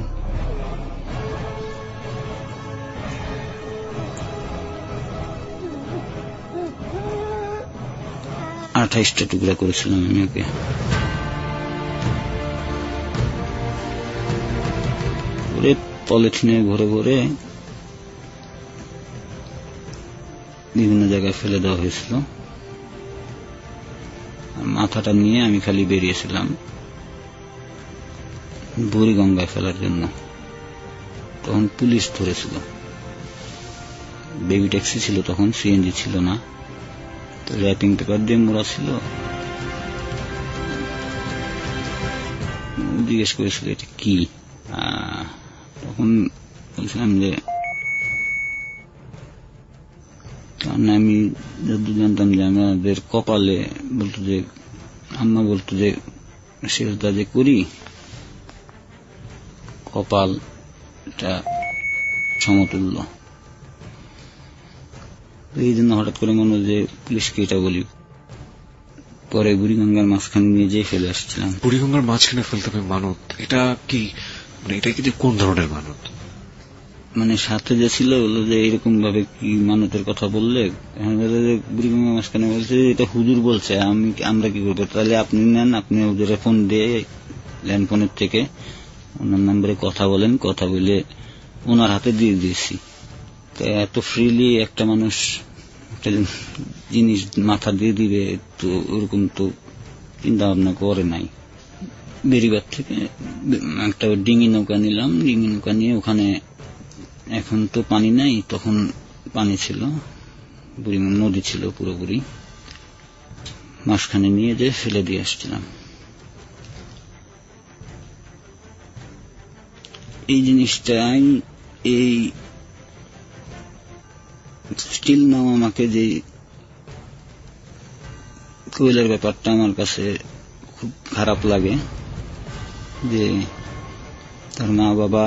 28টা টুকরা করেছিলাম আমি ওকে। ওরে পলিথিনে ভরে ভরে বিভিন্ন জায়গায় ফেলে দেওয়া হয়েছিল। মাথাটা নিয়ে আমি খালি বেরিয়েছিলাম বুড়িগঙ্গায় ফেলার জন্য। তখন পুলিশ ধরেছিল, বেবি ট্যাক্সি ছিল তখন, সিএনজি ছিল না, তো র্যাপিং পেপার দিয়ে মোড়া ছিল। জিজ্ঞেস করেছিল এটা কি, তখন বলছিলাম যে কারণ আমি যদি জানতাম যে আমাদের কপালে বলতো যে আম্মা বলতো যে সেজদা যে করি কপালটা সমতুল্য, এই জন্য হঠাৎ করে মনে হয় যে পুলিশকে এটা বলি। পরে বুড়িগঙ্গার মাঝখানে নিয়ে যেয়ে ফেলে আসছিলাম। বুড়িগঙ্গার মাঝখানে ফেলতে হবে মানত, এটা কি মানে এটা কি কোন ধরনের মানত? মানে সাথে যে ছিল বললো যে এরকম ভাবে কি মানতের কথা বললে, বুড়িগঙ্গার মাঝখানে বলছে এটা হুজুর বলছে, আমরা কি করবো, তাহলে আপনি নেন, আপনি ওদের ফোন দিয়ে ল্যান্ড ফোনের থেকে ওনার নাম্বারে কথা বলেন, কথা বলে ওনার হাতে দিয়ে দিয়েছি। তো এত ফ্রিলি একটা মানুষ একটা জিনিস মাথা দিয়ে দিবে তো ওরকম তো চিন্তা ভাবনা করে নাই। বেরিবার থেকে একটা ডিঙি নৌকা নিলাম, ডিঙি নৌকা নিয়ে ওখানে, এখন তো পানি নাই, তখন পানি ছিল, নদী ছিল পুরোপুরি, মাঝখানে নিয়ে যে ফেলে দিয়ে আসছিলাম। এই জিনিসটাই এই স্টিল নাও আমাকে যে কোয়েলের ব্যাপারটা আমার কাছে খুব খারাপ লাগে যে তার মা বাবা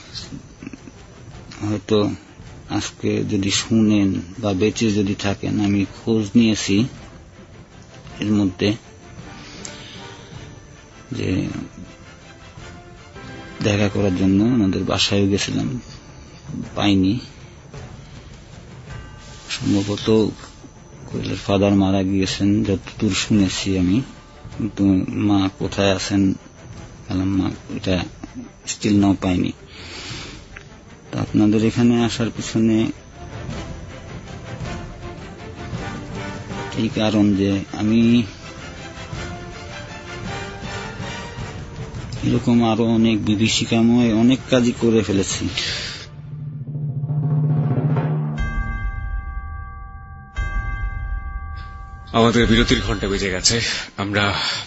হয়তো আজকে যদি শুনেন বা বেঁচে যদি থাকেন, আমি খোঁজ নিয়েছি এর মধ্যে যে দেখা করার জন্য আমাদের বাসায় গেছিলাম, পাইনি। সম্ভবত কোয়েলের ফাদার মারা গিয়েছেন যতদূর শুনেছি আমি, কিন্তু মা কোথায় আছেন মা এটা স্টিল নাও পাইনি। আপনাদের এখানে আসার পিছনে এই কারণ যে আমি এরকম আরো অনেক বিভীষিকাময় অনেক কাজই করে ফেলেছি। আমাদের বিরতির ঘন্টা বেজে গেছে, আমরা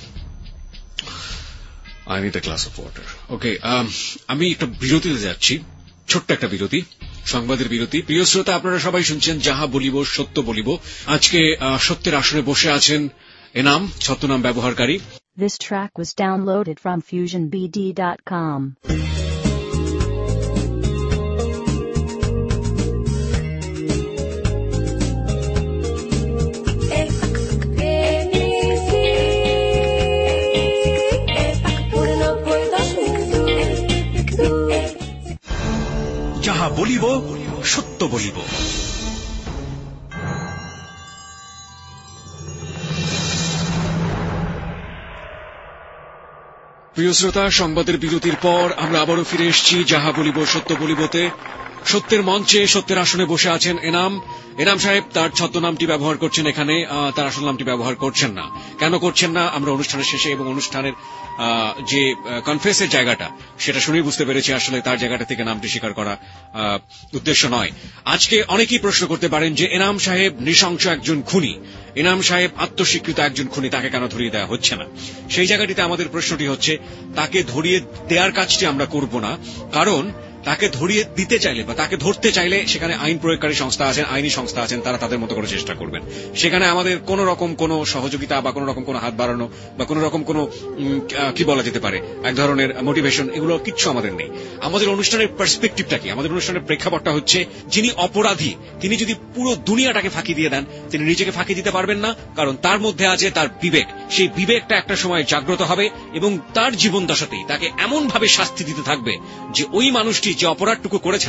I need a glass of water. ওকে, আমি একটা বিরতিতে যাচ্ছি, ছোট্ট একটা বিরতি, সংবাদের বিরতি। প্রিয় শ্রোতা, আপনারা সবাই শুনছেন যাহা বলিব সত্য বলিব। আজকে সত্যের আসনে বসে আছেন এনাম, ছদ্মনাম ব্যবহারকারী। This track was downloaded from FusionBD.com. যাহা বলিব সত্য বলিব। প্রিয় শ্রোতা, সংবাদের বিরতির পর আমরা আবারও ফিরে এসেছি যাহা বলিব সত্য বলিবতে। সত্যের মঞ্চে সত্যের আসনে বসে আছেন এনাম। এনাম সাহেব তার ছদ্মনামটি ব্যবহার করছেন এখানে, তার আসল নামটি ব্যবহার করছেন না। কেন করছেন না আমরা অনুষ্ঠানের শেষে এবং অনুষ্ঠানের যে কনফেসের জায়গাটা সেটা শুনেই বুঝতে পেরেছি আসলে তার জায়গাটা থেকে নামটি স্বীকার করা উদ্দেশ্য নয়। আজকে অনেকেই প্রশ্ন করতে পারেন যে এনাম সাহেব নৃশংস একজন খুনি, এনাম সাহেব আত্মস্বীকৃত একজন খুনি, তাকে কেন ধরিয়ে দেওয়া হচ্ছে না? সেই জায়গাটিতে আমাদের প্রশ্নটি হচ্ছে তাকে ধরিয়ে দেওয়ার কাজটি আমরা করব না, কারণ তাকে ধরিয়ে দিতে চাইলে বা তাকে ধরতে চাইলে সেখানে আইন প্রয়োগকারী সংস্থা আছেন, আইনি সংস্থা আছেন, তারা তাদের মতো করে চেষ্টা করবেন। সেখানে আমাদের কোন রকম কোন সহযোগিতা বা কোন রকম কোন হাত বাড়ানো বা কোন রকম কোন কি বলা যেতে পারে এক ধরনের মোটিভেশন, এগুলো কিচ্ছু আমাদের নেই। আমাদের অনুষ্ঠানের পার্সপেক্টিভটা কি, আমাদের অনুষ্ঠানের প্রেক্ষাপটটা হচ্ছে যিনি অপরাধী তিনি যদি পুরো দুনিয়াটাকে ফাঁকি দিয়ে দেন তিনি নিজেকে ফাঁকি দিতে পারবেন না, কারণ তার মধ্যে আছে তার বিবেক। সেই বিবেকটা একটা সময় জাগ্রত হবে এবং তার জীবন দশাতেই তাকে এমন ভাবে শাস্তি দিতে থাকবে যে ওই মানুষটি যে অপরাধটুকু করেছেন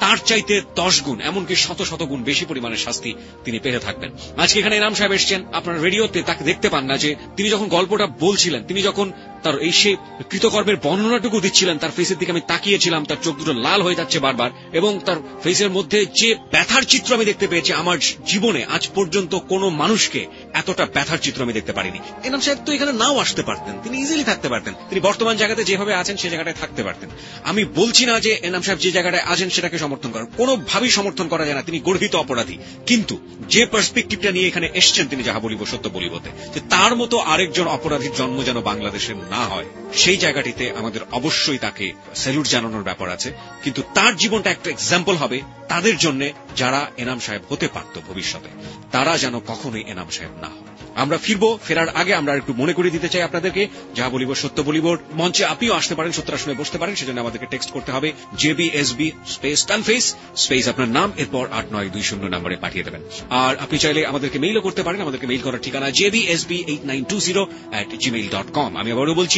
তার চাইতে 10 গুণ এমনকি শত শত গুণ বেশি পরিমাণের শাস্তি তিনি পেতে থাকবেন। আজকে এখানে এনাম সাহেব এসেছেন, আপনার রেডিওতে তাকে দেখতে পান না যে তিনি যখন গল্পটা বলছিলেন, তিনি যখন তার এই সে কৃতকর্মের বর্ণনাটুকু দিচ্ছিলেন, তার ফেসের দিকে আমি তাকিয়েছিলাম, তার চোখ দুটো লাল হয়ে যাচ্ছে বারবার, এবং তার ফেসের মধ্যে যে ব্যথার চিত্র আমি দেখতে পেয়েছি, আমার জীবনে আজ পর্যন্ত কোনো মানুষকে এতটা ব্যথার চিত্র আমি দেখতে পারিনি। এনাম সাহেব তো এখানে নাও আসতে পারতেন, তিনি ইজিলি থাকতে পারতেন, তিনি বর্তমান জায়গাতে যেভাবে আছেন সেই জায়গাটায় থাকতে পারতেন। আমি বলছি না যে এনাম সাহেব যে জায়গাটায় আছেন সেটাকে সমর্থন করেন, কোনোভাবেই সমর্থন করা যায় না, তিনি গর্হিত অপরাধী। কিন্তু যে পার্সপেক্টিভটা নিয়ে এখানে এসছেন তিনি, যাহা বলিব সত্য বলিবতে, যে তার মতো আরেকজন অপরাধীর জন্ম যেন বাংলাদেশে না হয়, সেই জায়গাটিতে আমাদের অবশ্যই তাকে স্যালুট জানানোর ব্যাপার আছে। কিন্তু তার জীবনটা একটা এক্সাম্পল হবে তাদের জন্য যারা এনাম সাহেব হতে পারত ভবিষ্যতে, তারা যেন কখনোই এনাম সাহেব না হয়। আমরা ফেরার আগে আমরা একটু মনে করে দিতে চাই আপনাদেরকে, যাহা বলিব সত্য বলিব মঞ্চে আপনিও আসতে পারেন, সত্যের আসনে বসতে পারেন, সেজন্য আমাদেরকে টেক্সট করতে হবে JBSB স্পেস টানফেস স্পেস আপনার নাম, এরপর 8920 নম্বরে পাঠিয়ে দেবেন। আর আপনি চাইলে আমাদেরকে মেইলও করতে পারেন, আমাদেরকে মেইল করার ঠিকানা jbsb8920@gmail.com। আমি আবারও বলছি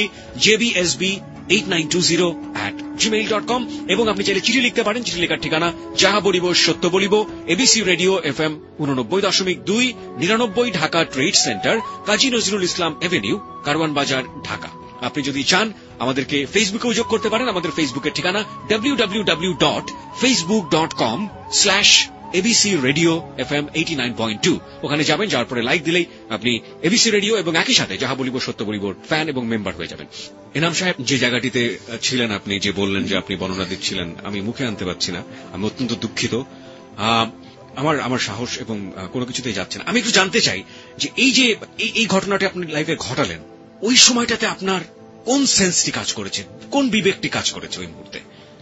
jbsb8920@gmail.com। এবং আপনি চাইলে চিঠি লিখতে পারেন, চিঠি লেখার ঠিকানা যাহা বলিব সত্য বলিব, ABC radio FM 89.2 99 Dhaka trade centre, Kazi Nazrul Islam avenue, Karwan Bazar, Dhaka. আপনি যদি চান আমাদেরকে ফেসবুকেও যোগ করতে পারেন, আমাদের ফেসবুকের ঠিকানা www.facebook.com/ABC রেডিও FM 89.2। ওখানে যাবেন, যাওয়ার পরে লাইক দিলেই আপনি ABC রেডিও এবং একই সাথে যাহা বলিব সত্য বলিব ফ্যান এবং মেম্বার হয়ে যাবেন। এনাম সাহেব, যে জায়গাটিতে ছিলেন আপনি, যে বললেন যে আপনি বর্ণনা দিচ্ছিলেন, আমি মুখে আনতে পারছি না, আমি অত্যন্ত দুঃখিত। আমার সাহস এবং কোনো কিছুতেই যাচ্ছে না। আমি একটু জানতে চাই যে এই ঘটনাটি আপনি লাইফে ঘটালেন, ওই সময়টাতে আপনার কোন সেন্সটি কাজ করেছে, কোন বিবেকটি কাজ করেছে ওই মুহূর্তে?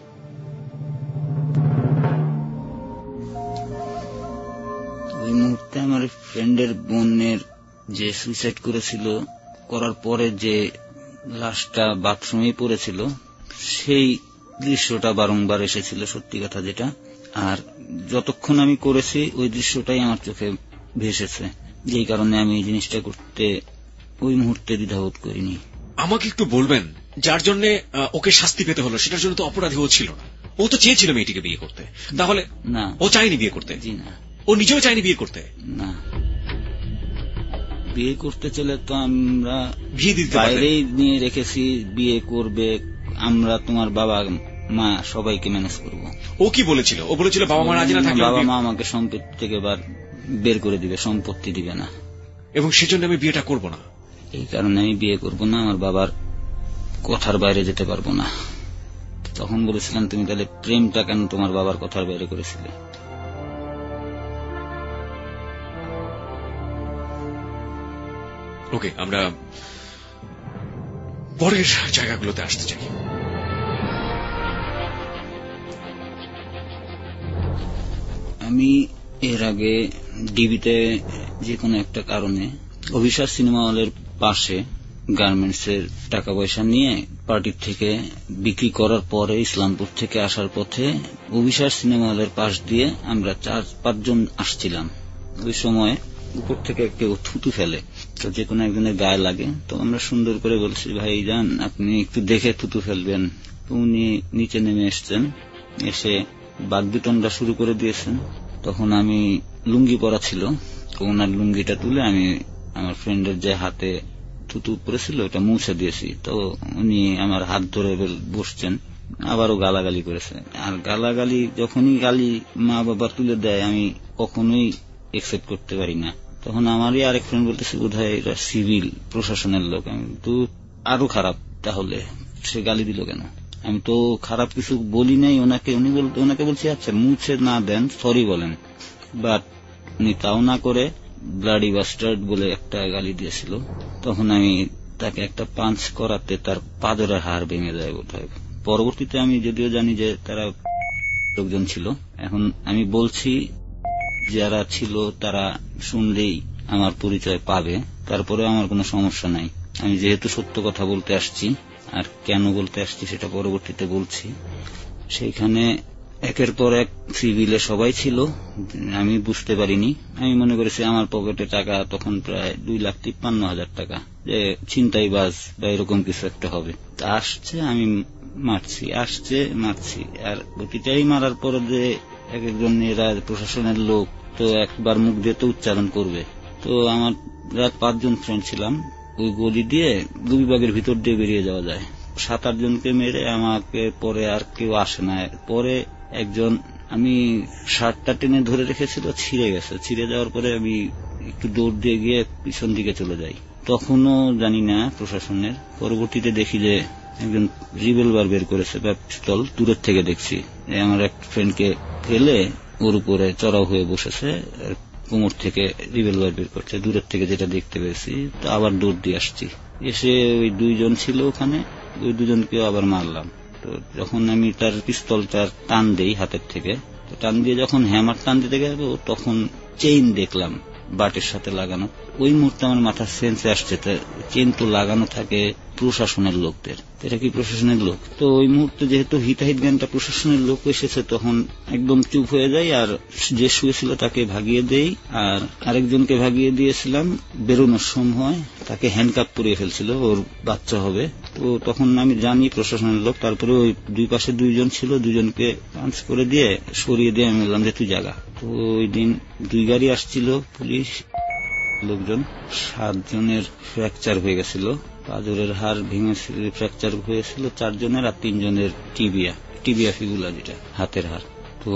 ওই মুহূর্তে আমার ফ্রেন্ডের বোনের যে সুইসাইড করেছিল, করার পরে যে লাশটা বাথরুমে পড়েছিল, সেই দৃশ্যটা বারংবার এসেছিল, সত্যি কথা যেটা। আর যতক্ষণ আমি করেছি ওই দৃশ্যটাই আমার চোখে ভেসেছে, যেই কারণে আমি এই জিনিসটা করতে ওই মুহূর্তে দ্বিধাবোধ করিনি। আমাকে একটু বলবেন, যার জন্য ওকে শাস্তি পেতে হলো, সেটার জন্য তো অপরাধী ও ছিল না, ও তো চেয়েছিল মেয়েটিকে বিয়ে করতে। তাহলে না, ও চায়নি বিয়ে করতে? জি না, ও নিজেও চায়নি বিয়ে করতে। না, বিয়ে করতে চলে তো আমরা বিয়ে দিতে বাইরেই নিয়ে রেখেছি, বিয়ে করবে, আমরা তোমার বাবা মা সবাইকে ম্যানেজ করবো। ও কি বলেছিল? ও বলেছিল বাবা মা রাজি না থাকলে বাবা মা আমাকে সম্পত্তি থেকে বের করে দিবে, সম্পত্তি দিবে না, এবং সেজন্য আমি বিয়েটা করব না। এই কারণে আমি বিয়ে করব না, আমার বাবার কথার বাইরে যেতে পারবো না। তখন বলেছিলাম, তুমি তাহলে প্রেমটা কেন তোমার বাবার কথার বাইরে করেছিলে? ওকে, আমরা পরের জায়গাগুলোতে আসতে চাই। আমি এর আগে ডিবিতে যে কোনো একটা কারণে অভিশাপ সিনেমা হলের পাশে গার্মেন্টস এর টাকা পয়সা নিয়ে পার্টির থেকে বিক্রি করার পরে ইসলামপুর থেকে আসার পথে অভিশাপ সিনেমা হলের পাশ দিয়ে আমরা 4-5 জন আসছিলাম। ওই সময় উপর থেকে কেউ থুতু ফেলে, তো যে কোনো একজনের গায়ে লাগে। তো আমরা সুন্দর করে বলছি, ভাই যান, আপনি একটু দেখে থুতু ফেলবেন। উনি নিচে নেমে এসছেন, এসে বাগবিতণ্ডা শুরু করে দিয়েছেন। তখন আমি লুঙ্গি পরা ছিল, ওনার লুঙ্গিটা তুলে আমি আমার ফ্রেন্ডের যে হাতে থুতু পড়েছিল ওটা মুছে দিয়েছি। তো উনি আমার হাত ধরে বসছেন, আবারও গালাগালি করেছে। আর গালাগালি যখনই গালি মা বাবা তুলে দেয় আমি কখনোই একসেপ্ট করতে পারি না। তখন আমারই আরেক ফ্রেন্ড বলতেছে, বোধহয় এটা সিভিল প্রশাসনের লোক। আমি তো আরো খারাপ, তাহলে সে গালি দিল কেন? আমি তো খারাপ কিছু বলি নাই ওনাকে। ওনাকে বলছি, আচ্ছা মুছে না দেন, সরি বলেন। বাট উনি তাও না করে ব্লাডি বাস্টার্ড বলে একটা গালি দিয়েছিল। তখন আমি তাকে একটা পাঞ্চ করাতে তার পাঁজরের হাড় ভেঙে যায় বোধহয়। পরবর্তীতে আমি যদিও জানি যে তারা লোকজন ছিল। এখন আমি বলছি, যারা ছিল তারা শুনলেই আমার পরিচয় পাবে, তারপরে আমার কোনো সমস্যা নাই। আমি যেহেতু সত্য কথা বলতে আসছি, আর কেন বলতে আসছি সেটা পরবর্তীতে বলছি। সেইখানে একের পর এক সিভিলে সবাই ছিল, আমি বুঝতে পারিনি। আমি মনে করেছি আমার পকেটে টাকা তখন প্রায় 2,53,000 টাকা। যে ছিনতাইবাজ বা এরকম কিছু একটা হবে। তা আসছে, আমি মারছি, আসছে মারছি, আর প্রতিটাই মারার পরে যে একজন এরা প্রশাসনের লোক তো একবার মুখ দিয়ে তো উচ্চারণ করবে। তো আমার রাত 5 জন ফ্রেন্ড ছিলাম, ওই গলি দিয়ে দুবিবাগের ভিতর দিয়ে বেরিয়ে যাওয়া যায়। 7-8 জনকে মেরে আমাকে পরে আর কেউ আসে না। পরে একজন, আমি শার্টটা টেনে ধরে রেখেছিল, ছিঁড়ে গেছে। ছিঁড়ে যাওয়ার পরে আমি একটু দৌড় দিয়ে গিয়ে পিছন দিকে চলে যাই। তখনও জানি না প্রশাসনের। পরবর্তীতে দেখি যে একজন রিভলভার বের করেছে বা পিস্তল, দূরের থেকে দেখছি। আমার এক ফ্রেন্ডকে ফেলে ওর উপরে চড়াও হয়ে বসেছে, কোমর থেকে রিভলভার বের করছে, দূরের থেকে যেটা দেখতে পেয়েছি। তো আবার দৌড় দিয়ে আসছি, এসে ওই 2 জন ছিল ওখানে, ওই 2 জনকে আবার মারলাম। তো যখন আমি তার পিস্তলটার টান দেই হাতের থেকে, তো টান দিয়ে যখন হ্যামার টান দিতে গেল, তখন চেইন দেখলাম বাটের সাথে লাগানো। ওই মুহূর্তে আমার মাথার সেন্সে আসছে, চেইন তো লাগানো থাকে প্রশাসনের লোকদের, এটা কি প্রশাসনের লোক? তো ওই মুহূর্তে যেহেতু হিতাহিত জ্ঞানটা প্রশাসনের লোক এসেছে, তখন একদম চুপ হয়ে যায়, আর যে শুয়েছিল তাকে ভাগিয়ে দেই, আর আরেকজনকে ভাগিয়ে দিয়েছিলাম। বেরোনোর সময় তাকে হ্যান্ডকাপ পরিয়ে ফেলছিল, ওর বাচ্চা হবে। তো তখন আমি জানি প্রশাসনের লোক। তারপরে ওই 2 পাশে 2 জন ছিল, 2 জনকে পাঞ্চ করে দিয়ে সরিয়ে দিয়ে আমি বললাম যে তুই জাগা। তো ওই দিন 2 গাড়ি আসছিল পুলিশ লোকজন, 7 জনের ফ্র্যাকচার হয়ে গেছিল, পাঁজরের হাড় ভেঙে ফ্র্যাকচার হয়েছিল 4 জনের, আর 3 জনের টিবিয়া ফিবুলা, যেটা হাতের হাড়। তো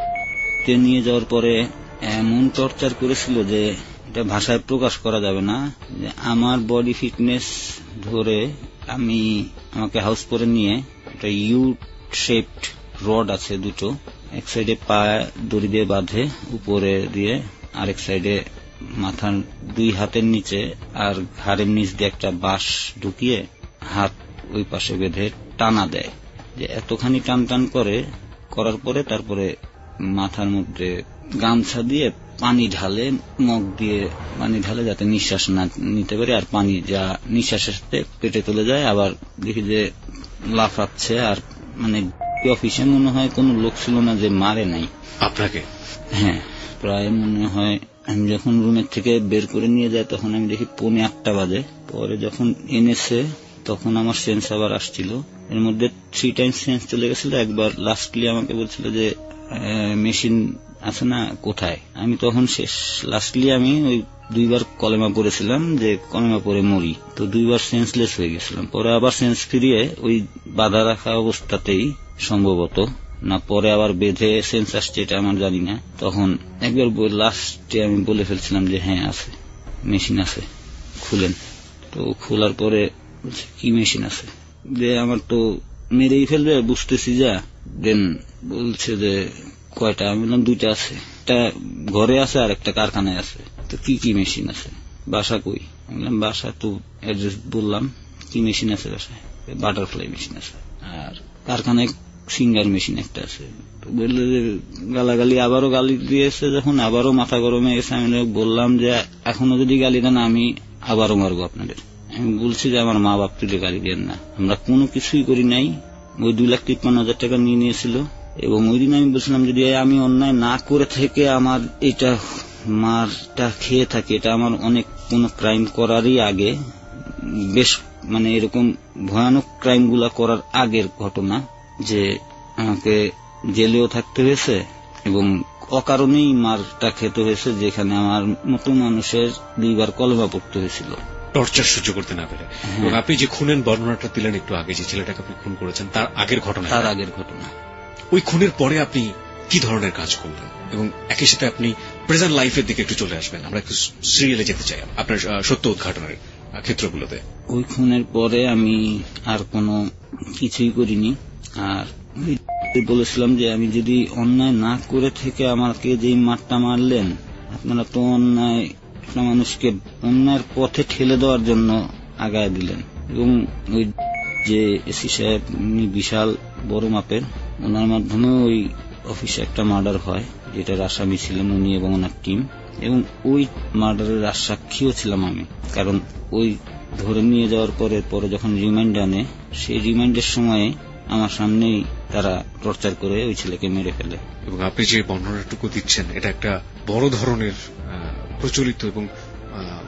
নিয়ে যাওয়ার পরে এমন টর্চার করেছিল যে এটা ভাষায় প্রকাশ করা যাবে না। আমার বডি ফিটনেস ধরে আমাকে হাউস করে নিয়ে, একটা ইউ শেপড রড আছে 2টো, এক সাইডে পা দড়ি দিয়ে বাঁধে উপরে দিয়ে, আরেক সাইডে মাথার 2 হাতের নিচে আর ঘাড়ের নিচ দিয়ে একটা বাঁশ ঢুকিয়ে হাত ওই পাশে বেঁধে টানা দেয়। যে এতখানি টান টান করার পরে তারপরে মাথার মধ্যে গামছা দিয়ে পানি ঢালে, মগ দিয়ে পানি ঢালে যাতে নিঃশ্বাস না নিতে পারে, আর পানি যা নিঃশ্বাসের সাথে পেটে চলে যায়। আবার দেখি যে লাফাচ্ছে, আর মানে অফিসে মনে হয় কোনো লোক ছিল না যে মারে নাই আপনাকে। হ্যাঁ, প্রায় মনে হয় আমি যখন রুমের থেকে বের করে নিয়ে যাই তখন আমি দেখি 8:45 বাজে। পরে যখন এনেছে তখন আমার সেন্স আবার আসছিল, এর মধ্যে 3 টাইমস সেন্স চলে গেছিল। একবার লাস্টলি আমাকে বলছিল যে মেশিন আছে না, কোথায়? আমি তখন লাস্টলি আমি ওই 2 বার কলেমা পড়েছিলাম যে কলেমা পড়ে মরি, তো 2 বার সেন্সলেস হয়ে গেছিলাম। পরে আবার সেন্স ফিরিয়ে ওই বাধা রাখা অবস্থাতেই সম্ভবত, না পরে আবার বেঁধে সেন্স আসছে এটা আমার জানি না। তখন একবার লাস্টে আমি বলে ফেলছিলাম যে হ্যাঁ আছে, মেশিন আছে, খুলেন। তো খোলার পরে কি মেশিন আছে, যে আমার তো মেরেই ফেলবে বুঝতেছি যা। দেন বলছে যে কয়টা? আমি বললাম 2টা আছে, একটা ঘরে আছে আর একটা কারখানায় আছে। তো কি কি মেশিন আছে? বাসা কই? আমি বললাম বাসা তো অ্যাড্রেস বললাম। কি মেশিন আছে বাসায়? বাটারফ্লাই মেশিন আছে, আর কারখানায় সিঙ্গার মেশিন একটা আছে। বললে যে গালাগালি, আবারও গালি দিয়েছে। যখন আবারও মাথা গরমে গেছে, আমি বললাম যে এখনো যদি গালি দেন আমি আবারও মারবো আপনাদের। আমি বলছি যে আমার মা বাপ তুলে গালি দেন না, আমরা কোনো কিছুই করি নাই। ওই 2,53,000 টাকা নিয়ে নিয়েছিল। এবং ওই দিন আমি বলছিলাম যদি আমি অন্যায় না করে থেকে আমার এটা মারটা খেয়ে থাকে, এটা আমার অনেক কোন ক্রাইম করারই আগে, বেশ মানে এরকম ভয়ানক ক্রাইম গুলা করার আগের ঘটনা, যে আমাকে জেলেও থাকতে হয়েছে এবং অকারণেই মারটা খেতে হয়েছে, যেখানে আমার মতো মানুষের 2 বার কলেমা পড়তে হয়েছিল টর্চার সহ্য করতে না পেরে। এবং আপনি যে খুনের বর্ণনাটা দিলেন একটু আগে, যে ছেলেটাকে আপনি খুন করেছেন তার আগের ঘটনা, ওই খুনের পরে আপনি কি ধরনের কাজ করলেন? এবং একই সাথে আপনি প্রেজেন্ট লাইফের দিকে একটু চলে আসবেন, আমরা একটু সিরিয়ালে যেতে চাই আপনার সত্য উদ্ঘাটনের ক্ষেত্রগুলোতে। ওই খুনের পরে আমি আর কোনো কিছুই করিনি। আর বলেছিলাম যে আমি যদি অন্যায় না করে থেকে আমাকে যেই মারটা মারলেন, আপনারা তো অন্যায় একটা মানুষকে অন্যায়ের পথে ঠেলে দেওয়ার জন্য আগায় দিলেন। এবং ওই যে এসি সাহেব, উনি বিশাল বড় মাপের, ওনার মাধ্যমে ওই অফিসে একটা মার্ডার হয়, যেটার আসামি ছিলেন উনি এবং ওনার টিম। এবং ওই মার্ডারের সাক্ষীও ছিলাম আমি, কারণ ওই ধরে নিয়ে যাওয়ার পরে যখন রিমান্ড আনে, সেই রিমান্ডের সময়ে আমার সামনেই তারা টর্চার করে ওই ছেলেকে মেরে ফেলে। এবং আপনি যে বর্ণনাটুকু দিচ্ছেন, এটা একটা বড় ধরনের প্রচলিত এবং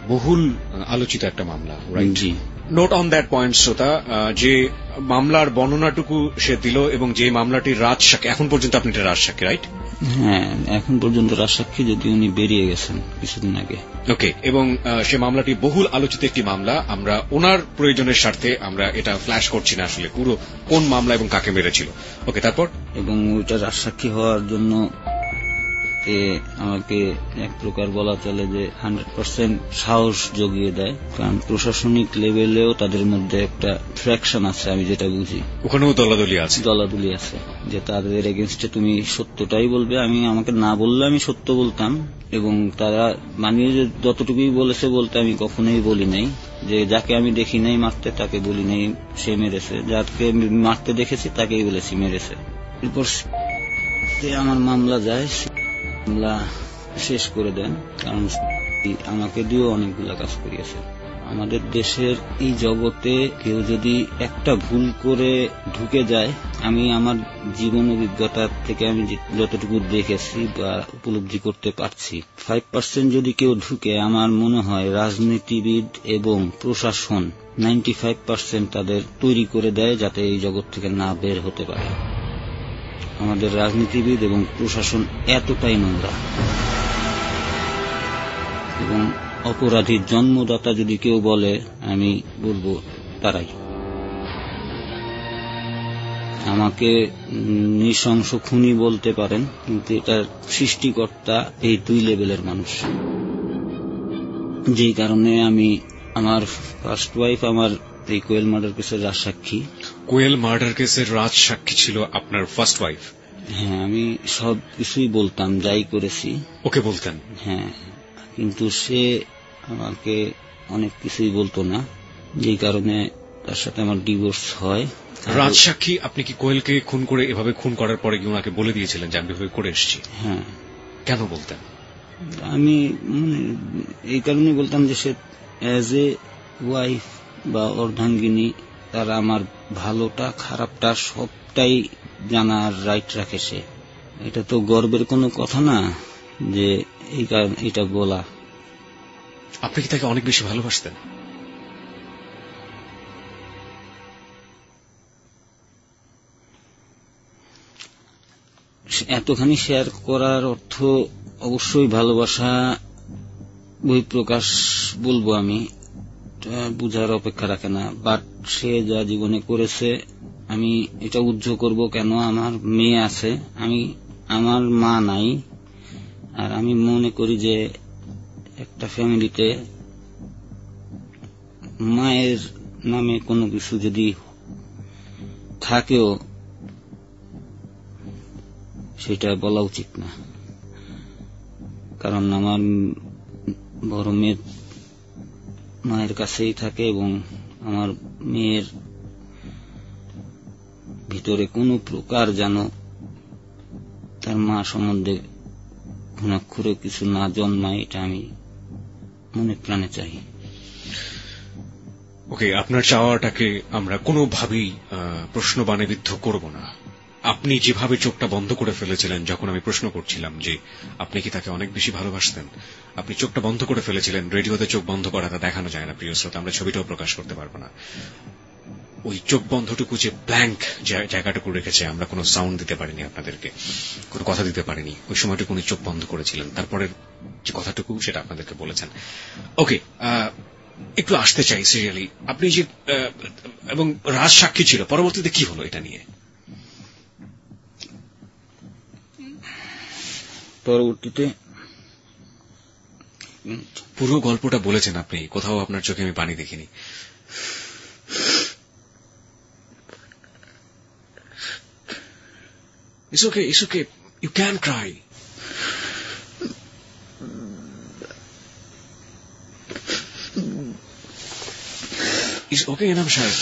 বহুল আলোচিত একটা মামলা, রাইট? জি। নোট অন দ্যাট পয়েন্ট শ্রোতা, যে মামলার বর্ণনাটুকু সে দিল এবং যে মামলাটির রাজসাক্ষী, এখন পর্যন্ত আপনি এটা রাজসাক্ষী, রাইট? হ্যাঁ, এখন পর্যন্ত রাজসাক্ষী, যদি উনি বেরিয়ে গেছেন কিছুদিন আগে। ওকে, এবং সে মামলাটি বহুল আলোচিত একটি মামলা। আমরা ওনার প্রয়োজনের স্বার্থে আমরা এটা ফ্ল্যাশ করছি না আসলে পুরো কোন মামলা এবং কাকে মেরেছিল। ওকে, তারপর? এবং ওইটা রাজসাক্ষী হওয়ার জন্য আমাকে এক প্রকার বলা চলে যে 100% সাহস জগিয়ে দেয়, কারণ প্রশাসনিক লেভেলেও তাদের মধ্যে একটা ফ্র্যাকশন আছে, আমি যেটা বুঝি ওখানেও দলাদলি আছে, যে তাদের এগেনস্টে তুমি সত্যটাই বলবে। আমাকে না বললে আমি সত্য বলতাম, এবং তারা মানিয়ে যে যতটুকুই বলেছে বলতে আমি কখনোই বলি নাই যে যাকে আমি দেখি নাই মারতে তাকে বলি নাই সে মেরেছে, যাকে মারতে দেখেছি তাকেই বলেছি মেরেছে। এরপর আমার মামলা যায়, মামলা শেষ করে দেন, কারণ আমাকে দিয়েও অনেকগুলা কাজ করিয়েছে। আমাদের দেশের এই জগতে কেউ যদি একটা ভুল করে ঢুকে যায়, আমি আমার জীবন অভিজ্ঞতা থেকে আমি যতটুকু দেখেছি বা উপলব্ধি করতে পারছি, 5% যদি কেউ ঢুকে, আমার মনে হয় রাজনীতিবিদ এবং প্রশাসন 95% তাদের তৈরি করে দেয় যাতে এই জগৎ থেকে না বের হতে পারে। আমাদের রাজনীতিবিদ এবং প্রশাসন এতটাই নোংরা, এবং অপরাধীর জন্মদাতা যদি কেউ বলে, আমি বলবো তারাই। আমাকে নৃশংস খুনি বলতে পারেন, কিন্তু এটার সৃষ্টিকর্তা এই 2 লেভেলের মানুষ। যেই কারণে আমি আমার ফার্স্ট ওয়াইফ আমার এই কোয়েল মার্ডার কেসের রাজসাক্ষী। কোয়েল মার্ডার কেসের রাজসাক্ষী ছিল আপনার ফার্স্ট ওয়াইফ? হ্যাঁ, আমি সব কিছুই বলতাম, যাই করেছি ওকে বলতেন? হ্যাঁ, কিন্তু সে আমাকে অনেক কিছুই বলতো না, যেই কারণে তার সাথে আমার ডিভোর্স হয়। রাজসাক্ষী, আপনি কি কোয়েলকে খুন করে এভাবে খুন করার পরে কি ওনাকে বলে দিয়েছিলেন যে আমি এভাবে করে এসেছি? হ্যাঁ। কেন বলতেন? আমি এই কারণে বলতাম যে সে অ্যাজ এ ওয়াইফ বা অর্ধাঙ্গিনী, তারা আমার ভালোটা খারাপটা সবটাই জানার রাইট রাখে সে। এটা তো গর্বের কোনো কথা না যে এটা বলা। আপনি কি তাকে অনেক বেশি ভালোবাসতেন? এতখানি শেয়ার করার অর্থ অবশ্যই ভালোবাসা বহিঃপ্রকাশ বলবো আমি, বুঝার অপেক্ষা রাখে না। বাট সে যা জীবনে করেছে, আমি এটা উজ্জ করব কেন? আমার মেয়ে আছে, আমার মা নাই। আর আমি মনে করি যে একটা ফ্যামিলিতে মায়ের নামে কোনো কিছু যদি থাকেও সেটা বলা উচিত না, কারণ আমার বড় মেয়ে মায়ের কাছেই থাকে, এবং আমার মেয়ের ভিতরে কোনো প্রকার যেন তার মা সম্বন্ধে ঘুণাক্ষরে কিছু না জন্মায়, এটা আমি মনে প্রাণে চাই। ওকে, আপনার চাওয়াটাকে আমরা কোনোভাবেই প্রশ্নবাণীবিদ্ধ করব না। আপনি যেভাবে চোখটা বন্ধ করে ফেলেছিলেন যখন আমি প্রশ্ন করছিলাম যে আপনি কি তাকে অনেক বেশি ভালোবাসতেন, আপনি চোখটা বন্ধ করে ফেলেছিলেন। রেডিওতে চোখ বন্ধ করাটা দেখানো যায় না প্রিয় শ্রোতা, আমরা ছবিটাও প্রকাশ করতে পারবো না। ওই চোখ বন্ধটুকু যে ব্ল্যাঙ্ক জায়গাটুকু রেখেছে, আমরা কোনো সাউন্ড দিতে পারিনি, আপনাদেরকে কোনো কথা দিতে পারিনি, ওই সময়টুকু উনি চোখ বন্ধ করেছিলেন। তারপরের যে কথাটুকু সেটা আপনাদেরকে বলেছেন। ওকে, একটু আসতে চাই সিরিয়ালি। আপনি যে এবং রাজ সাক্ষী ছিল, পরবর্তীতে কি হলো এটা নিয়ে? পরবর্তীতে পুরো গল্পটা বলেছেন আপনি, কোথাও আপনার চোখে আমি পানি দেখিনি। It's okay, it's okay. You can cry. It's okay, Enam Shah.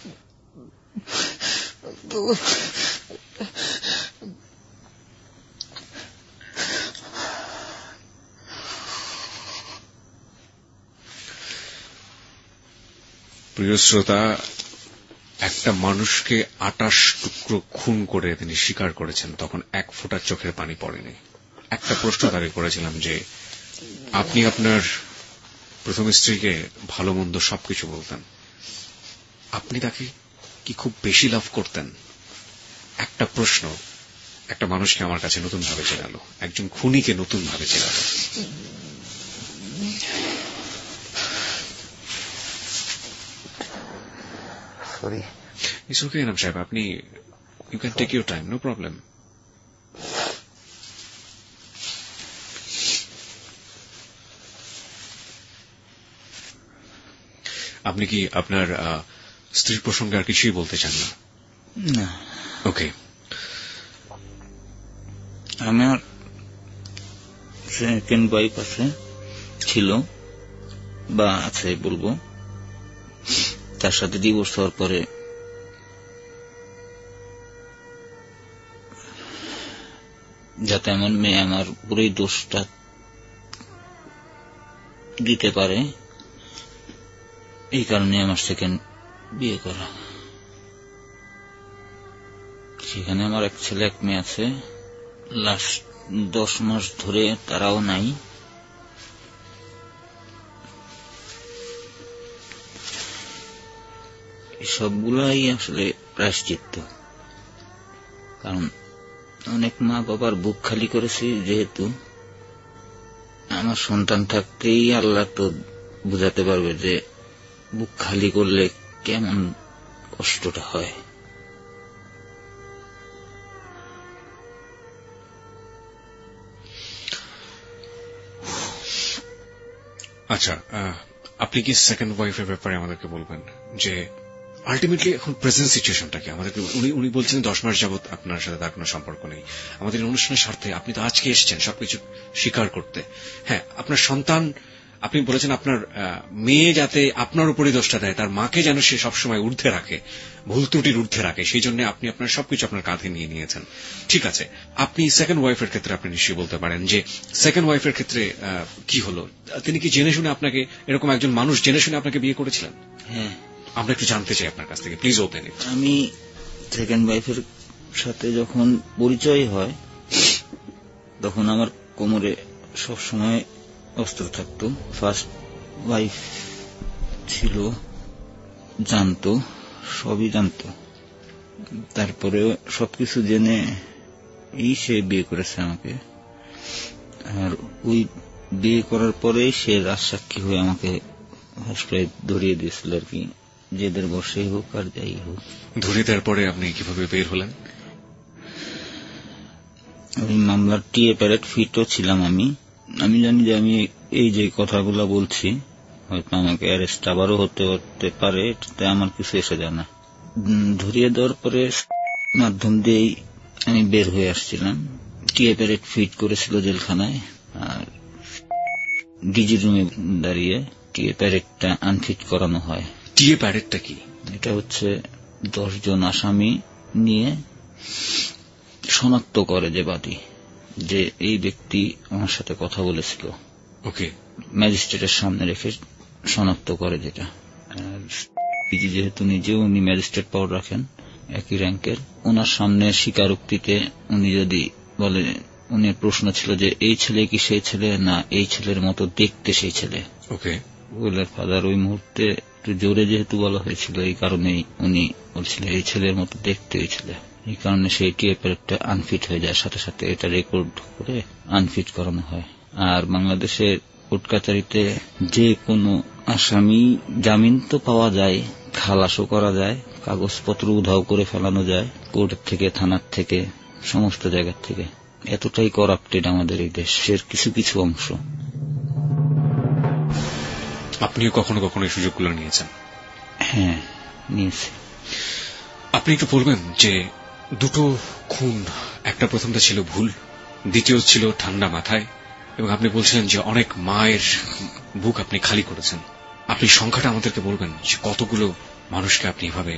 প্রিয় শ্রোতা, একটা মানুষকে 28 টুকরো খুন করে তিনি স্বীকার করেছেন, তখন এক ফোঁটা চোখের পানি পড়েনি। একটা প্রশ্ন তাকে করেছিলাম যে আপনি আপনার প্রথম স্ত্রীকে ভালো মন্দ সবকিছু বলতেন। আপনি তাকে কি খুব বেশি লাভ করতেন? একটা প্রশ্ন একটা মানুষকে আমার কাছে নতুন ভাবে চেনালো, একজন খুনিকে নতুন ভাবে চেনালো। সরি। ইটস ওকে এনাম সাহেব, আপনি you can take your time, no problem. আপনি কি আপনার স্ত্রীর প্রসঙ্গে আর কিছুই বলতে চান না? না। ওকে। আমার সেকেন্ড ওয়াইফ আছে, ছিল বা আছে বলবো। তার সাথে ডিভোর্স হওয়ার পরে যাতে আমার মেয়ে আমার পুরোই দোষটা দিতে পারে, এই কারণে আমার সেকেন্ড বিয়ে করা। সেখানে আমার এক ছেলে এক মেয়ে আছে। লাস্ট 10 মাস ধরে তারাও নাই। সবগুলাই আসলে প্রায়শ্চিত্ত, কারণ অনেক মা বাবার বুক খালি করেছি। যেহেতু আমার সন্তান থাকতেই আল্লাহ তো বুঝাতে পারবে যে বুক খালি করলে কেমন কষ্টটা হয়। আচ্ছা, আপনি কি সেকেন্ড ওয়াইফের ব্যাপারে আমাদেরকে বলবেন যে আলটিমেটলি এখন প্রেজেন্ট সিচুয়েশনটা কি? আমাদেরকে উনি বলছেন 10 মাস যাবত আপনার সাথে তার কোনো সম্পর্ক নেই। আমাদের অনুষ্ঠানের স্বার্থে আপনি তো আজকে এসেছেন সবকিছু স্বীকার করতে। হ্যাঁ, আপনার সন্তান, আপনি বলেছেন আপনার মেয়ে যাতে আপনার উপরই দোষটা দেয়, তার মাকে যেন সে সবসময় ঊর্ধ্বে রাখে, ভুল ত্রুটির ঊর্ধ্বে রাখে, সেই জন্য আপনি আপনার সবকিছু আপনার কাঁধে নিয়ে নিয়েছেন। ঠিক আছে, আপনি সেকেন্ড ওয়াইফের ক্ষেত্রে আপনি নিশ্চয়ই বলতে পারেন যে সেকেন্ড ওয়াইফের ক্ষেত্রে কি হলো? তিনি কি জেনে শুনে আপনাকে, এরকম একজন মানুষ জেনে শুনে আপনাকে বিয়ে করেছিলেন? হ্যাঁ। আমরা একটু জানতে চাই আপনার কাছ থেকে, প্লিজ ওপেন ইট। আমি সেকেন্ড ওয়াইফের সাথে যখন পরিচয় হয় তখন আমার কোমরে সবসময় অস্ত্র থাকতো। ফার্স্ট ওয়াইফ ছিল, জানতো, সবই জানতো। তারপরে সবকিছু জেনে সে বিয়ে করেছে আমাকে। আর ওই বিয়ে করার পরে সে রাজসাক্ষী হয়ে আমাকে হসপিটালে ধরিয়ে দিয়েছিল আর কি, যেদের বসেই হোক আর যাই হোক। ধরিয়ে দেওয়ার পরে আপনি কিভাবে বের হলেন? ওই মামলার টিএ প্যারেড ফিটও ছিলাম আমি। আমি জানি যে আমি এই যে কথাগুলো বলছি হয়তো আমাকে অ্যারেস্ট আবারও হতে পারে, এটাতে আমার কিছু এসে যায় না। ধরিয়ে দেওয়ার পরে মাধ্যম দিয়েই আমি বের হয়ে আসছিলাম। টিএ প্যারেড ফিট করেছিল জেলখানায়, আর ডিজি রুমে দাঁড়িয়ে টিএ প্যারেডটা আনফিট করানো হয়। টিএ প্যারেডটা কি? এটা হচ্ছে 10 জন আসামি নিয়ে শনাক্ত করে যে বাদী, যে এই ব্যক্তি আমার সাথে কথা বলেছিল। ওকে। ম্যাজিস্ট্রেটের সামনে রেখে শনাক্ত করে যেটা। যেহেতু নিজেও উনি ম্যাজিস্ট্রেট পাওয়ার রাখেন, একই র্যাঙ্কের, ওনার সামনে স্বীকারোক্তিতে উনি যদি বলে, উনি প্রশ্ন ছিল যে এই ছেলে কি সেই ছেলে, না এই ছেলের মতো দেখতে সেই ছেলে। ওকে। উইলের ফাদার ওই মুহূর্তে একটু জোরে যেহেতু বলা হয়েছিল, এই কারণেই উনি বলছিলেন এই ছেলের মতো দেখতে ওই ছেলে। এই কারণে সেই টিএ প্যারেডটা আনফিট হয়ে যায়, সাথে সাথে এটা রেকর্ড করে আনফিট করানো হয়। আর বাংলাদেশের কোর্ট কাচারিতে যে কোনো আসামি জামিন তো পাওয়া যায়, খালাসও করা যায়, কাগজপত্র উধাও করে ফেলানো যায়, কোর্ট থেকে, থানার থেকে, সমস্ত জায়গার থেকে। এতটাই করাপ্টেড আমাদের এই দেশের কিছু কিছু অংশ। আপনিও কখনো কখনো এই সুযোগগুলো নিয়েছেন? হ্যাঁ, নিয়েছি। আপনি একটু বলবেন যে দুটো খুন, একটা প্রথমটা ছিল ভুল, দ্বিতীয় ছিল ঠান্ডা মাথায়, এবং আপনি বলছিলেন যে অনেক মায়ের বুক আপনি খালি করেছেন। আপনি সংখ্যাটা আমাদেরকে বলবেন যে কতগুলো মানুষকে আপনি এভাবে?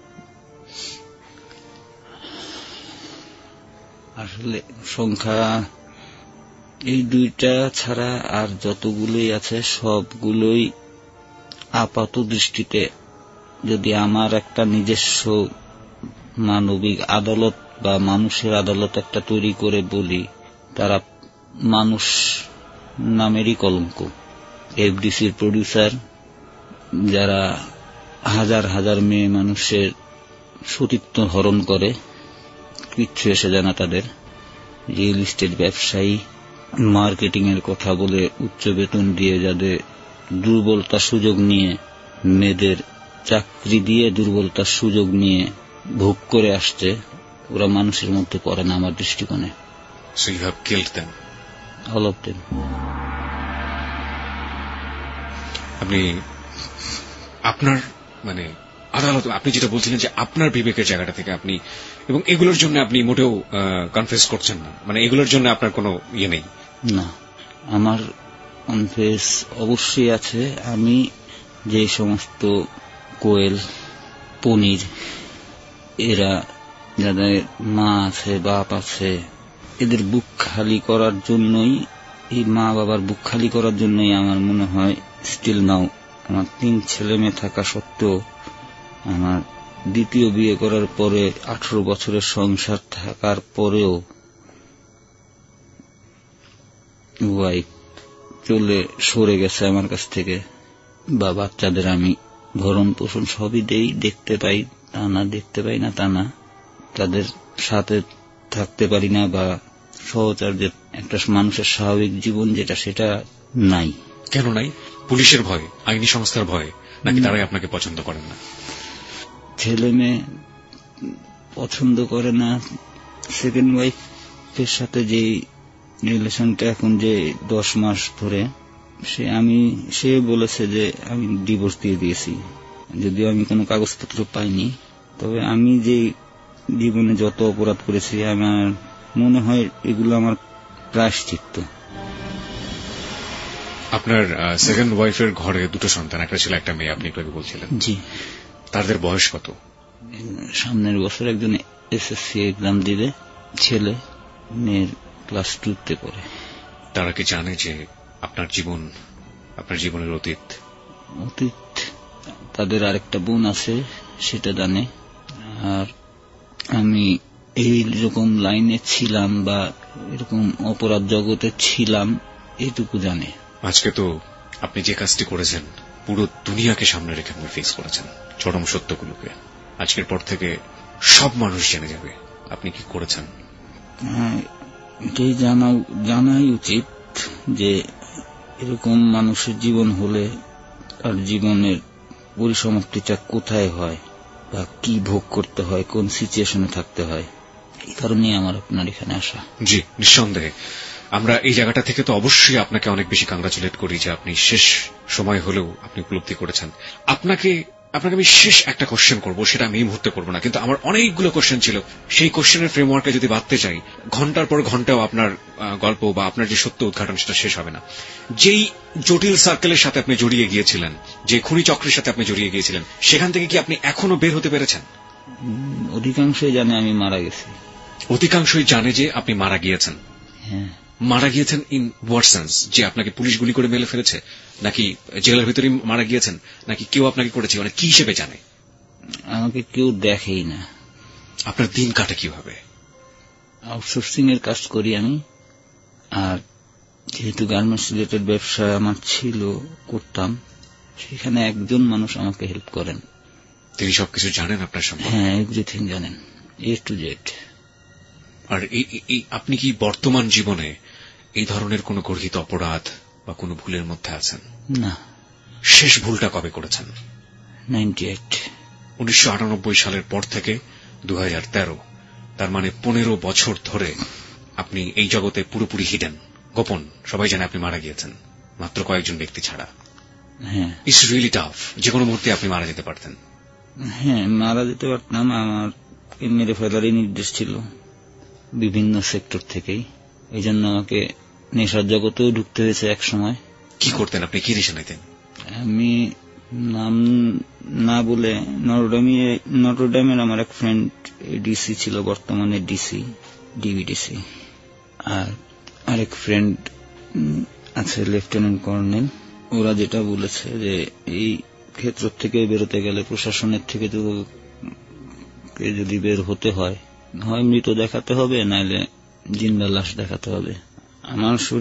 আসলে সংখ্যা এই দুইটা ছাড়া আর যতগুলোই আছে সবগুলোই আপাত দৃষ্টিতে, যদি আমার একটা নিজস্ব মানবিক আদালত বা মানুষের আদালত একটা তৈরি করে বলি, তারা মানুষ নামেরই কলঙ্ক। এফডিসির প্রডিউসার, যারা হাজার হাজার মেয়ে মানুষের সতীত্ব হরণ করে, কিচ্ছু এসে যায় না তাদের। রিয়েল এস্টেট ব্যবসায়ী, মার্কেটিং এর কথা বলে উচ্চ বেতন দিয়ে যাদের দুর্বলতার সুযোগ নিয়ে, মেয়েদের চাকরি দিয়ে দুর্বলতার সুযোগ নিয়ে ভোগ করে আসছে, ওরা মানুষের মধ্যে পড়ে না আমার দৃষ্টিকোণে। So you have killed them? All of them. আপনি আপনার মানে আদালত, আপনি যেটা বলছিলেন যে আপনার বিবেকের জায়গাটা থেকে আপনি, এবং এগুলোর জন্য আপনি মোটেও কনফেস করছেন না, মানে এগুলোর জন্য আপনার কোনো ইয়ে নেই? না, আমার কনফেস অবশ্যই আছে। আমি যে সমস্ত কোয়েল, পনির, এরা যাদের মা আছে, বাপ আছে, এদের বুক খালি করার জন্যই, এই মা বাবার বুক খালি করার জন্যই আমার মনে হয় স্টিল নাও আমার 3 ছেলে মেয়ে থাকা সত্ত্বেও, আমার দ্বিতীয় বিয়ে করার পরে 18 বছরের সংসার থাকার পরেও ওয়াইফ সরে গেছে আমার কাছ থেকে, বা বাচ্চাদের আমি ভরণ পোষণ সবই দেই, দেখতে পাই তা না, দেখতে পাই না তা না, তাদের সাথে থাকতে পারি না, বা সহচর্যের একটা মানুষের স্বাভাবিক জীবন যেটা, সেটা নাই। কেন নাই? পুলিশের ভয়, আইনি সংস্থার ভয়, নাকি তারাই আপনাকে পছন্দ করেন না? ছেলে মেয়ে পছন্দ করে না। সেকেন্ড ওয়াইফের সাথে যে রিলেশনটা এখন যে 10 মাস ধরে, সে বলেছে যে আমি ডিভোর্স দিয়ে দিয়েছি, যদিও আমি কোনো কাগজপত্র পাইনি। তবে আমি যে জীবনে যত অপরাধ করেছি, আমার মনে হয় এগুলো আমার প্রায়শ্চিত্ত। আপনার সেকেন্ড ওয়াইফের ঘরে 2টো সন্তান, একটা ছেলে একটা মেয়ে, আপনি একটু বলছিলেন। জি। তাদের বয়স কত? সামনের বছর একজন এসএসসি এক্সাম দিবে, ছেলে, মেয়ের ক্লাস 2-তে পড়ে। তারা কি জানে যে আপনার জীবন, আপনার জীবনের অতীত? তাদের আরেকটা বোন আছে, সেটা জানে। আর আমি এই রকম লাইনে ছিলাম বা এরকম অপরাধ জগতে ছিলাম, এইটুকু জানে। আজকে তো আপনি যে কাজটি করেছেন, পুরো দুনিয়াকে সামনে রেখে আপনি ফেস করেছেন চরম সত্যগুলোকে। আজকের পর থেকে সব মানুষ জেনে যাবে আপনি কি করেছেন। এটাই জানাই উচিত যে এরকম মানুষের জীবন হলে তার জীবনের পরিসমাপ্তিটা কোথায় হয়, বা কি ভোগ করতে হয়, কোন সিচুয়েশনে থাকতে হয়। এই কারণেই আমার আপনার এখানে আসা। জি, নিঃসন্দেহে আমরা এই জায়গাটা থেকে তো অবশ্যই আপনাকে অনেক বেশি কংগ্রাচুলেট করি যে আপনি শেষ সময় হলেও আপনি উপলব্ধি করেছেন। আপনাকে আমি শেষ একটা কোশ্চেন করব, সেটা আমি এই মুহূর্তে করব না, কিন্তু আমার অনেকগুলো কোশ্চেন ছিল। সেই কোশ্চেনের ফ্রেমওয়ার্কে যদি বাঁধতে চাই, ঘন্টার পর ঘন্টাও আপনার গল্প বা আপনার যে সত্য উদ্ঘাটন সেটা শেষ হবে না। যেই জটিল সার্কেলের সাথে আপনি জড়িয়ে গিয়েছিলেন, যে খুনি চক্রের সাথে আপনি জড়িয়ে গিয়েছিলেন, সেখান থেকে কি আপনি এখনো বের হতে পেরেছেন? অধিকাংশই জানে আমি মারা গেছি। অধিকাংশই জানে যে আপনি মারা গিয়েছেন? হ্যাঁ। মারা গিয়েছেন ইন হোয়াট সেন্স? যে আপনাকে পুলিশ গুলি করে মেরে ফেলেছে, নাকি জেলের ভিতরেই মারা গিয়েছেন, নাকি কেউ আপনাকে করেছে, মানে কি হিসেবে জানে? আমাকে কেউ দেখেই না। আপনার দিন কাটে কিভাবে? আউটসোর্সিং এর কাজ করি আমি, আর যেহেতু গার্মেন্টস রিলেটেড ব্যবসা আমার ছিল, করতাম, সেখানে একজন মানুষ আমাকে হেল্প করেন। তিনি সবকিছু জানেন আপনার সম্পর্কে? হ্যাঁ, এভরিথিং জানেন, A to Z। আর আপনি কি বর্তমান জীবনে এই ধরনের কোনো গর্হিত অপরাধ বা কোনো ভুলের মধ্যে আছেন? না। শেষ ভুলটা কবে করেছেন? 98। 1998 সালের পর থেকে 2013, তার মানে 15 বছর ধরে আপনি এই জগতে পুরোপুরি হিডেন, গোপন। সবাই জানে আপনি মারা গিয়েছেন, মাত্র কয়েকজন ব্যক্তি ছাড়া। হ্যাঁ। It's really tough. যে কোনো মুহূর্তে আপনি মারা যেতে পারতেন। হ্যাঁ, মারা যেতে পারতাম। আমার মেরে ফেলারই নির্দেশ ছিল বিভিন্ন সেক্টর থেকেই। এই জন্য আমাকে নেশার জগতেও ঢুকতে হয়েছে এক সময়। কি করতেন আপনি? কি নেশা নিতেন? আমি নাম না বলে, নটরডেমের আমার এক ফ্রেন্ড ডিসি ছিল, বর্তমানে ডিসি, ডিবিডিসি। আর আরেক ফ্রেন্ড আছে লেফটেন্যান্ট কর্নেল। ওরা যেটা বলেছে যে এই ক্ষেত্র থেকে বেরোতে গেলে প্রশাসনের থেকে যদি বের হতে হয় মৃত দেখাতে হবে, নাইলে জিন্দা লাশ দেখাতে হবে। আমার শরীর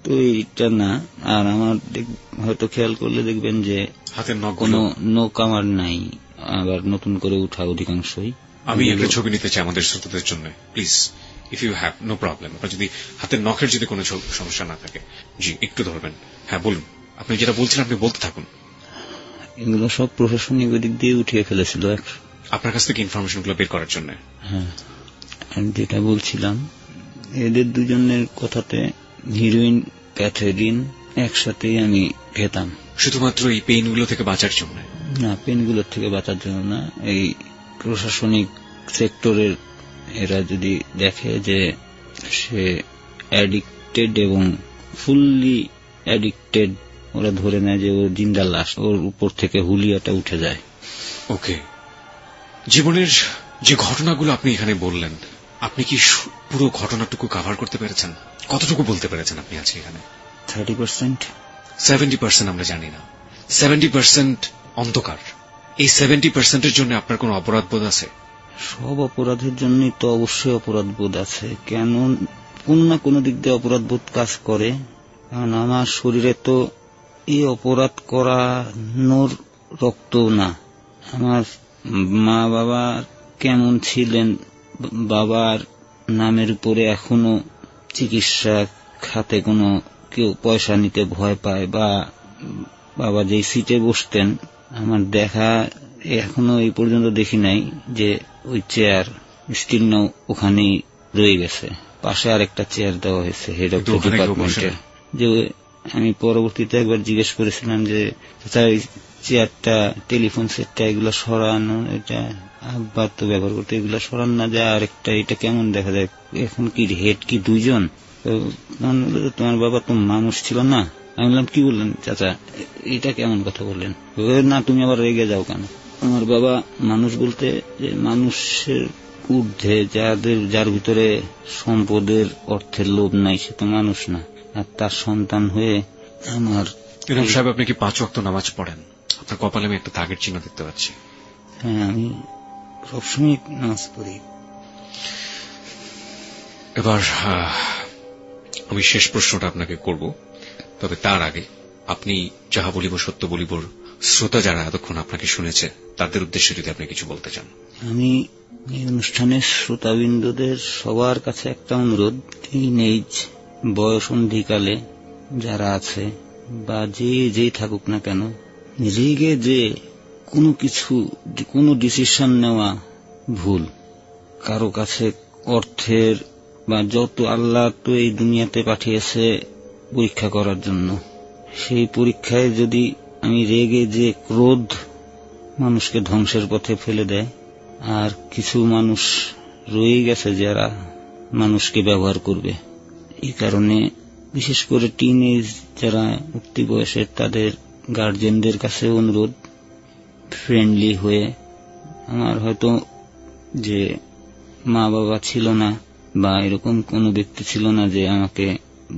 তো এইটা না। আর আমার হয়তো খেয়াল করলে দেখবেন যে হাতের নখ কোনো নখ আমার নাই, আবার নতুন করে উঠা অধিকাংশই। আমি একটা ছবি নিতে চাই আমাদের শ্রোতাদের জন্য, please, if you have no problem. আপনার যদি হাতের নখের যদি কোনো সমস্যা না থাকে, জি একটু ধরবেন। হ্যাঁ বলুন, আপনি যেটা বলছেন আপনি বলতে থাকুন। এগুলো সব প্রশাসনিক দিক দিয়ে উঠিয়ে ফেলেছিল আপনার কাছ থেকে ইনফরমেশন গুলো বের করার জন্য। হ্যাঁ, যেটা বলছিলাম, এদের দুজনের কথাতে হিরোইন ক্যাথেরিন একসাথেই আমি খেতাম। শুধুমাত্র এই পেইনগুলো থেকে বাঁচার জন্য? না, পেইনগুলোর থেকে বাঁচার জন্য না। এই প্রশাসনিক সেক্টরের এরা যদি দেখে যে সে অ্যাডিক্টেড এবং ফুললি অ্যাডিক্টেড, ওরা ধরে নেয় যে ও জিন্দা লাশ, ওর উপর থেকে হুলিয়াটা উঠে যায়। ওকে, জীবনের যে ঘটনাগুলো আপনি এখানে বললেন, আপনি কি পুরো ঘটনাটুকু কভার করতে পেরেছেন? কতটুকু বলতে পেরেছেন আপনি আজকে এখানে? 30%। 70% আমরা জানি না, 70% অন্ধকার। এই 70%-এর জন্য আপনার কোন অপরাধ বোধ আছে? সব অপরাধের জন্যই তো অবশ্যই অপরাধ বোধ আছে। কেন কোন না কোন দিক দিয়ে অপরাধ বোধ কাজ করে। কারণ আমার শরীরে তো এই অপরাধ করানোর রক্ত না। আমার মা বাবা কেমন ছিলেন, বাবার নামের উপরে এখনো চিকিৎসা খাতে কোনো কেউ পয়সা নিতে ভয় পায়, বা বাবা যেই সিটে বসতেন আমার দেখা এখনো এই পর্যন্ত দেখি নাই যে ওই চেয়ার স্টিল নাও ওখানেই রয়ে গেছে। পাশে আরেকটা চেয়ার দেওয়া হয়েছে হেড অফ দ্য ডিপার্টমেন্টের। যে আমি পরবর্তীতে একবার জিজ্ঞেস করেছিলাম যে চেয়ারটা, টেলিফোন সেটটা, এগুলো সরানো, এটা আব্বা তো ব্যবহার করতে, এগুলো সরান না যায়, আরেকটা এটা কেমন দেখা যায়, এখন কি হেড কি দুইজন? তোমার বাবা তো মানুষ ছিল না। আমি বললাম কি বললেন চাচা, এটা কেমন কথা বললেন? না তুমি আবার রেগে যাও কেন? আমার বাবা মানুষ বলতে যে মানুষের ঊর্ধ্বে যার ভিতরে সম্পদের অর্থের লোভ নাই, সে তো মানুষ না। আর তার সন্তান হয়ে আমার। ইমাম সাহেব, আপনি কি 5 ওয়াক্ত নামাজ পড়েন? আপনার কপালে আমি একটা দাগের চিহ্ন দেখতে পাচ্ছি। হ্যাঁ, আমি সবসময় নামাজ পড়ি। এবার আমি শেষ প্রশ্নটা আপনাকে করব, তবে তার আগে আপনি যাহা বলিব সত্য বলিবর শ্রোতা যারা এতক্ষণ আপনাকে শুনেছে তাদের উদ্দেশ্যে যদি আপনি কিছু বলতে চান। আমি এই অনুষ্ঠানের শ্রোতাবৃন্দদের সবার কাছে একটা অনুরোধ, টিনেজ বয়সন্ধিকালে যারা আছে বা যেই থাকুক না কেন, রেগে যে কোনো কিছু, কোনো ডিসিশন নেওয়া ভুল। কারো কাছে অর্থের বা যত আল্লাহ তো এই দুনিয়াতে পাঠিয়েছে পরীক্ষা করার জন্য, সেই পরীক্ষায় যদি আমি রেগে যে ক্রোধ মানুষকে ধ্বংসের পথে ফেলে দেয়, আর কিছু মানুষ রয়ে গেছে যারা মানুষকে ব্যবহার করবে। এই কারণে বিশেষ করে টিনেজ যারা উঠতি বয়সের, তাদের গার্জেনদের কাছে অনুরোধ, ফ্রেন্ডলি হয়ে। আমার হয়তো যে মা বাবা ছিল না বা এরকম কোনো ব্যক্তি ছিল না যে আমাকে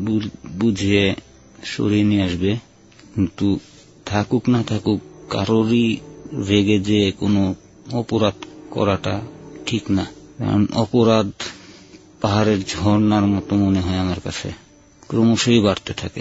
বুঝিয়ে সরিয়ে নিয়ে আসবে, কিন্তু থাকুক না থাকুক কারোরই রেগে যে কোনো অপরাধ করাটা ঠিক না। কারণ অপরাধ পাহাড়ের ঝর্ণার মতো মনে হয় আমার কাছে, ক্রমশই বাড়তে থাকে।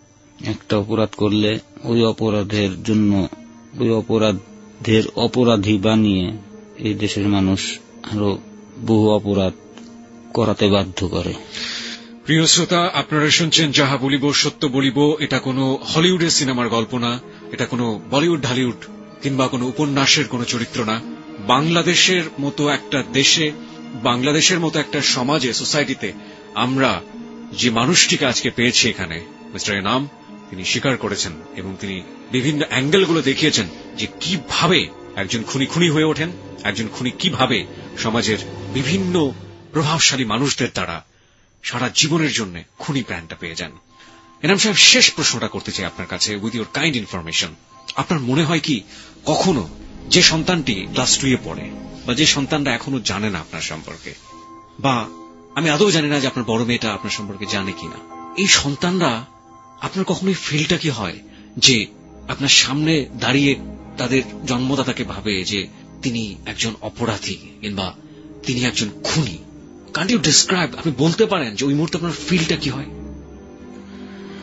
একটা অপরাধ করলে ওই অপরাধের জন্য ওই অপরাধের অপরাধী বানিয়ে এই দেশের মানুষ আরো বহু অপরাধ করাতে বাধ্য করে। প্রিয় শ্রোতা, আপনারা শুনছেন যাহা বলিব সত্য বলিব। এটা কোনো হলিউডের সিনেমার গল্প না, এটা কোনো বলিউড ঢালিউড কিংবা কোনো উপন্যাসের কোনো চরিত্র না। বাংলাদেশের মতো একটা দেশে, বাংলাদেশের মতো একটা সমাজে, সোসাইটিতে আমরা যে মানুষটিকে আজকে পেয়েছি এখানে, মিস্টার এনাম, তিনি স্বীকার করেছেন এবং তিনি বিভিন্ন অ্যাঙ্গেলগুলো দেখিয়েছেন যে কিভাবে একজন খুনি হয়ে ওঠেন, একজন খুনি কিভাবে সমাজের বিভিন্ন প্রভাবশালী মানুষদের দ্বারা সারা জীবনের জন্য খুনি প্রাণটা পেয়ে যান। এনাম সাহেব, শেষ প্রশ্নটা করতে চাই আপনার কাছে, উইথ ইউর কাইন্ড ইনফরমেশন। আপনার মনে হয় কি কখনো যে সন্তানটি ক্লাস 2 এ পড়ে, বা যে সন্তানটা এখনো জানে না আপনার সম্পর্কে, বা আমি আদৌ জানি না যে আপনার বড় মেয়েটা আপনার সম্পর্কে জানে কিনা, এই সন্তানরা আপনার কখনোই ফিলটা কি হয় যে আপনার সামনে দাঁড়িয়ে তাদের জন্মদাতাকে ভাবে যে তিনি একজন অপরাধী কিংবা তিনি একজন খুনি? কান্ট ইউ ডিসক্রাইব, আপনি বলতে পারেন যে ওই মুহূর্তে আপনার ফিলটা কি হয়?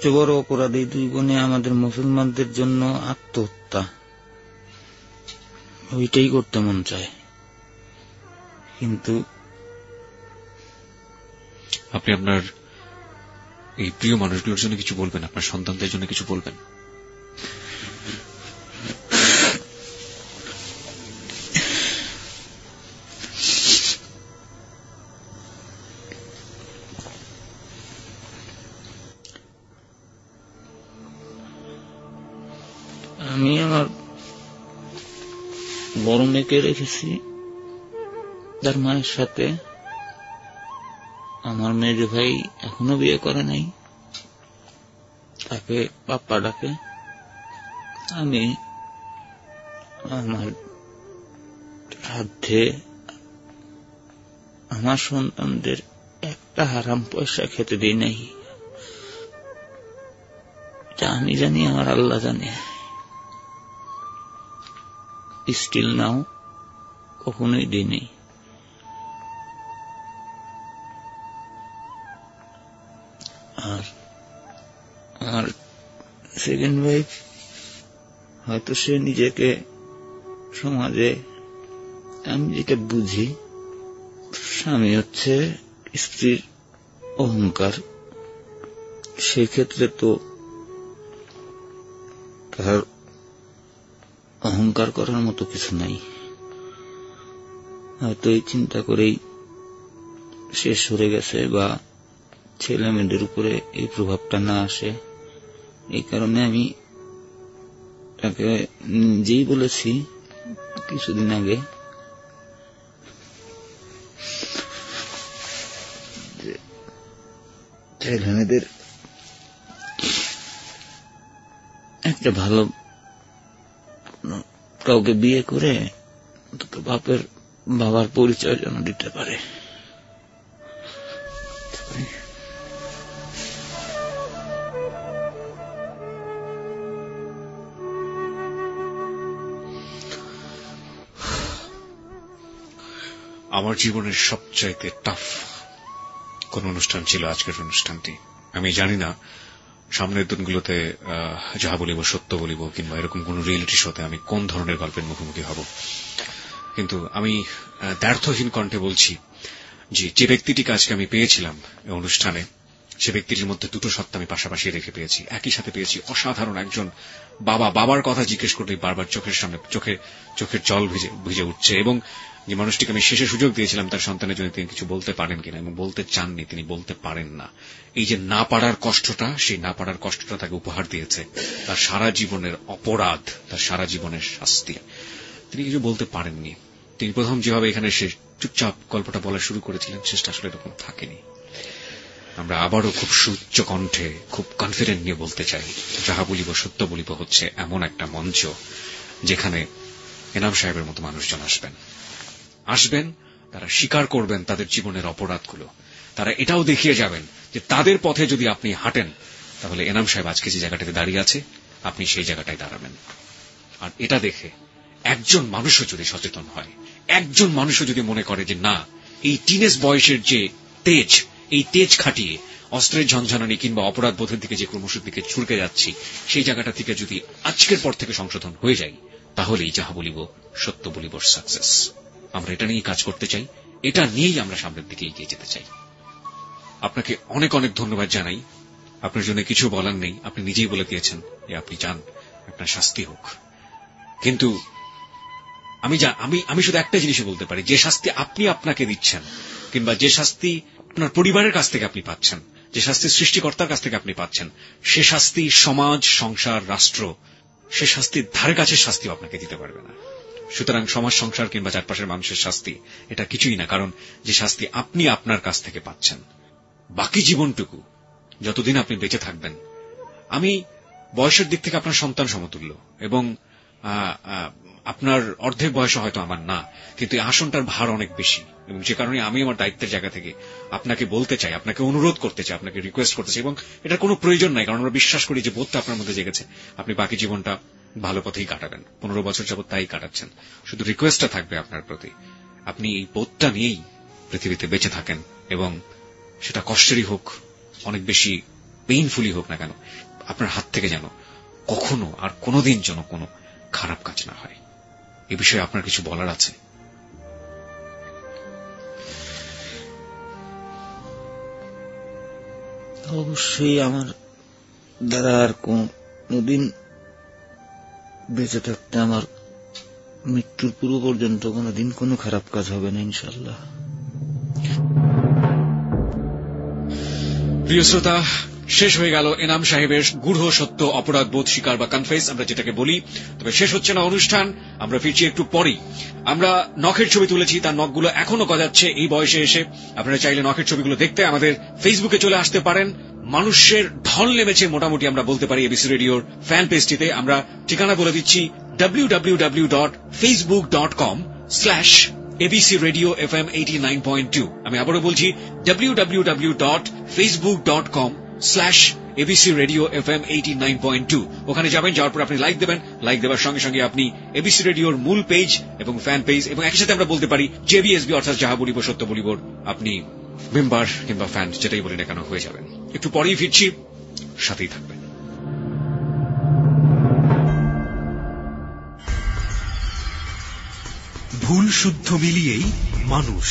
সবচেয়ে বড় অপরাধ এই দুই বোনে আমাদের মুসলমানদের জন্য আত্মহত্যা, ওইটাই করতে মন চায়। কিন্তু আপনি আপনার এই প্রিয় মানুষগুলোর জন্য কিছু বলবেন, আপনার সন্তানদের জন্য কিছু বলবেন? আমি আমার বড় মেয়েকে রেখেছি তার মায়ের সাথে। আমার মেয়ের ভাই এখনো বিয়ে করে নাই, তাকে পাপ্পা ডাকে। আমি আমার সাধ্যে আমার সন্তানদের একটা হারাম পয়সা খেতে দিই নাই। এটা আমি জানি, আমার আল্লাহ জানে। স্টিল নাও কখনোই দিই নাই। আর আমার সেকেন্ড ওয়াইফ হয়তো সে নিজেকে সমাজে, আমি যেটা বুঝি, স্বামী হচ্ছে স্ত্রীর অহংকার। সেক্ষেত্রে তো তার অহংকার করার মতো কিছু নাই। হয়তো এই চিন্তা করেই সে সরে গেছে, বা ছেলে মেয়েদের উপরে এই প্রভাবটা না আসে। এই কারণে আমি তাকে যেই বলেছি কিছুদিন আগে যে ছেলে মেয়েদের একটা ভালো কাউকে বিয়ে করে অন্তত বাবার পরিচয় যেন দিতে পারে। আমার জীবনের সবচাইতে টাফ কোন অনুষ্ঠান ছিল আজকের অনুষ্ঠানটি। আমি জানি না সামনের দিনগুলোতে যাহা বলিব সত্য বলিব কিংবা এরকম কোন রিয়েলিটি শোতে আমি কোন ধরনের গল্পের মুখোমুখি হব, কিন্তু আমি দ্ব্যর্থহীন কণ্ঠে বলছি যে ব্যক্তিটিকে আজকে আমি পেয়েছিলাম এই অনুষ্ঠানে, সে ব্যক্তিটির মধ্যে দুটো সত্তা আমি পাশাপাশি রেখে পেয়েছি। একই সাথে পেয়েছি অসাধারণ একজন বাবার কথা জিজ্ঞেস করলেই বারবার চোখের সামনে চোখের জল ভিজে উঠছে, এবং যে মানুষটিকে আমি শেষে সুযোগ দিয়েছিলাম তার সন্তানের জন্য তিনি কিছু বলতে পারেন কিনা, এবং বলতে চাননি, তিনি বলতে পারেন না। এই যে না পারার কষ্টটা, সেই না পারার কষ্টটা তাকে উপহার দিয়েছে তার সারা জীবনের অপরাধ, তার সারা জীবনের শাস্তি। তিনি কিছু বলতে পারেননি। তিনি প্রথম যেভাবে এখানে সে চুপচাপ গল্পটা বলা শুরু করেছিলেন, শেষটা আসলে এরকম থাকেনি। আমরা আবারও খুব সুউচ্চ কণ্ঠে, খুব কনফিডেন্ট নিয়ে বলতে চাই, যাহা বলিব সত্য বলিব হচ্ছে এমন একটা মঞ্চ যেখানে এনাম সাহেবের মতো মানুষজন আসবেন, তারা স্বীকার করবেন তাদের জীবনের অপরাধগুলো। তারা এটাও দেখিয়ে যাবেন যে তাদের পথে যদি আপনি হাঁটেন তাহলে এনাম সাহেব আজকে যে জায়গাটাতে দাঁড়িয়ে আছে আপনি সেই জায়গাটায় দাঁড়াবেন। আর এটা দেখে একজন মানুষও যদি সচেতন হয়, একজন মানুষও যদি মনে করে যে না, এই টিনেজ বয়সের যে তেজ, এই তেজ খাটিয়ে অস্ত্রের ঝঞ্ঝানি কিংবা অপরাধ বোধের দিকে যে ক্রমশ দিকে ছুটকে যাচ্ছি, সেই জায়গাটা থেকে যদি আজকের পর থেকে সংশোধন হয়ে যায়, তাহলেই যাহা বলিব সত্য বলিব সাকসেস। আমরা এটা নিয়েই কাজ করতে চাই, এটা নিয়েই আমরা সামনের দিকে এগিয়ে যেতে চাই। আপনাকে অনেক অনেক ধন্যবাদ জানাই। আপনার জন্য কিছু বলার নেই, আপনি নিজেই বলে দিয়েছেন যে আপনি চান আপনার শাস্তি হোক। কিন্তু আমি শুধু একটা জিনিসই বলতে পারি, যে শাস্তি আপনি আপনাকে দিচ্ছেন কিংবা যে শাস্তি আপনার পরিবারের কাছ থেকে আপনি পাচ্ছেন, যে শাস্তি সৃষ্টিকর্তার কাছ থেকে আপনি পাচ্ছেন, সে শাস্তি সমাজ, সংসার, রাষ্ট্র সে শাস্তির ধারে কাছে শাস্তিও আপনাকে দিতে পারবে না। সুতরাং সমাজ, সংসার কিংবা চারপাশের মানুষের শাস্তি এটা কিছুই না, কারণ যে শাস্তি আপনি আপনার কাছ থেকে পাচ্ছেন, বাকি জীবনটুকু যতদিন আপনি বেঁচে থাকবেন, আমি বয়সের দিক থেকে আপনার সন্তান সমতুল্য, এবং আপনার অর্ধেক বয়স হয়তো আমার না, কিন্তু এই আসনটার ভার অনেক বেশি, এবং যে কারণে আমি আমার দায়িত্বের জায়গা থেকে আপনাকে বলতে চাই, আপনাকে অনুরোধ করতে চাই, আপনাকে রিকোয়েস্ট করতে চাই, এবং এটার কোনো প্রয়োজন নাই, কারণ আমরা বিশ্বাস করি যে বোধটা আপনার মধ্যে জেগেছে, আপনি বাকি জীবনটা ভালো পথেই কাটাবেন। 15 বছর যাবত তাই কাটাচ্ছেন। শুধু রিকোয়েস্টটা থাকবে আপনার প্রতি, আপনি এই বোধটা নিয়েই পৃথিবীতে বেঁচে থাকেন, এবং সেটা কষ্টেরই হোক, অনেক বেশি পেইনফুলি হোক না কেন, আপনার হাত থেকে যেন কখনো আর কোনোদিন যেন কোনো খারাপ কাজ না হয়। এ বিষয়ে আপনার কিছু বলার আছে? অবশ্যই আমার দ্বারা আর কোনদিন বেঁচে থাকতে আমার মৃত্যুর পূর্ব পর্যন্ত কোনদিন কোনো খারাপ কাজ হবে না ইনশাআল্লাহ। প্রিয় শ্রোতা, শেষ হয়ে গেল এনাম সাহেবের গূঢ় সত্য অপরাধ বোধ স্বীকার বা কনফেস আমরা যেটাকে বলি। তবে শেষ হচ্ছে না অনুষ্ঠান, আমরা ফিরছি একটু পরেই। আমরা নখের ছবি তুলেছি, তার নখগুলো এখনো গজাচ্ছে এই বয়সে এসে। আপনারা চাইলে নখের ছবিগুলো দেখতে আমাদের ফেসবুকে চলে আসতে পারেন। মানুষের ঢল নেমেছে মোটামুটি আমরা বলতে পারি এবিসি রেডিওর ফ্যান পেজটিতে। আমরা ঠিকানা বলে দিচ্ছি www.facebook.com/ABC Radio FM 89.2। আমি আবারও বলছি www.facebook.com/ABC Radio FM 89.2। ওখানে যাবেন, যাওয়ার পর আপনি লাইক দেবেন। লাইক দেওয়ার সঙ্গে সঙ্গে আপনি এবিসি রেডিওর মূল পেজ এবং ফ্যান পেজ এবং একই সাথে আমরা বলতে পারি জেবিএসবি অর্থাৎ যাহা বলিব সত্য বলিবর আপনি মেম্বার কিংবা ফ্যান যেটাই বলি না কেন হয়ে যাবেন। একটু পরেই ফিরছি, সাথেই থাকবেন। ভুল শুদ্ধ মিলিয়েই মানুষ।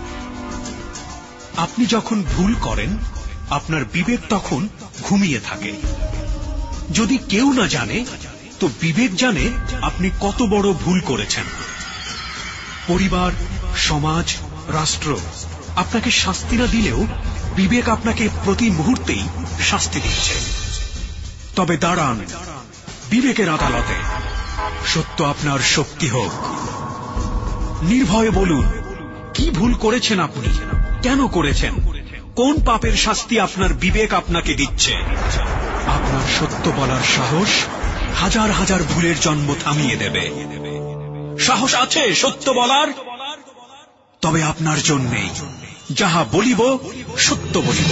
আপনি যখন ভুল করেন আপনার বিবেক তখন ঘুমিয়ে থাকে। যদি কেউ না জানে তো বিবেক জানে আপনি কত বড় ভুল করেছেন। পরিবার, সমাজ, রাষ্ট্র আপনাকে শাস্তি না দিলেও বিবেক আপনাকে প্রতি মুহূর্তেই শাস্তি দিচ্ছে। তবে দাঁড়ান বিবেকের আদালতে, সত্য আপনার শক্তি হোক। নির্ভয়ে বলুন কি ভুল করেছেন আপনি, কেন করেছেন, কোন পাপের শাস্তি আপনার বিবেক আপনাকে দিচ্ছে। আপনার সত্য বলার সাহস হাজার হাজার ভুলের জন্ম থামিয়ে দেবে। সাহস আছে সত্য বলার? তবে আপনার জন্যেই যাহা বলিব সত্য বলিব।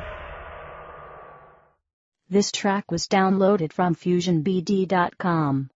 This track was downloaded from FusionBD.com.